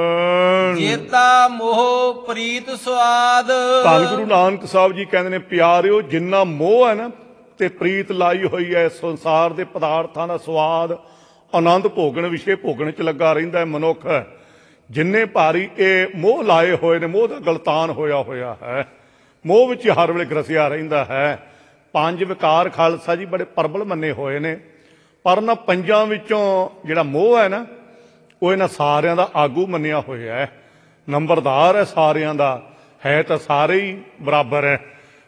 ਜੇਤਾ ਮੋਹ ਪ੍ਰੀਤ ਸਵਾਦ। ਧੰਨ ਗੁਰੂ ਨਾਨਕ ਸਾਹਿਬ ਜੀ ਕਹਿੰਦੇ ਨੇ, ਪਿਆਰਿਓ ਜਿੰਨਾ ਮੋਹ ਹੈ ਨਾ ਤੇ ਪ੍ਰੀਤ ਲਾਈ ਹੋਈ ਹੈ ਸੰਸਾਰ ਦੇ ਪਦਾਰਥਾਂ ਦਾ ਸਵਾਦ ਆਨੰਦ ਭੋਗਣ, ਵਿਸ਼ੇ ਭੋਗਣ ਚ ਲੱਗਾ ਰਹਿੰਦਾ ਹੈ ਮਨੁੱਖ, ਜਿੰਨੇ ਭਾਰੀ ਇਹ ਮੋਹ ਲਾਏ ਹੋਏ ਨੇ, ਮੋਹ ਦਾ ਗਲਤਾਨ ਹੋਇਆ ਹੈ, ਮੋਹ ਵਿੱਚ ਹਰ ਵੇਲੇ ਗਰਸਿਆ ਰਹਿੰਦਾ ਹੈ। 5 ਵਿਕਾਰ ਖਾਲਸਾ ਜੀ ਬੜੇ ਪ੍ਰਬਲ ਮੰਨੇ ਹੋਏ ਨੇ, ਪਰ ਨਾ ਪੰਜਾਂ ਵਿੱਚੋਂ ਜਿਹੜਾ ਮੋਹ ਹੈ ਨਾ, ਉਹ ਇਹਨਾਂ ਸਾਰਿਆਂ ਦਾ ਆਗੂ ਮੰਨਿਆ ਹੋਇਆ ਹੈ, ਨੰਬਰਦਾਰ ਹੈ ਸਾਰਿਆਂ ਦਾ, ਹੈ ਤਾਂ ਸਾਰੇ ਹੀ ਬਰਾਬਰ ਹੈ।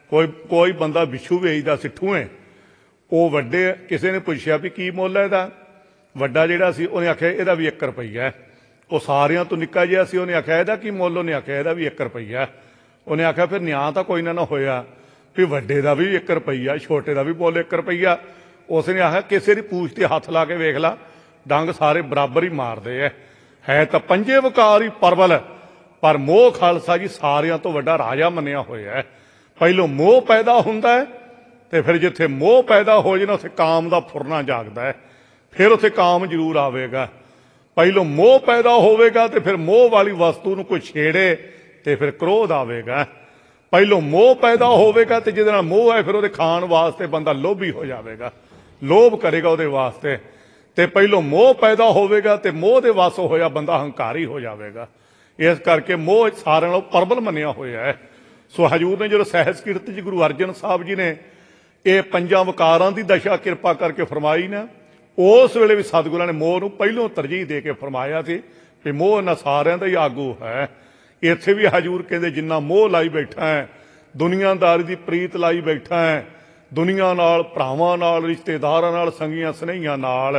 ਕੋਈ ਬੰਦਾ ਵਿਛੂ ਵੇਚਦਾ ਸਿੱਠੂ ਹੈ, ਉਹ ਵੱਡੇ ਕਿਸੇ ਨੇ ਪੁੱਛਿਆ ਵੀ ਕੀ ਮੁੱਲ ਹੈ ਇਹਦਾ, ਵੱਡਾ ਜਿਹੜਾ ਸੀ ਉਹਨੇ ਆਖਿਆ ਇਹਦਾ ਵੀ 1 ਰੁਪਈਆ। ਉਹ ਸਾਰਿਆਂ ਤੋਂ ਨਿੱਕਾ ਜਿਹਾ ਸੀ, ਉਹਨੇ ਆਖਿਆ ਇਹਦਾ ਕੀ ਮੁੱਲ, ਉਹਨੇ ਆਖਿਆ ਇਹਦਾ ਵੀ 1 ਰੁਪਈਆ। ਉਹਨੇ ਆਖਿਆ ਫਿਰ ਨਿਆਂ ਤਾਂ ਕੋਈ ਨਾ ਹੋਇਆ ਵੀ ਵੱਡੇ ਦਾ ਵੀ 1 ਰੁਪਈਆ, ਛੋਟੇ ਦਾ ਵੀ ਮੁੱਲ 1 ਰੁਪਈਆ। ਉਸਨੇ ਆਖਿਆ ਕਿਸੇ ਦੀ ਪੂਛ ਤੇ ਹੱਥ ਲਾ ਕੇ ਵੇਖ ਲਾ, ਡੰਗ ਸਾਰੇ ਬਰਾਬਰ ਹੀ ਮਾਰਦੇ ਹੈ ਤਾਂ ਪੰਜੇ ਵਿਕਾਰ ਹੀ ਪ੍ਰਬਲ, ਪਰ ਮੋਹ ਖਾਲਸਾ ਜੀ ਸਾਰਿਆਂ ਤੋਂ ਵੱਡਾ ਰਾਜਾ ਮੰਨਿਆ ਹੋਇਆ ਹੈ। ਪਹਿਲੋਂ ਮੋਹ ਪੈਦਾ ਹੁੰਦਾ ਹੈ, ਤੇ ਫਿਰ ਜਿੱਥੇ ਮੋਹ ਪੈਦਾ ਹੋ ਜਾਣਾ ਉੱਥੇ ਕਾਮ ਦਾ ਫੁਰਨਾ ਜਾਗਦਾ ਹੈ, ਫਿਰ ਉੱਥੇ ਕਾਮ ਜ਼ਰੂਰ ਆਵੇਗਾ। ਪਹਿਲੋਂ ਮੋਹ ਪੈਦਾ ਹੋਵੇਗਾ ਤੇ ਫਿਰ ਮੋਹ ਵਾਲੀ ਵਸਤੂ ਨੂੰ ਕੋਈ ਛੇੜੇ ਤੇ ਫਿਰ ਕ੍ਰੋਧ ਆਵੇਗਾ। ਪਹਿਲੋਂ ਮੋਹ ਪੈਦਾ ਹੋਵੇਗਾ ਤੇ ਜਿਹਦੇ ਨਾਲ ਮੋਹ ਹੈ ਫਿਰ ਉਹਦੇ ਖਾਣ ਵਾਸਤੇ ਬੰਦਾ ਲੋਭੀ ਹੋ ਜਾਵੇਗਾ, ਲੋਭ ਕਰੇਗਾ ਉਹਦੇ ਵਾਸਤੇ। ਤੇ ਪਹਿਲੋਂ ਮੋਹ ਪੈਦਾ ਹੋਵੇਗਾ ਤੇ ਮੋਹ ਦੇ ਵਸ ਹੋਇਆ ਬੰਦਾ ਹੰਕਾਰੀ ਹੋ ਜਾਵੇਗਾ। ਇਸ ਕਰਕੇ ਮੋਹ ਸਾਰਿਆਂ ਨਾਲੋਂ ਪ੍ਰਬਲ ਮੰਨਿਆ ਹੋਇਆ ਹੈ। ਸੋ ਹਜੂਰ ਨੇ ਜਦੋਂ ਸਹਿਜ ਕੀਰਤ ਜੀ ਗੁਰੂ ਅਰਜਨ ਸਾਹਿਬ ਜੀ ਨੇ ਇਹ 5 ਵਿਕਾਰਾਂ ਦੀ ਦਸ਼ਾ ਕਿਰਪਾ ਕਰਕੇ ਫਰਮਾਈ ਨਾ, ਉਸ ਵੇਲੇ ਵੀ ਸਤਿਗੁਰਾਂ ਨੇ ਮੋਹ ਨੂੰ ਪਹਿਲੋਂ ਤਰਜੀਹ ਦੇ ਕੇ ਫਰਮਾਇਆ ਸੀ ਕਿ ਮੋਹ ਇਹਨਾਂ ਸਾਰਿਆਂ ਦਾ ਹੀ ਆਗੂ ਹੈ। ਇੱਥੇ ਵੀ ਹਜੂਰ ਕਹਿੰਦੇ ਜਿੰਨਾ ਮੋਹ ਲਾਈ ਬੈਠਾ ਹੈ, ਦੁਨੀਆਦਾਰੀ ਦੀ ਪ੍ਰੀਤ ਲਾਈ ਬੈਠਾ ਹੈ, ਦੁਨੀਆ ਨਾਲ, ਭਰਾਵਾਂ ਨਾਲ, ਰਿਸ਼ਤੇਦਾਰਾਂ ਨਾਲ, ਸੰਗੀਆਂ ਸਨੇਹੀਆਂ ਨਾਲ,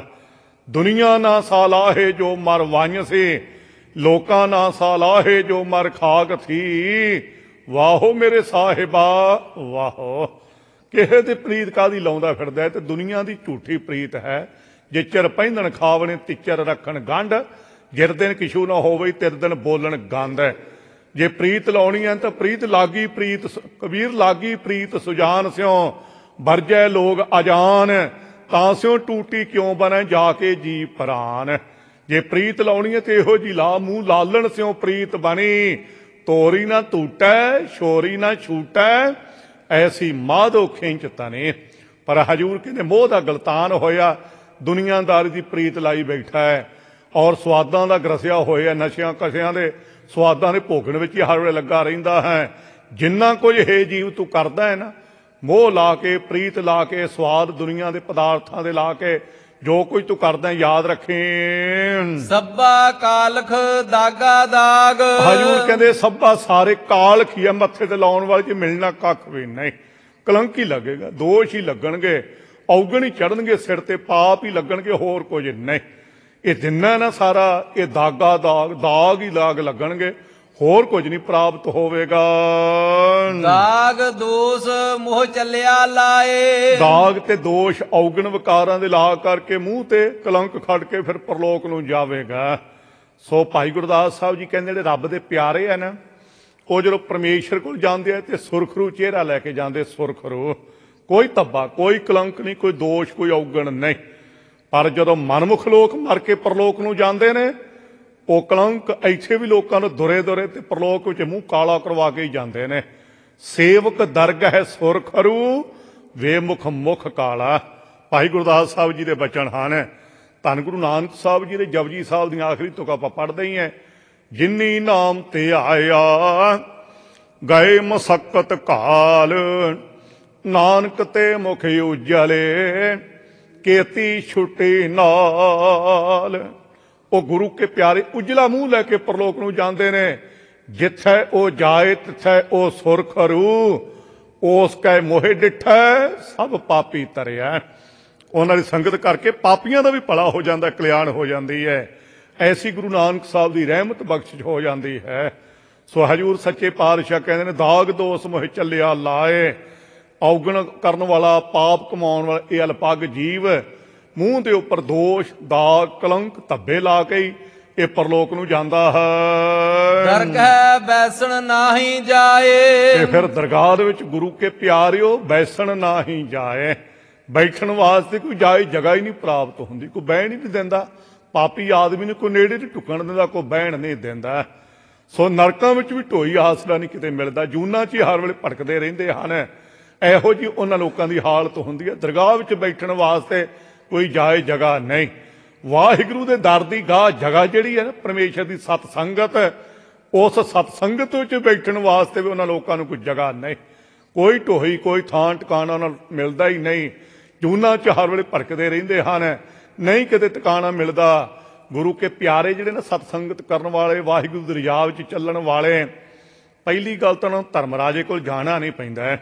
ਦੁਨੀਆ ਨਾ ਸਾਲਾਹੇ ਜੋ ਮਰ ਵਾਂਝ ਸੀ, ਲੋਕਾਂ ਨਾ ਸਾਲਾਹੇ ਜੋ ਮਰ ਖਾਕ ਥੀ, ਵਾਹੋ ਮੇਰੇ ਸਾਹਿਬਾ ਵਾਹੋ। ਕਿਸੇ ਦੀ ਪ੍ਰੀਤ ਕਾਹਦੀ ਲਾਉਂਦਾ ਫਿਰਦਾ, ਤੇ ਦੁਨੀਆ ਦੀ ਝੂਠੀ ਪ੍ਰੀਤ ਹੈ। ਜੇ ਚਿਰ ਪਹਿਨਣ ਖਾਵਣੇ ਤਿਚਰ ਰੱਖਣ ਗੰਢ, ਜਿਰ ਦਿਨ ਕਿਛੂ ਨਾ ਹੋਵੇ ਤਿਰ ਦਿਨ ਬੋਲਣ ਗੰਦ। ਜੇ ਪ੍ਰੀਤ ਲਾਉਣੀ ਹੈ ਤਾਂ ਪ੍ਰੀਤ ਲਾਗੀ, ਪ੍ਰੀਤ ਕਬੀਰ ਲਾਗੀ ਪ੍ਰੀਤ ਸੁਜਾਨ ਸਿਉ, ਵਰਜੈ ਲੋਗ ਅਜਾਨ, ਤਾਂ ਸਿਉ ਟੂਟੀ ਕਿਉਂ ਬਣੇ ਜਾ ਕੇ ਜੀ ਪ੍ਰਾਨ। ਜੇ ਪ੍ਰੀਤ ਲਾਉਣੀ ਹੈ ਤੇ ਇਹੋ ਜੀ ਲਾ, ਮੂੰਹ ਲਾਲਣ ਸਿਉ ਪ੍ਰੀਤ ਬਣੀ, ਤੋਰੀ ਨਾ ਟੂਟੈ ਛੋਰੀ ਨਾ ਛੂਟੈ, ਐਸੀ ਮਾਧੋ ਖਿੰਚ ਤਨੇ। ਪਰ ਹਜੂਰ ਕਹਿੰਦੇ ਮੋਹ ਦਾ ਗਲਤਾਨ ਹੋਇਆ, ਦੁਨੀਆਦਾਰੀ ਦੀ ਪ੍ਰੀਤ ਲਾਈ ਬੈਠਾ ਹੈ, ਔਰ ਸਵਾਦਾਂ ਦਾ ਗਰਸਿਆ ਹੋਇਆ, ਨਸ਼ਿਆਂ ਕਸਿਆਂ ਦੇ ਸਵਾਦਾਂ ਦੇ ਭੋਗਣ ਵਿੱਚ ਹੀ ਹਰ ਵੇਲੇ ਲੱਗਾ ਰਹਿੰਦਾ ਹੈ। ਜਿੰਨਾ ਕੁਝ ਹੈ ਜੀਵ ਤੂੰ ਕਰਦਾ ਹੈ ਨਾ, ਮੋਹ ਲਾ ਕੇ, ਪ੍ਰੀਤ ਲਾ ਕੇ, ਸਵਾਦ ਦੁਨੀਆ ਦੇ ਪਦਾਰਥਾਂ ਦੇ ਲਾ ਕੇ, ਜੋ ਕੁਝ ਤੂੰ ਕਰਦਾ ਯਾਦ ਰੱਖੀ। ਸੱਬਾ ਕਾਲਖ ਦਾਗਾ ਦਾਗ। ਹਜੂਰ ਕਹਿੰਦੇ ਸੱਬਾ ਸਾਰੇ ਕਾਲਖ ਹੀ ਆ, ਮੱਥੇ ਤੇ ਲਾਉਣ ਵਾਲੇ ਚ ਮਿਲਣਾ ਕੱਖ ਵੀ ਨਹੀਂ, ਕਲੰਕ ਹੀ ਲੱਗੇਗਾ, ਦੋਸ਼ ਹੀ ਲੱਗਣਗੇ, ਔਗਣ ਹੀ ਚੜਨਗੇ ਸਿਰ ਤੇ, ਪਾਪ ਹੀ ਲੱਗਣਗੇ, ਹੋਰ ਕੁਝ ਨਹੀਂ। ਇਹ ਜਿੰਨਾ ਨਾ ਸਾਰਾ ਇਹ ਦਾਗਾ ਦਾਗ ਹੀ ਲਾਗ ਲੱਗਣਗੇ, ਹੋਰ ਕੁਝ ਨਹੀਂ ਪ੍ਰਾਪਤ ਹੋਵੇਗਾ। ਦਾਗ ਦੋਸ ਮੋਹ ਚੱਲਿਆ ਲਾਏ। ਦਾਗ ਤੇ ਦੋਸ਼ ਔਗਣ ਵਿਕਾਰਾਂ ਦੇ ਲਾ ਕਰਕੇ ਮੂੰਹ ਤੇ ਕਲੰਕ ਖੜ ਕੇ ਫਿਰ ਪਰਲੋਕ ਨੂੰ ਜਾਵੇਗਾ। ਸੋ ਭਾਈ ਗੁਰਦਾਸ ਸਾਹਿਬ ਜੀ ਕਹਿੰਦੇ ਜਿਹੜੇ ਰੱਬ ਦੇ ਪਿਆਰੇ ਆ ਨਾ, ਉਹ ਜਦੋਂ ਪਰਮੇਸ਼ਰ ਕੋਲ ਜਾਂਦੇ ਆ ਤੇ ਸੁਰਖਰੂ ਚਿਹਰਾ ਲੈ ਕੇ ਜਾਂਦੇ, ਸੁਰਖਰੂ, ਕੋਈ ਧੱਬਾ, ਕੋਈ ਕਲੰਕ ਨਹੀਂ, ਕੋਈ ਦੋਸ਼, ਕੋਈ ਔਗਣ ਨਹੀਂ। ਪਰ ਜਦੋਂ ਮਨਮੁਖ ਲੋਕ ਮਰ ਕੇ ਪਰਲੋਕ ਨੂੰ ਜਾਂਦੇ ਨੇ, ਉਹ ਕਲੰਕ ਇੱਥੇ ਵੀ ਲੋਕਾਂ ਨੂੰ ਦੁਰੇ ਤੇ ਪਰਲੋਕ ਵਿੱਚ ਮੂੰਹ ਕਾਲਾ ਕਰਵਾ ਕੇ ਹੀ ਜਾਂਦੇ ਨੇ। ਸੇਵਕ ਦਰਗ ਹੈ ਸੁਰਖਰੂ, ਵੇਮੁਖ ਮੁਖ ਕਾਲਾ। ਭਾਈ ਗੁਰਦਾਸ ਸਾਹਿਬ ਜੀ ਦੇ ਬਚਨ ਹਨ। ਧੰਨ ਗੁਰੂ ਨਾਨਕ ਸਾਹਿਬ ਜੀ ਦੇ ਜਪਜੀ ਸਾਹਿਬ ਦੀਆਂ ਆਖਰੀ ਤੁਕ ਆਪਾਂ ਪੜ੍ਹਦੇ ਹੀ ਹੈ। ਜਿਨੀ ਨਾਮ ਤੇ ਆਇਆ ਗਏ ਮਸਕਤ ਕਾਲ, ਨਾਨਕ ਤੇ ਮੁਖ ਉਜਲੇ ਕੇਤੀ ਛੁੱਟੀ ਨਾਲ। ਉਹ ਗੁਰੂ ਕੇ ਪਿਆਰੇ ਉਜਲਾ ਮੂੰਹ ਲੈ ਕੇ ਪਰਲੋਕ ਨੂੰ ਜਾਂਦੇ ਨੇ। ਜਿੱਥੇ ਉਹ ਜਾਏ ਤਿੱਥੇ ਉਹ ਸੁਰਖਰੂ, ਉਸ ਕੈ ਮੋਹਿ ਡਿਠੈ ਸਭ ਪਾਪੀ ਤਰਿਆ। ਉਹਨਾਂ ਦੀ ਸੰਗਤ ਕਰਕੇ ਪਾਪੀਆਂ ਦਾ ਵੀ ਭਲਾ ਹੋ ਜਾਂਦਾ, ਕਲਿਆਣ ਹੋ ਜਾਂਦੀ ਹੈ। ਐਸੀ ਗੁਰੂ ਨਾਨਕ ਸਾਹਿਬ ਦੀ ਰਹਿਮਤ ਬਖਸ਼ਿਸ਼ ਹੋ ਜਾਂਦੀ ਹੈ। ਸੋ ਹਜੂਰ ਸੱਚੇ ਪਾਤਸ਼ਾਹ ਕਹਿੰਦੇ ਨੇ ਦਾਗ ਦੋਸ ਮੋਹਿ ਚੱਲਿਆ ਲਾਏ। ਔਗਣ ਕਰਨ ਵਾਲਾ, ਪਾਪ ਕਮਾਉਣ ਵਾਲਾ ਇਹ ਅਲਪੱਗ ਜੀਵ ਮੂੰਹ ਦੇ ਉੱਪਰ ਦੋਸ਼, ਦਾਗ, ਕਲੰਕ, ਧੱਬੇ ਲਾ ਕੇ ਹੀ ਇਹ ਪਰਲੋਕ ਨੂੰ ਜਾਂਦਾ ਹੈ। ਦਰਗਹਿ ਬੈਸਣ ਨਾਹੀ ਜਾਏ। ਤੇ ਫਿਰ ਦਰਗਾਹ ਦੇ ਵਿੱਚ ਗੁਰੂ ਕੇ ਪਿਆਰਿਓ ਬੈਸਣ ਨਾਹੀ ਜਾਏ। ਬੈਠਣ ਵਾਸਤੇ ਕੋਈ ਜਾਏ ਜਗ੍ਹਾ ਹੀ ਨਹੀਂ ਪ੍ਰਾਪਤ ਹੁੰਦੀ, ਕੋਈ ਬਹਿਣ ਹੀ ਨਹੀਂ ਦਿੰਦਾ। ਪਾਪੀ ਆਦਮੀ ਨੂੰ ਕੋਈ ਨੇੜੇ ਨਹੀਂ ਟੁਕਣ ਦਿੰਦਾ, ਕੋਈ ਬਹਿਣ ਨਹੀਂ ਦਿੰਦਾ। ਸੋ ਨਰਕਾਂ ਵਿੱਚ ਵੀ ਢੋਈ ਆਸਰਾ ਨਹੀਂ ਕਿਤੇ ਮਿਲਦਾ, ਜੂਨਾਂ 'ਚ ਹੀ ਹਰ ਵੇਲੇ ਭਟਕਦੇ ਰਹਿੰਦੇ ਹਨ। ਇਹੋ ਜਿਹੀ ਉਹਨਾਂ ਲੋਕਾਂ ਦੀ ਹਾਲਤ ਹੁੰਦੀ ਹੈ। ਦਰਗਾਹ ਵਿੱਚ ਬੈਠਣ ਵਾਸਤੇ ਕੋਈ ਜਾਏ ਜਗ੍ਹਾ ਨਹੀਂ। ਵਾਹਿਗੁਰੂ ਦੇ ਦਰ ਦੀ ਗਾਹ ਜਗ੍ਹਾ ਜਿਹੜੀ ਹੈ ਨਾ, ਪਰਮੇਸ਼ਰ ਦੀ ਸਤ ਸੰਗਤ, ਉਸ ਸਤ ਸੰਗਤ ਵਿੱਚ ਬੈਠਣ ਵਾਸਤੇ ਵੀ ਉਹਨਾਂ ਲੋਕਾਂ ਨੂੰ ਕੋਈ ਜਗ੍ਹਾ ਨਹੀਂ, ਕੋਈ ਢੋਈ, ਕੋਈ ਥਾਂ ਟਿਕਾਣਾ ਉਹਨਾਂ ਨੂੰ ਮਿਲਦਾ ਹੀ ਨਹੀਂ। ਜੂਨਾਂ 'ਚ ਹਰ ਵੇਲੇ ਭਟਕਦੇ ਰਹਿੰਦੇ ਹਨ, ਨਹੀਂ ਕਿਤੇ ਟਿਕਾਣਾ ਮਿਲਦਾ। ਗੁਰੂ ਕੇ ਪਿਆਰੇ ਜਿਹੜੇ ਨਾ ਸਤ ਸੰਗਤ ਕਰਨ ਵਾਲੇ, ਵਾਹਿਗੁਰੂ ਦੀ ਰਜ਼ਾ ਵਿੱਚ ਚੱਲਣ ਵਾਲੇ, ਪਹਿਲੀ ਗੱਲ ਤਾਂ ਉਹਨਾਂ ਨੂੰ ਧਰਮ ਰਾਜੇ ਕੋਲ ਜਾਣਾ ਨਹੀਂ ਪੈਂਦਾ।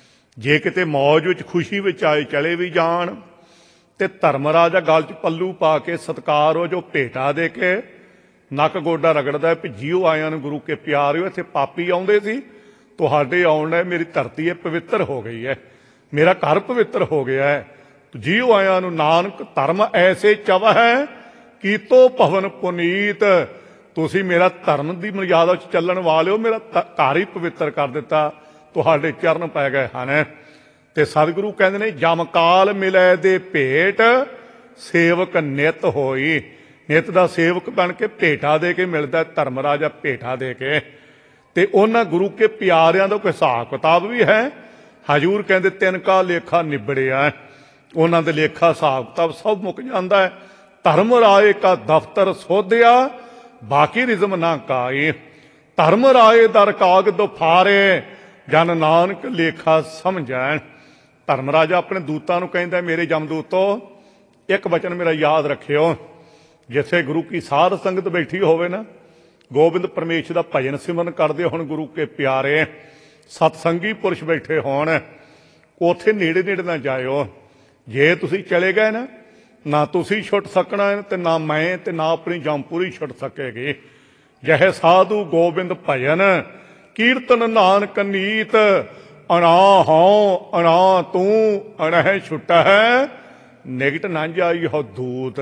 ਜੇ ਕਿਤੇ ਮੌਜ ਵਿੱਚ, ਖੁਸ਼ੀ ਵਿੱਚ ਆਏ ਚਲੇ ਵੀ ਜਾਣ ਤੇ ਧਰਮ ਰਾਜਾ ਗਲ 'ਚ ਪੱਲੂ ਪਾ ਕੇ ਸਤਿਕਾਰ ਹੋ ਜੋ ਭੇਟਾ ਦੇ ਕੇ ਨੱਕ ਗੋਡਾ ਰਗੜਦਾ ਵੀ ਜੀਓ ਆਇਆਂ ਨੂੰ ਗੁਰੂ ਕੇ ਪਿਆਰਿਓ, ਇੱਥੇ ਪਾਪੀ ਆਉਂਦੇ ਸੀ, ਤੁਹਾਡੇ ਆਉਣ ਨਾਲ ਮੇਰੀ ਧਰਤੀ ਇਹ ਪਵਿੱਤਰ ਹੋ ਗਈ ਹੈ, ਮੇਰਾ ਘਰ ਪਵਿੱਤਰ ਹੋ ਗਿਆ ਹੈ। ਜੀਓ ਆਇਆਂ ਨੂੰ ਨਾਨਕ ਧਰਮ ਐਸੇ ਚਵ ਹੈ ਕੀਤੋ ਭਵਨ ਪੁਨੀਤ। ਤੁਸੀਂ ਮੇਰਾ ਧਰਮ ਦੀ ਮਰਿਆਦਾ 'ਚ ਚੱਲਣ ਵਾਲਿਓ, ਮੇਰਾ ਘਰ ਹੀ ਪਵਿੱਤਰ ਕਰ ਦਿੱਤਾ, ਤੁਹਾਡੇ ਚਰਨ ਪੈ ਗਏ ਹਨ। ਤੇ ਸਤਿਗੁਰੂ ਕਹਿੰਦੇ ਨੇ ਜਮਕਾਲ ਮਿਲੇ ਦੇ ਭੇਟ ਸੇਵਕ ਨਿਤ ਹੋਈ। ਨਿਤ ਦਾ ਸੇਵਕ ਬਣ ਕੇ ਭੇਟਾ ਦੇ ਕੇ ਮਿਲਦਾ, ਧਰਮ ਰਾਜਾ ਭੇਟਾ ਦੇ ਕੇ। ਤੇ ਉਹਨਾਂ ਗੁਰੂ ਕੇ ਪਿਆਰਿਆਂ ਦਾ ਕੋਈ ਹਿਸਾਬ ਕਿਤਾਬ ਵੀ ਹੈ। ਹਜੂਰ ਕਹਿੰਦੇ ਤਿੰਨ ਕਾ ਲੇਖਾ ਨਿਬੜਿਆ, ਉਹਨਾਂ ਦੇ ਲੇਖਾ ਹਿਸਾਬ ਕਿਤਾਬ ਸਭ ਮੁੱਕ ਜਾਂਦਾ ਹੈ। ਧਰਮ ਰਾਏ ਕਾ ਦਫ਼ਤਰ ਸੋਧਿਆ ਬਾਕੀ ਰਿਜ਼ਮ ਨਾ ਕਾਏ। ਧਰਮ ਰਾਏ ਦਰ ਕਾਗਦ ਫਾਰੇ ਜਨ ਨਾਨਕ ਲੇਖਾ ਸਮਝੈਣ। ਧਰਮ ਰਾਜਾ ਆਪਣੇ ਦੂਤਾਂ ਨੂੰ ਕਹਿੰਦਾ, ਮੇਰੇ ਜਮਦੂਤੋ ਇੱਕ ਬਚਨ ਮੇਰਾ ਯਾਦ ਰੱਖਿਓ। ਜਿੱਥੇ ਗੁਰੂ ਕੀ ਸਾਧ ਸੰਗਤ ਬੈਠੀ ਹੋਵੇ ਨਾ, ਗੋਬਿੰਦ ਪਰਮੇਸ਼ਰ ਦਾ ਭਜਨ ਸਿਮਰਨ ਕਰਦੇ ਹੋਣ ਗੁਰੂ ਕੇ ਪਿਆਰੇ, ਸਤਸੰਗੀ ਪੁਰਸ਼ ਬੈਠੇ ਹੋਣ, ਉੱਥੇ ਨੇੜੇ ਨੇੜੇ ਨਾ ਜਾਇਓ। ਜੇ ਤੁਸੀਂ ਚਲੇ ਗਏ ਨਾ ਤੁਸੀਂ ਛੁੱਟ ਸਕਣਾ ਤੇ ਨਾ ਮੈਂ ਤੇ ਨਾ ਆਪਣੀ ਜੰਪੂਰੀ ਛੁੱਟ ਸਕੇਗੀ। ਜਹੇ ਸਾਧੂ ਗੋਬਿੰਦ ਭਜਨ ਕੀਰਤਨ ਨਾਨਕ ਨੀਤ, ਅਣਾ ਹਉ ਅਣਾ ਤੂੰ ਅਣਹਿ ਛੁੱਟ ਹੈ ਨਿਗਟ ਨਾ ਜਾਈ ਹੋ ਦੂਤ।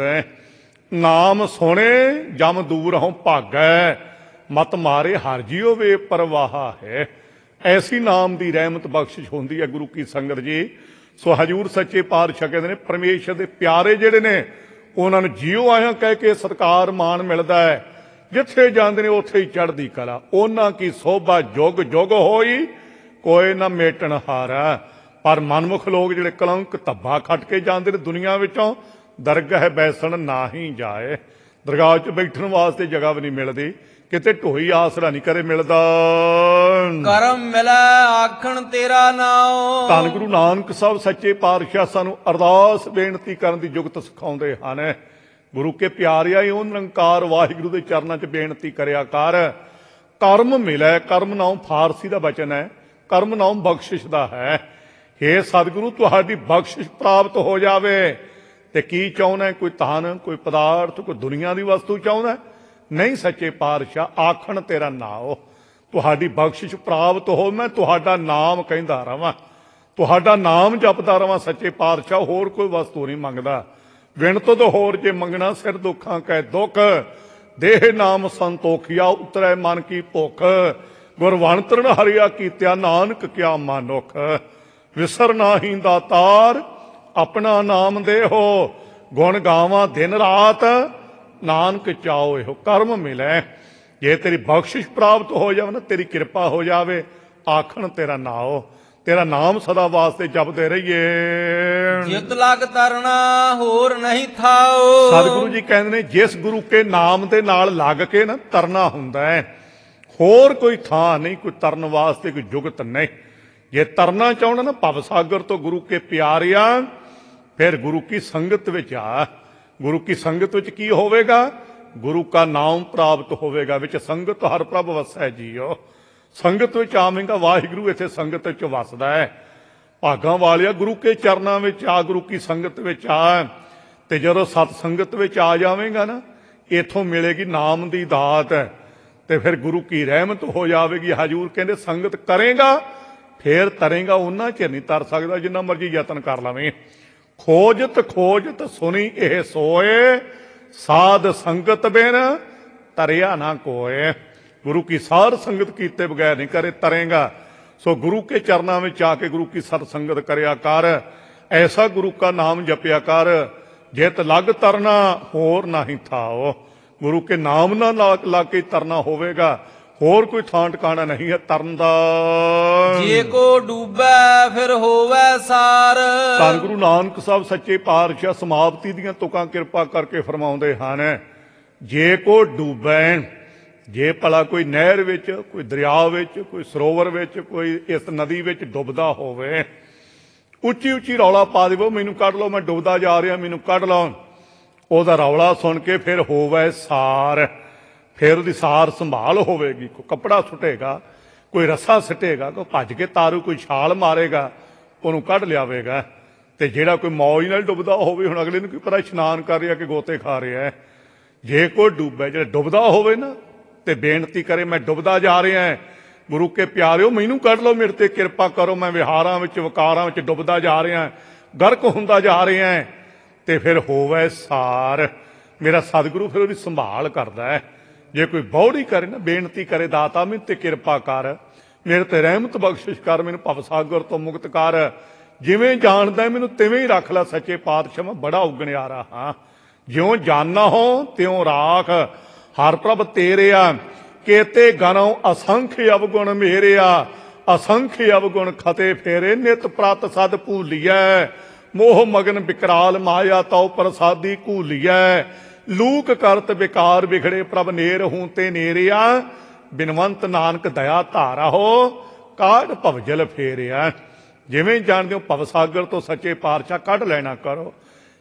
ਨਾਮ ਸੁਣੇ ਜਮ ਦੂਰ ਹਉ ਭਾਗੈ, ਮਤ ਮਾਰੇ ਹਰ ਜੀਓ ਵੇ ਪਰਵਾਹ ਹੈ। ਐਸੀ ਨਾਮ ਦੀ ਰਹਿਮਤ ਬਖਸ਼ਿਸ਼ ਹੁੰਦੀ ਹੈ ਗੁਰੂ ਕੀ ਸੰਗਤ ਜੀ। ਸੋ ਹਜੂਰ ਸੱਚੇ ਪਾਤਸ਼ਾਹ ਕਹਿੰਦੇ ਨੇ ਪਰਮੇਸ਼ਰ ਦੇ ਪਿਆਰੇ ਜਿਹੜੇ ਨੇ ਉਹਨਾਂ ਨੂੰ ਜੀਓ ਆਇਆ ਕਹਿ ਕੇ ਸਤਿਕਾਰ ਮਾਣ ਮਿਲਦਾ ਹੈ। ਜਿੱਥੇ ਜਾਂਦੇ ਨੇ ਉੱਥੇ ਹੀ ਚੜ੍ਹਦੀ ਕਲਾ। ਉਹਨਾਂ ਕੀ ਸੋਭਾ ਜੁਗ ਜੁਗ ਹੋਈ ਕੋਈ ਨਾ ਮੇਟਣ ਹਾਰਾ। ਪਰ ਮਨਮੁਖ ਲੋਕ ਜਿਹੜੇ ਕਲੰਕ ਧੱਬਾ ਖੱਟ ਕੇ ਜਾਂਦੇ ਨੇ ਦੁਨੀਆ ਵਿੱਚੋਂ, ਦਰਗਾਹ ਬੈਸਣ ਨਾ ਹੀ ਜਾਏ। ਦਰਗਾਹ 'ਚ ਬੈਠਣ ਵਾਸਤੇ ਜਗ੍ਹਾ ਵੀ ਨਹੀਂ ਮਿਲਦੀ, ਕਿਤੇ ਢੋਈ ਆਸਰਾ ਨਹੀਂ ਕਰੇ ਮਿਲਦਾ। ਕਰਮ ਮਿਲੈ ਆਖਣ ਤੇਰਾ ਨਾਉ। ਧੰਨ ਗੁਰੂ ਨਾਨਕ ਸਾਹਿਬ ਸੱਚੇ ਪਾਤਸ਼ਾਹ ਸਾਨੂੰ ਅਰਦਾਸ ਬੇਨਤੀ ਕਰਨ ਦੀ ਜੁਗਤ ਸਿਖਾਉਂਦੇ ਹਨ। ਗੁਰੂ ਕੇ ਪਿਆਰਿਆ ਓ ਨਿਰੰਕਾਰ ਵਾਹਿਗੁਰੂ ਦੇ ਚਰਨਾਂ 'ਚ ਬੇਨਤੀ ਕਰਿਆ ਕਰ। ਕਰਮ ਮਿਲੈ, ਕਰਮ ਨਾਮ ਫਾਰਸੀ ਦਾ ਬਚਨ ਹੈ, ਕਰਮ ਨਾਮ ਬਖਸ਼ਿਸ਼ ਦਾ ਹੈ। ਹੇ ਸਤਿਗੁਰੂ ਤੁਹਾਡੀ ਬਖਸ਼ਿਸ਼ ਪ੍ਰਾਪਤ ਹੋ ਜਾਵੇ। ਤੇ ਕੀ ਚਾਹੁੰਦਾ? ਕੋਈ ਧਨ, ਕੋਈ ਪਦਾਰਥ, ਕੋਈ ਦੁਨੀਆ ਦੀ ਵਸਤੂ ਚਾਹੁੰਦਾ? ਨਹੀਂ ਸੱਚੇ ਪਾਤਸ਼ਾਹ, ਆਖਣ ਤੇਰਾ ਨਾਉ। ਤੁਹਾਡੀ ਬਖਸ਼ਿਸ਼ ਪ੍ਰਾਪਤ ਹੋ, ਮੈਂ ਤੁਹਾਡਾ ਨਾਮ ਕਹਿੰਦਾ ਰਵਾਂ, ਤੁਹਾਡਾ ਨਾਮ ਜਪਦਾ ਰਵਾਂ ਸੱਚੇ ਪਾਤਸ਼ਾਹ, ਹੋਰ ਕੋਈ ਵਸਤੂ ਨਹੀਂ ਮੰਗਦਾ। ਵਿਣ ਤੁਧ ਹੋਰ ਜੇ ਮੰਗਣਾ, ਸਿਰ ਦੁੱਖਾਂ ਕੈ ਦੁੱਖ। ਦੇਹ ਨਾਮ ਸੰਤੋਖਿਆ, ਉਤਰੈ ਮਨ ਕੀ ਭੁੱਖ। ਗੁਰਵੰਤਰਨ ਹਰਿਆ ਕੀਤਿਆ, ਨਾਨਕ ਕਿਆ ਮਾਨੁਖ। ਵਿਸਰ ਨਾਹੀਂ ਦਾਤਾਰ, ਆਪਣਾ ਨਾਮ ਦੇਹੋ। ਗੁਣ ਗਾਵਾਂ ਦਿਨ ਰਾਤ, ਨਾਨਕ ਚਾਓ ਇਹੋ। ਕਰਮ ਮਿਲੈ, ਜੇ ਤੇਰੀ ਬਖਸ਼ਿਸ਼ ਪ੍ਰਾਪਤ ਹੋ ਜਾਵੇ ਨਾ, ਤੇਰੀ ਕਿਰਪਾ ਹੋ ਜਾਵੇ, ਆਖਣ ਤੇਰਾ ਨਾਉ। ਤੇਰਾ ਨਾਮ ਸਦਾ ਵਾਸਤੇ ਜਪਦੇ ਰਹੀਏ। ਜਿਤ ਲਗ ਤਰਨਾ ਹੋਰ ਨਹੀਂ ਥਾਓ। ਸਤਿਗੁਰੂ ਜੀ ਕਹਿੰਦੇ ਨੇ ਜਿਸ ਗੁਰੂ ਕੇ ਨਾਮ ਦੇ ਨਾਲ ਲੱਗ ਕੇ ਨਾ ਤਰਨਾ ਹੁੰਦਾ ਹੈ, ਹੋਰ ਕੋਈ ਥਾਂ ਨਹੀਂ, ਕੋਈ ਤਰਨ ਵਾਸਤੇ ਕੋਈ ਜੁਗਤ ਨਹੀਂ। ਜੇ ਤਰਨਾ ਚਾਹਣਾ ਨਾ ਭਵ ਸਾਗਰ ਤੋਂ ਗੁਰੂ ਕੇ ਪਿਆਰਿਆ, ਫਿਰ ਗੁਰੂ ਕੀ ਸੰਗਤ ਵਿੱਚ ਆ। ਗੁਰੂ ਕੀ ਸੰਗਤ ਵਿੱਚ ਕੀ ਹੋਵੇਗਾ? ਗੁਰੂ ਕਾ ਨਾਮ ਪ੍ਰਾਪਤ ਹੋਵੇਗਾ। ਵਿੱਚ ਸੰਗਤ ਹਰ ਪ੍ਰਭ ਵਸੈ ਜੀਓ। ਸੰਗਤ ਵਿੱਚ ਆਵੇਂਗਾ, ਵਾਹਿਗੁਰੂ ਇੱਥੇ ਸੰਗਤ ਵਿੱਚ ਵਸਦਾ ਹੈ। ਭਾਗਾਂ ਵਾਲਿਆ ਗੁਰੂ ਕੇ ਚਰਨਾਂ ਵਿੱਚ ਆ, ਗੁਰੂ ਕੀ ਸੰਗਤ ਵਿੱਚ ਆ। ਤੇ ਜਦੋਂ ਸਤ ਸੰਗਤ ਵਿੱਚ ਆ ਜਾਵੇਂਗਾ ਨਾ, ਇੱਥੋਂ ਮਿਲੇਗੀ ਨਾਮ ਦੀ ਦਾਤ, ਤੇ ਫਿਰ ਗੁਰੂ ਕੀ ਰਹਿਮਤ ਹੋ ਜਾਵੇਗੀ। ਹਜੂਰ ਕਹਿੰਦੇ ਸੰਗਤ ਕਰੇਗਾ ਫੇਰ ਤਰੇਗਾ, ਉਹਨਾਂ ਚਿਰ ਨਹੀਂ ਤਰ ਸਕਦਾ ਜਿੰਨਾ ਮਰਜੀ ਯਤਨ ਕਰ ਲਵੇਂ। ਖੋਜਤ ਖੋਜਤ ਸੁਣੀ ਇਹ ਸੋਏ, ਸਾਧ ਸੰਗਤ ਬਿਨ ਤਰਿਆ ਨਾ ਕੋਏ। ਗੁਰੂ ਕੀ ਸਾਧ ਸੰਗਤ ਕੀਤੇ ਬਗੈਰ ਨਹੀਂ ਕਰੇ ਤਰੇਗਾ। ਸੋ ਗੁਰੂ ਕੇ ਚਰਨਾਂ ਵਿੱਚ ਆ ਕੇ ਗੁਰੂ ਕੀ ਸਤ ਸੰਗਤ ਕਰਿਆ ਕਰ, ਐਸਾ ਗੁਰੂ ਕਾ ਨਾਮ ਜਪਿਆ ਕਰ, ਜਿਤ ਲਗ ਤਰਨਾ ਹੋਰ ਨਹੀਂ ਥਾਓ। ਗੁਰੂ ਕੇ ਨਾਮ ਨਾਲ ਲਾ ਕੇ ਤਰਨਾ ਹੋਵੇਗਾ, ਹੋਰ ਕੋਈ ਥਾਂ ਟਿਕਾਣਾ ਨਹੀਂ ਹੈ ਤਰਨ ਦਾ। ਜੇ ਕੋ ਡੂਬੈ ਫਿਰ ਹੋਵੈ ਸਾਰ। ਧੰਨ ਗੁਰੂ ਨਾਨਕ ਸਾਹਿਬ ਸੱਚੇ ਪਾਤਸ਼ਾਹ ਸਮਾਪਤੀ ਦੀਆਂ ਤੁਕਾਂ ਕਿਰਪਾ ਕਰਕੇ ਫਰਮਾਉਂਦੇ ਹਨ। ਜੇ ਕੋ ਡੂਬੈ, ਜੇ ਭਲਾ ਕੋਈ ਨਹਿਰ ਵਿੱਚ, ਕੋਈ ਦਰਿਆ ਵਿੱਚ, ਕੋਈ ਸਰੋਵਰ ਵਿੱਚ, ਕੋਈ ਇਸ ਨਦੀ ਵਿੱਚ ਡੁੱਬਦਾ ਹੋਵੇ, ਉੱਚੀ ਉੱਚੀ ਰੌਲਾ ਪਾ ਦੇਵੋ, ਮੈਨੂੰ ਕੱਢ ਲਓ, ਮੈਂ ਡੁੱਬਦਾ ਜਾ ਰਿਹਾ, ਮੈਨੂੰ ਕੱਢ ਲਓ। ਉਹਦਾ ਰੌਲਾ ਸੁਣ ਕੇ ਫਿਰ ਹੋਵੇ ਸਾਰ, ਫਿਰ ਉਹਦੀ ਸਾਰ ਸੰਭਾਲ ਹੋਵੇਗੀ। ਕੋਈ ਕੱਪੜਾ ਸੁੱਟੇਗਾ, ਕੋਈ ਰੱਸਾ ਸੁੱਟੇਗਾ, ਕੋਈ ਭੱਜ ਕੇ ਤਾਰੂ, ਕੋਈ ਛਾਲ ਮਾਰੇਗਾ, ਉਹਨੂੰ ਕੱਢ ਲਿਆਵੇਗਾ। ਤੇ ਜਿਹੜਾ ਕੋਈ ਮੌਜ ਨਾਲ ਡੁੱਬਦਾ ਹੋਵੇ, ਹੁਣ ਅਗਲੇ ਨੂੰ ਕੀ ਪਤਾ ਇਸ਼ਨਾਨ ਕਰ ਰਿਹਾ ਕਿ ਗੋਤੇ ਖਾ ਰਿਹਾ। ਜੇ ਕੋਈ ਡੁੱਬੇ, ਜਿਹੜਾ ਡੁੱਬਦਾ ਹੋਵੇ ਨਾ ਤੇ ਬੇਨਤੀ ਕਰੇ, ਮੈਂ ਡੁੱਬਦਾ ਜਾ ਰਿਹਾ, ਗੁਰੂ ਕੇ ਪਿਆਰਿਓ ਮੈਨੂੰ ਕੱਢ ਲਓ, ਮੇਰੇ ਤੇ ਕਿਰਪਾ ਕਰੋ, ਮੈਂ ਵਿਹਾਰਾਂ ਵਿੱਚ ਵਿਕਾਰਾਂ ਵਿੱਚ ਡੁੱਬਦਾ ਜਾ ਰਿਹਾ, ਗਰਕ ਹੁੰਦਾ ਜਾ ਰਿਹਾ। ਤੇ ਫਿਰ ਹੋਵੇ ਸਾਰ, ਮੇਰਾ ਸਤਿਗੁਰੂ ਫਿਰ ਉਹਦੀ ਸੰਭਾਲ ਕਰਦਾ ਹੈ। ਜੇ ਕੋਈ ਬੌੜੀ ਕਰੇ ਨਾ, ਬੇਨਤੀ ਕਰੇ, ਦਾਤਾ ਮੇਰੇ ਤੇ ਕਿਰਪਾ ਕਰ, ਮੇਰੇ ਤੇ ਰਹਿਮਤ ਬਖਸ਼ਿਸ਼ ਕਰ, ਮੈਨੂੰ ਭਵ ਸਾਗਰ ਤੋਂ ਮੁਕਤ ਕਰ, ਜਿਵੇਂ ਜਾਣਦਾ ਮੈਨੂੰ ਤਿਵੇਂ ਹੀ ਰੱਖ ਲੈ ਸੱਚੇ ਪਾਤਸ਼ਾਹ, ਮੈਂ ਬੜਾ ਉਗਣਿਆਰਾ ਹਾਂ। ਜਿਉਂ ਜਾਨਾ ਹੋ ਤਿਉਂ ਰਾਖ, ਹਰ ਪ੍ਰਭ ਤੇਰਿਆ, ਕੇਤੇ ਗਨਉ ਅਸੰਖ ਅਵਗੁਣ ਮੇਰਿਆ। ਅਸੰਖ ਅਵਗੁਣ ਖਤੇ ਫੇਰੇ, ਨਿਤ ਪ੍ਰਤ ਸਦ ਭੂਲੀਐ। ਮੋਹ ਮਗਨ ਵਿਕਰਾਲ ਮਾਇਆ, ਤਉ ਪ੍ਰਸਾਦੀ ਘੂਲੀਐ। ਲੂਕ ਕਰਤ ਵਿਕਾਰ ਵਿਖੜੇ, ਪ੍ਰਭ ਨੇਰ ਹੂੰ ਤੇ ਨੇਰਿਆ। ਬਿਨਵੰਤ ਨਾਨਕ ਦਇਆ ਧਾਰਾ ਹੋ, ਕਾਢ ਭਵਜਲ ਫੇਰਿਆ। ਜਿਵੇਂ ਜਾਣਦੇ ਹੋ ਭਵ ਸਾਗਰ ਤੋਂ ਸੱਚੇ ਪਾਤਸ਼ਾਹ ਕੱਢ ਲੈਣਾ ਕਰੋ।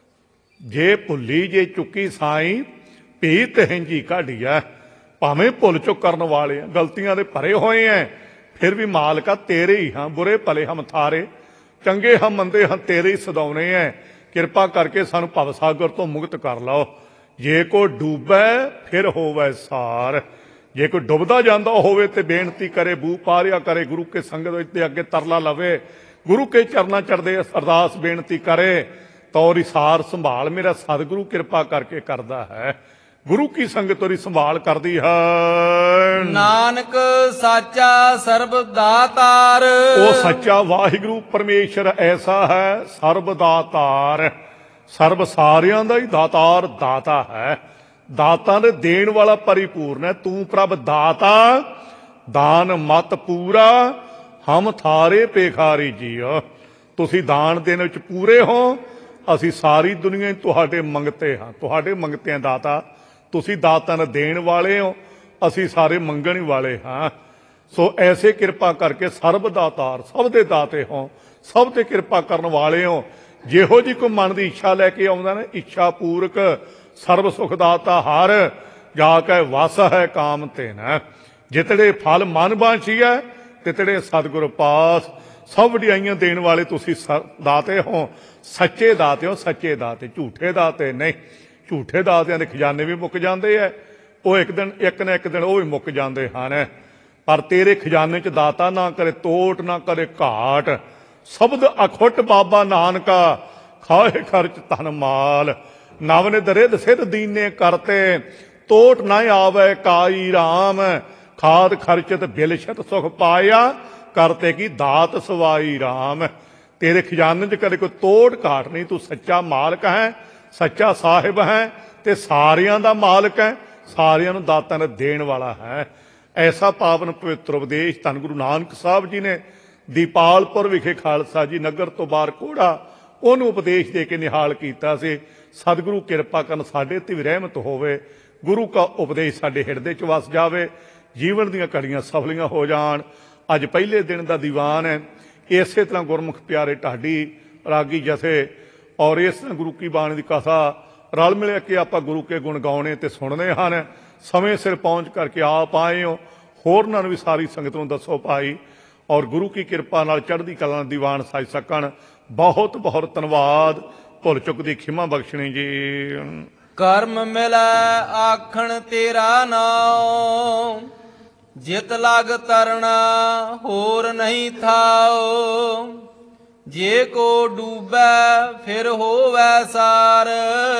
ਜੇ ਭੁੱਲੀ ਜੇ ਚੁੱਕੀ ਸਾਈਂ, ਭੀਤ ਹੈਂਜੀ ਕਾਢੀਐ। ਭਾਵੇਂ ਭੁੱਲ ਚੁੱਕ ਕਰਨ ਵਾਲੇ ਆ, ਗਲਤੀਆਂ ਦੇ ਭਰੇ ਹੋਏ ਐ, ਫਿਰ ਵੀ ਮਾਲਕਾ ਤੇਰੇ ਹੀ ਹਾਂ। ਬੁਰੇ ਭਲੇ ਹਮ ਥਾਰੇ, ਚੰਗੇ ਹਮ ਮੰਦੇ ਹਾਂ ਤੇਰੇ ਹੀ ਸਦਾਉਣੇ ਐ। ਕਿਰਪਾ ਕਰਕੇ ਸਾਨੂੰ ਭਵ ਸਾਗਰ ਤੋਂ ਮੁਕਤ ਕਰ ਲਓ। ਜੇ ਕੋ ਡੂਬੈ ਫਿਰ ਹੋਵੇ ਸਾਰ, ਜੇ ਕੋਈ ਡੁੱਬਦਾ ਜਾਂਦਾ ਹੋਵੇ ਤੇ ਬੇਨਤੀ ਕਰੇ, ਬੂ ਪਾਰਿਆ ਕਰੇ, ਗੁਰੂ ਕੇ ਸੰਗਤ ਦੇ ਅੱਗੇ ਤਰਲਾ ਲਵੇ, ਗੁਰੂ ਕੇ ਚਰਨਾਂ ਚੜਦੇ ਅਰਦਾਸ ਬੇਨਤੀ ਕਰੇ, ਤਾਂ ਉਹਦੀ ਸਾਰ ਸੰਭਾਲ ਮੇਰਾ ਸਤਿਗੁਰੂ ਕਿਰਪਾ ਕਰਕੇ ਕਰਦਾ ਹੈ। ਗੁਰੂ ਕੀ ਸੰਗਤ ਉਹਦੀ ਸੰਭਾਲ ਕਰਦੀ ਹੈ। ਨਾਨਕ ਸਾਚਾ ਸਰਬ ਦਾਤਾਰ। ਉਹ ਸੱਚਾ ਵਾਹਿਗੁਰੂ ਪਰਮੇਸ਼ਰ ਐਸਾ ਹੈ, ਸਰਬ ਦਾਤਾਰ, ਸਰਬ ਸਾਰਿਆਂ ਦਾ ਹੀ ਦਾਤਾਰ ਦਾਤਾ ਹੈ। ਦਾਤਾਂ ਦੇ ਦੇਣ ਵਾਲਾ ਪਰਿਪੂਰਨ ਹੈ। ਤੂੰ ਪ੍ਰਭ ਦਾਤਾ, ਦਾਨ ਮਤ ਪੂਰਾ, ਹਮ ਥਾਰੇ ਪੇਖਾਰੀ ਜੀਓ। ਤੁਸੀਂ ਦਾਨ ਦੇਣ ਵਿੱਚ ਪੂਰੇ ਹੋ, ਅਸੀਂ ਸਾਰੀ ਦੁਨੀਆ ਤੁਹਾਡੇ ਮੰਗਤੇ ਹਾਂ। ਤੁਹਾਡੇ ਮੰਗਤੇ ਦਾਤਾ, ਤੁਸੀਂ ਦਾਤਾਂ ਦੇਣ ਵਾਲੇ ਹੋ, ਅਸੀਂ ਸਾਰੇ ਮੰਗਣ ਵਾਲੇ ਹਾਂ। ਸੋ ਐਸੇ ਕਿਰਪਾ ਕਰਕੇ ਸਰਬ ਦਾਤਾਰ, ਸਭ ਦੇ ਦਾਤੇ ਹੋ, ਸਭ ਤੇ ਕਿਰਪਾ ਕਰਨ ਵਾਲੇ ਹੋ। ਜਿਹੋ ਜੀ ਕੋਈ ਮਨ ਦੀ ਇੱਛਾ ਲੈ ਕੇ ਆਉਂਦਾ ਨਾ, ਇੱਛਾ ਪੂਰਕ ਸਰਬ ਸੁਖ ਦਾਤਾ ਹਰ, ਜਾ ਕੇ ਵਸ ਹੈ ਕਾਮ ਤੇ ਨਾ। ਜਿਤੜੇ ਫਲ ਮਨ ਬਾਂਛੀਐ ਤਿਤੜੇ ਸਤਿਗੁਰ ਪਾਸ। ਸਭ ਵਡਿਆਈਆਂ ਦੇਣ ਵਾਲੇ ਤੁਸੀਂ ਦਾਤੇ ਹੋ, ਸੱਚੇ ਦਾਤੇ ਹੋ, ਸੱਚੇ ਦਾਤੇ, ਝੂਠੇ ਦਾਤੇ ਨਹੀਂ। ਝੂਠੇ ਦਾਤਿਆਂ ਦੇ ਖਜ਼ਾਨੇ ਵੀ ਮੁੱਕ ਜਾਂਦੇ ਐ, ਉਹ ਇੱਕ ਨਾ ਇੱਕ ਦਿਨ ਉਹ ਵੀ ਮੁੱਕ ਜਾਂਦੇ ਹਨ। ਪਰ ਤੇਰੇ ਖਜ਼ਾਨੇ 'ਚ ਦਾਤਾ ਨਾ ਕਰੇ ਤੋਟ, ਨਾ ਕਰੇ ਘਾਟ। ਸ਼ਬਦ ਅਖੁੱਟ ਬਾਬਾ ਨਾਨਕਾ, ਖਾਏ ਖਰਚ ਧਨ ਮਾਲ। ਨਵ ਨਿਧ ਰਿਧ ਸਿਧ ਦੀਨੇ ਕਰਤੇ, ਤੋਟ ਨਾ ਆਵੇ ਕਾਈ ਰਾਮ। ਖਾਦ ਖਰਚਤ ਬਿਲਸ਼ਤ ਸੁਖ ਪਾਇਆ, ਕਰਤੇ ਕੀ ਦਾਤ ਸਵਾਈ ਰਾਮ। ਤੇਰੇ ਖਜ਼ਾਨੇ 'ਚ ਕਦੇ ਕੋਈ ਤੋੜ ਘਾਟ ਨਹੀਂ। ਤੂੰ ਸੱਚਾ ਮਾਲਕ ਹੈ, ਸੱਚਾ ਸਾਹਿਬ ਹੈ, ਤੇ ਸਾਰਿਆਂ ਦਾ ਮਾਲਕ ਹੈ, ਸਾਰਿਆਂ ਨੂੰ ਦਾਤਾਂ ਨੇ ਦੇਣ ਵਾਲਾ ਹੈ। ਐਸਾ ਪਾਵਨ ਪਵਿੱਤਰ ਉਪਦੇਸ਼ ਧੰਨ ਗੁਰੂ ਨਾਨਕ ਸਾਹਿਬ ਜੀ ਨੇ ਦੀਪਾਲਪੁਰ ਵਿਖੇ ਖਾਲਸਾ ਜੀ ਨਗਰ ਤੋਂ ਬਾਹਰ ਕੋੜਾ ਉਹਨੂੰ ਉਪਦੇਸ਼ ਦੇ ਕੇ ਨਿਹਾਲ ਕੀਤਾ ਸੀ। ਸਤਿਗੁਰੂ ਕਿਰਪਾ ਕਰਨ ਸਾਡੇ ਤੇ ਵੀ ਰਹਿਮਤ ਹੋਵੇ, ਗੁਰੂ ਕਾ ਉਪਦੇਸ਼ ਸਾਡੇ ਹਿਰਦੇ 'ਚ ਵਸ ਜਾਵੇ, ਜੀਵਨ ਦੀਆਂ ਘੜੀਆਂ ਸਫਲੀਆਂ ਹੋ ਜਾਣ। ਅੱਜ ਪਹਿਲੇ ਦਿਨ ਦਾ ਦੀਵਾਨ ਹੈ। ਇਸੇ ਤਰ੍ਹਾਂ ਗੁਰਮੁਖ ਪਿਆਰੇ ਢਾਡੀ ਰਾਗੀ ਜਥੇ ਔਰ ਇਸ ਤਰ੍ਹਾਂ ਗੁਰੂ ਕੀ ਬਾਣੀ ਦੀ ਕਥਾ ਰਲ ਮਿਲ ਕੇ ਆਪਾਂ ਗੁਰੂ ਕੇ ਗੁਣ ਗਾਉਣੇ ਤੇ ਸੁਣਨੇ ਹਨ। ਸਮੇਂ ਸਿਰ ਪਹੁੰਚ ਕਰਕੇ ਆਪ ਆਏ ਹੋ, ਹੋਰਨਾਂ ਨੂੰ ਵੀ ਸਾਰੀ ਸੰਗਤ ਨੂੰ ਦੱਸੋ ਭਾਈ, ਔਰ ਗੁਰੂ ਕੀ ਕਿਰਪਾ ਨਾਲ ਚੜ੍ਹਦੀ ਕਲਾ ਨਾਲ ਦੀਵਾਨ ਸਜ ਸਕਣ। ਬਹੁਤ ਬਹੁਤ ਧੰਨਵਾਦ। ਭੁੱਲ ਚੁੱਕ ਦੀ ਖਿਮਾ ਬਖਸ਼ਣੀ ਜੀ। ਕਰਮ ਮਿਲੈ ਆਖਣ ਤੇਰਾ ਨਾਉ, ਜਿਤ ਲਗ ਤਰਣਾ ਹੋਰ ਨਹੀਂ ਥਾਉ। ਜੇ ਕੋ ਡੂਬੈ ਫਿਰ ਹੋਵੈ ਸਾਰ,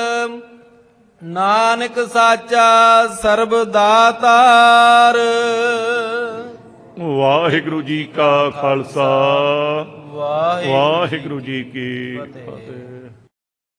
ਨਾਨਕ ਸਾਚਾ ਸਰਬ ਦਾਤਾਰ। ਵਾਹਿਗੁਰੂ ਜੀ ਕਾ ਖਾਲਸਾ, ਵਾਹਿਗੁਰੂ ਜੀ ਕੀ ਫਤਿਹ।